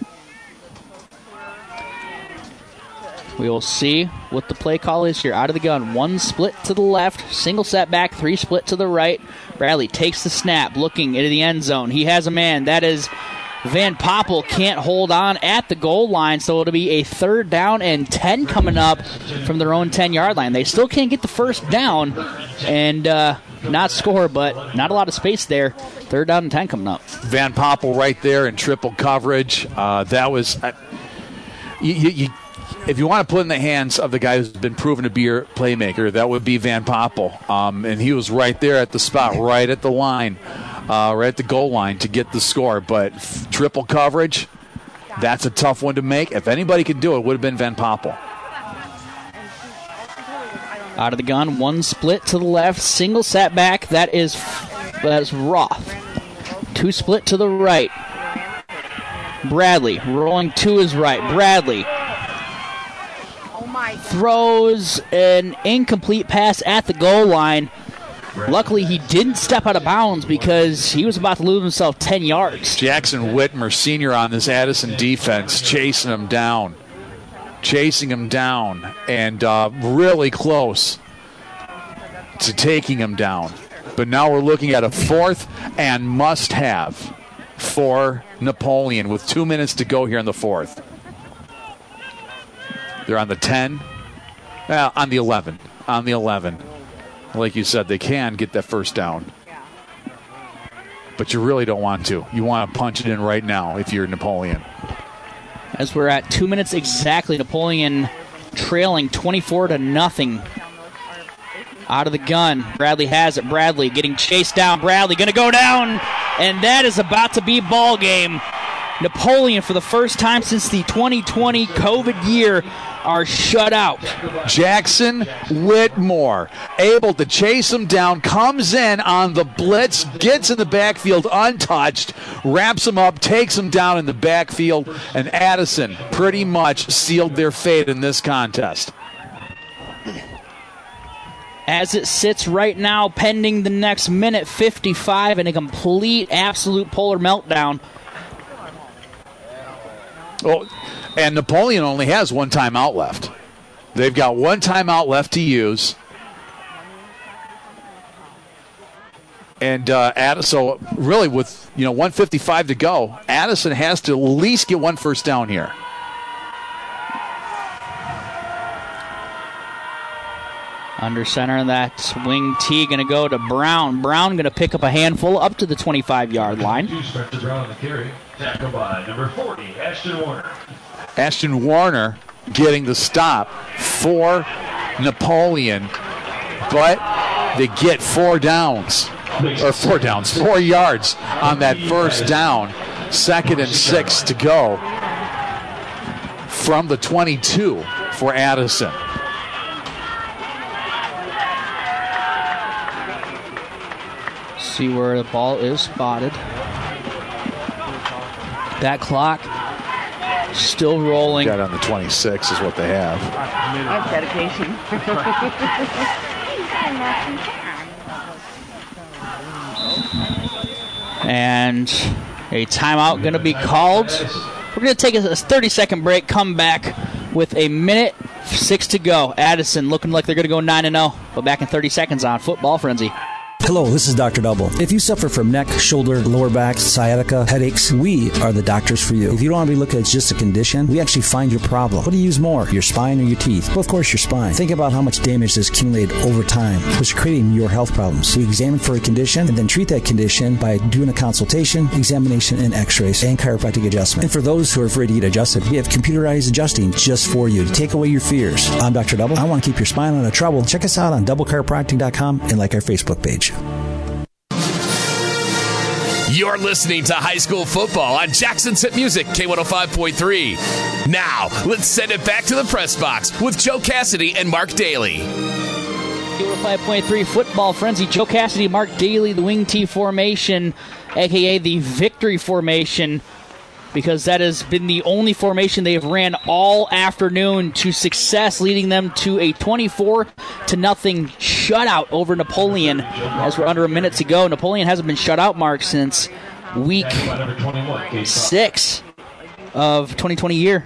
We will see what the play call is here. Out of the gun, one split to the left, single set back, three split to the right. Bradley takes the snap, looking into the end zone. He has a man. That is Van Poppel. Can't hold on at the goal line, so it'll be a third down and ten coming up from their own ten-yard line. They still can't get the first down and uh, not score, but not a lot of space there. Third down and ten coming up.
Van Poppel right there in triple coverage. Uh, that was... Uh, you, you, you If you want to put in the hands of the guy who's been proven to be your playmaker, that would be Van Poppel. Um, and he was right there at the spot, right at the line, uh, right at the goal line to get the score. But f- triple coverage, that's a tough one to make. If anybody could do it, it would have been Van Poppel.
Out of the gun, one split to the left, single set back. That is, that is Roth. Two split to the right. Bradley rolling to his right. Bradley throws an incomplete pass at the goal line. Luckily, he didn't step out of bounds because he was about to lose himself ten yards.
Jackson Whitmer, senior on this Addison defense, chasing him down. Chasing him down and uh, really close to taking him down. But now we're looking at a fourth and must-have for Napoleon with two minutes to go here in the fourth. They're on the ten. Well, on the eleven. On the eleven. Like you said, they can get that first down. But you really don't want to. You want to punch it in right now if you're Napoleon.
As we're at two minutes exactly, Napoleon trailing twenty-four to nothing. Out of the gun. Bradley has it. Bradley getting chased down. Bradley going to go down. And that is about to be ball game. Napoleon, for the first time since the twenty twenty COVID year, are shut out.
Jackson Whitmore able to chase him down, comes in on the blitz, gets in the backfield untouched, wraps him up, takes him down in the backfield, and Addison pretty much sealed their fate in this contest.
As it sits right now, pending the next minute fifty-five in a complete, absolute polar meltdown.
Oh, and Napoleon only has one timeout left. They've got one timeout left to use. And uh, Addison, so really with you know one fifty-five to go, Addison has to at least get one first down here.
Under center, that wing T going to go to Brown. Brown going to pick up a handful up to the twenty-five-yard line.
Brown on the carry. Tackled by number forty, Ashton Warner.
Ashton Warner getting the stop for Napoleon, but they get four downs. Or four downs, four yards on that first down. Second and six to go from the twenty-two for Addison.
See where the ball is spotted. That clock still rolling.
Got on the twenty-six is what they have.
That's dedication.
And a timeout going to be called. We're going to take a thirty-second break, come back with a minute, six to go. Addison looking like they're going to go nine and oh. But back in thirty seconds on Football Frenzy.
Hello, this is Doctor Double. If you suffer from neck, shoulder, lower back, sciatica, headaches, we are the doctors for you. If you don't want to be looked at as just a condition, we actually find your problem. What do you use more, your spine or your teeth? Well, of course, your spine. Think about how much damage has accumulated over time, which is creating your health problems. We examine for a condition and then treat that condition by doing a consultation, examination, and x-rays, and chiropractic adjustment. And for those who are afraid to get adjusted, we have computerized adjusting just for you to take away your fears. I'm Doctor Double. I want to keep your spine out of trouble. Check us out on double chiropractic dot com and like our Facebook page.
You're listening to high school football on Jackson's Hit Music, K one oh five point three. Now, let's send it back to the press box with Joe Cassidy and Mark Daly.
K one oh five point three Football Frenzy. Joe Cassidy, Mark Daly, the wing T formation, a k a the victory formation, because that has been the only formation they have ran all afternoon to success, leading them to a twenty-four to nothing shutout over Napoleon as we're under a minute to go. Napoleon hasn't been shut out, Mark, since week six of twenty twenty year.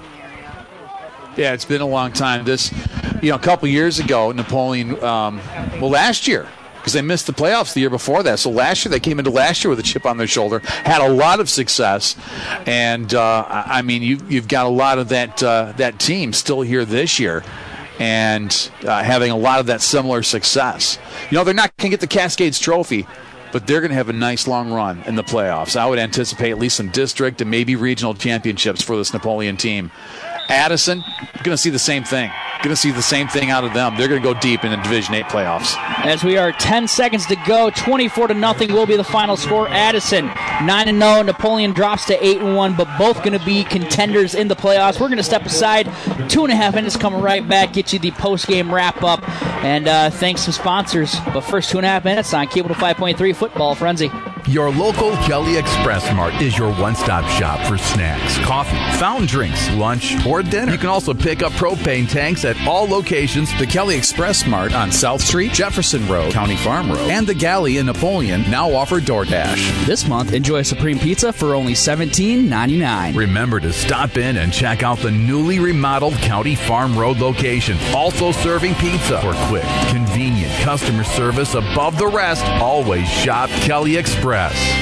Yeah, it's been a long time. This, you know, a couple years ago, Napoleon, um, well, last year, because they missed the playoffs the year before that. So last year, they came into last year with a chip on their shoulder, had a lot of success, and uh, I mean, you, you've got a lot of that uh, that team still here this year, and uh, having a lot of that similar success. You know, they're not going to get the Cascades Trophy, but they're going to have a nice long run in the playoffs. I would anticipate at least some district and maybe regional championships for this Napoleon team. Addison, you're going to see the same thing. Going to see the same thing out of them. They're going to go deep in the Division eight playoffs.
As we are ten seconds to go, twenty-four to nothing will be the final score. Addison nine and oh. Napoleon drops to eight and one, but both going to be contenders in the playoffs. We're going to step aside. Two and a half minutes coming right back. Get you the post-game wrap-up. And uh, thanks to sponsors. But first two and a half minutes on K one oh five point three Football Frenzy.
Your local Kelly Express Mart is your one-stop shop for snacks, coffee, fountain drinks, lunch, or dinner. You can also pick up propane tanks at all locations. The Kelly Express Mart on South Street, Jefferson Road, County Farm Road, and the Galley in Napoleon now offer DoorDash.
This month, enjoy a Supreme Pizza for only seventeen ninety-nine.
Remember to stop in and check out the newly remodeled County Farm Road location. Also serving pizza for quick, convenient customer service above the rest. Always shop Kelly Express.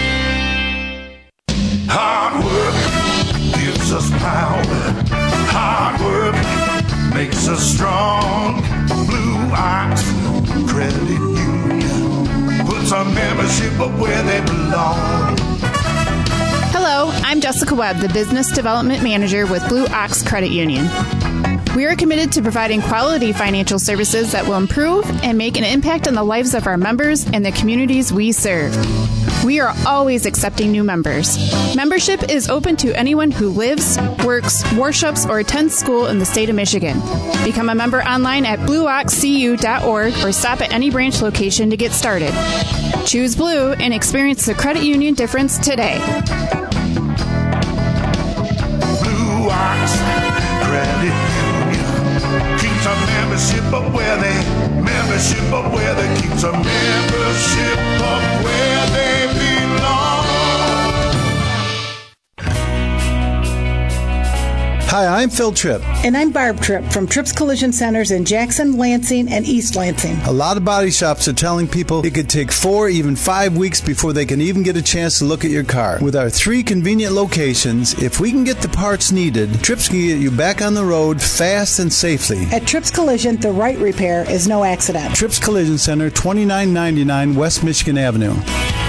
Hard work gives us power. Hard work makes us strong. Blue Ox Credit Union puts our membership up where they belong.
Hello, I'm Jessica Webb, the Business Development Manager with Blue Ox Credit Union. We are committed to providing quality financial services that will improve and make an impact on the lives of our members and the communities we serve. We are always accepting new members. Membership is open to anyone who lives, works, worships, or attends school in the state of Michigan. Become a member online at blue ox c u dot org or stop at any branch location to get started. Choose Blue and experience the credit union difference today.
Blue Ox Credit Union keeps our membership up where they membership up where they keeps our membership up where they belong.
Hi, I'm Phil Tripp.
And I'm Barb Tripp from Tripp's Collision Centers in Jackson, Lansing, and East Lansing.
A lot of body shops are telling people it could take four, even five weeks before they can even get a chance to look at your car. With our three convenient locations, if we can get the parts needed, Tripp's can get you back on the road fast and safely.
At Tripp's Collision, the right repair is no accident.
Tripp's Collision Center, twenty-nine ninety-nine West Michigan Avenue.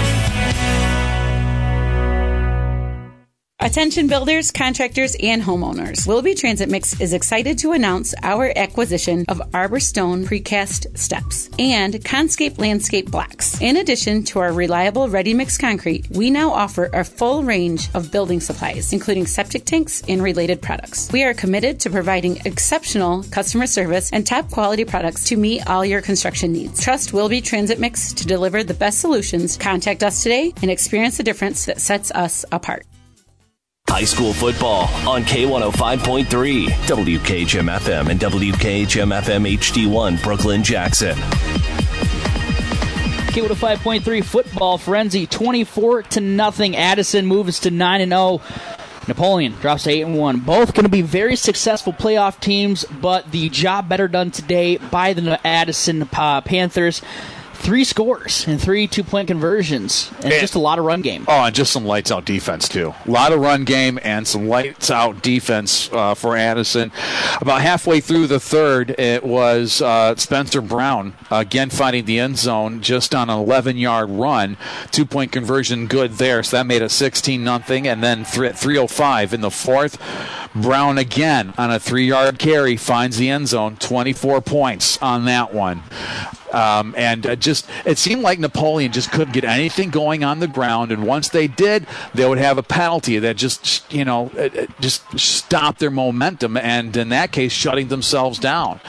Attention builders, contractors, and homeowners. Willoughby Transit Mix is excited to announce our acquisition of Arbor Stone Precast Steps and Conscape Landscape Blocks. In addition to our reliable ready-mix concrete, we now offer a full range of building supplies, including septic tanks and related products. We are committed to providing exceptional customer service and top quality products to meet all your construction needs. Trust Willoughby Transit Mix to deliver the best solutions. Contact us today and experience the difference that sets us apart.
High school football on K one oh five point three, W K H M F M and W K H M F M H D one, Brooklyn, Jackson.
K one oh five point three football frenzy, twenty-four to nothing. Addison moves to nine and oh. Napoleon drops to eight and one. Both going to be very successful playoff teams, but the job better done today by the Addison uh, Panthers. Three scores and three two-point conversions, and, and just a lot of run game.
Oh, and just some lights-out defense, too. A lot of run game and some lights-out defense uh, for Addison. About halfway through the third, it was uh, Spencer Brown, again finding the end zone just on an eleven-yard run. Two-point conversion good there, so that made it sixteen nothing. And then th- three oh five in the fourth, Brown again on a three-yard carry finds the end zone, twenty-four points on that one. Um, and uh, just it seemed like Napoleon just couldn't get anything going on the ground, and once they did, they would have a penalty that just, you know, it, it just stopped their momentum, and in that case, shutting themselves down.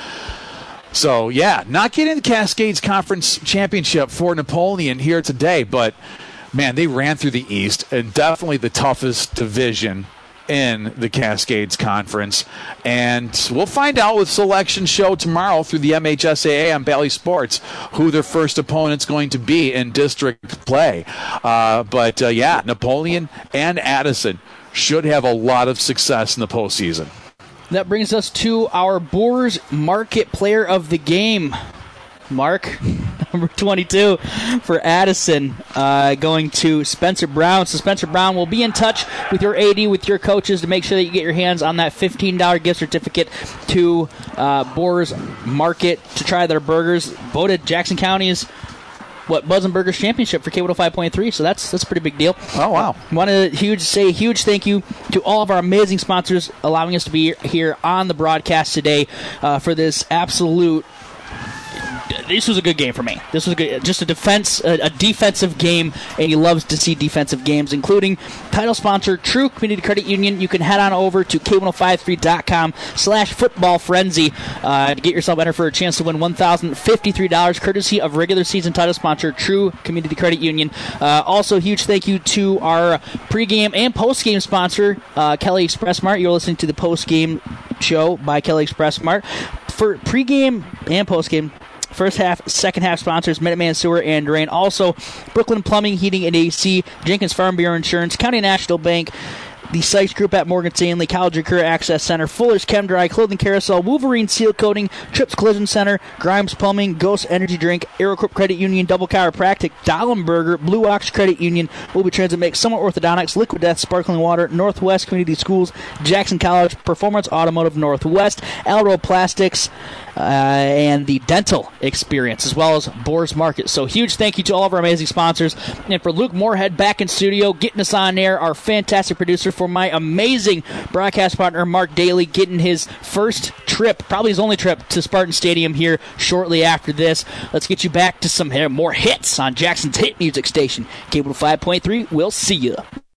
So, yeah, not getting the Cascades Conference Championship for Napoleon here today, but, man, they ran through the East, and definitely the toughest division in the Cascades Conference. And we'll find out with Selection Show tomorrow through the M H S A A on Bally Sports who their first opponent's going to be in district play. Uh, but, uh, yeah, Napoleon and Addison should have a lot of success in the postseason.
That brings us to our Boers Market Player of the Game. Mark, number twenty-two for Addison, uh, going to Spencer Brown. So Spencer Brown will be in touch with your A D, with your coaches, to make sure that you get your hands on that fifteen dollars gift certificate to uh, Boers Market to try their burgers. Voted Jackson County's what Buzz and Burgers Championship for K one oh five point three, so that's that's a pretty big deal.
Oh, wow.
Want to huge say a huge thank you to all of our amazing sponsors allowing us to be here on the broadcast today uh, for this absolute This was a good game for me. This was a good, just a defense, a, a defensive game, and he loves to see defensive games, including title sponsor True Community Credit Union. You can head on over to K ten fifty-three dot com slash football frenzy uh, to get yourself entered for a chance to win one thousand fifty-three dollars, courtesy of regular season title sponsor True Community Credit Union. Uh, also, huge thank you to our pregame and postgame sponsor, uh, Kelly Express Mart. You're listening to the postgame show by Kelly Express Mart. For pregame and postgame, first half, second half sponsors, Minuteman Sewer and Drain. Also, Brooklyn Plumbing, Heating, and A C, Jenkins Farm Bureau Insurance, County National Bank, the Sykes Group at Morgan Stanley, College and Career Access Center, Fuller's Chem Dry, Clothing Carousel, Wolverine Seal Coating, Trips Collision Center, Grimes Plumbing, Ghost Energy Drink, AeroCorp Credit Union, Double Chiropractic, Dallenberger, Blue Ox Credit Union, Willoughby Transit Mix, Summit Orthodontics, Liquid Death, Sparkling Water, Northwest Community Schools, Jackson College, Performance Automotive Northwest, Alro Plastics, Uh, and the dental experience, as well as Boers Market. So huge thank you to all of our amazing sponsors. And for Luke Moorhead back in studio, getting us on air, our fantastic producer, for my amazing broadcast partner, Mark Daly, getting his first trip, probably his only trip, to Spartan Stadium here shortly after this. Let's get you back to some more hits on Jackson's hit music station. K one oh five point three, we'll see you.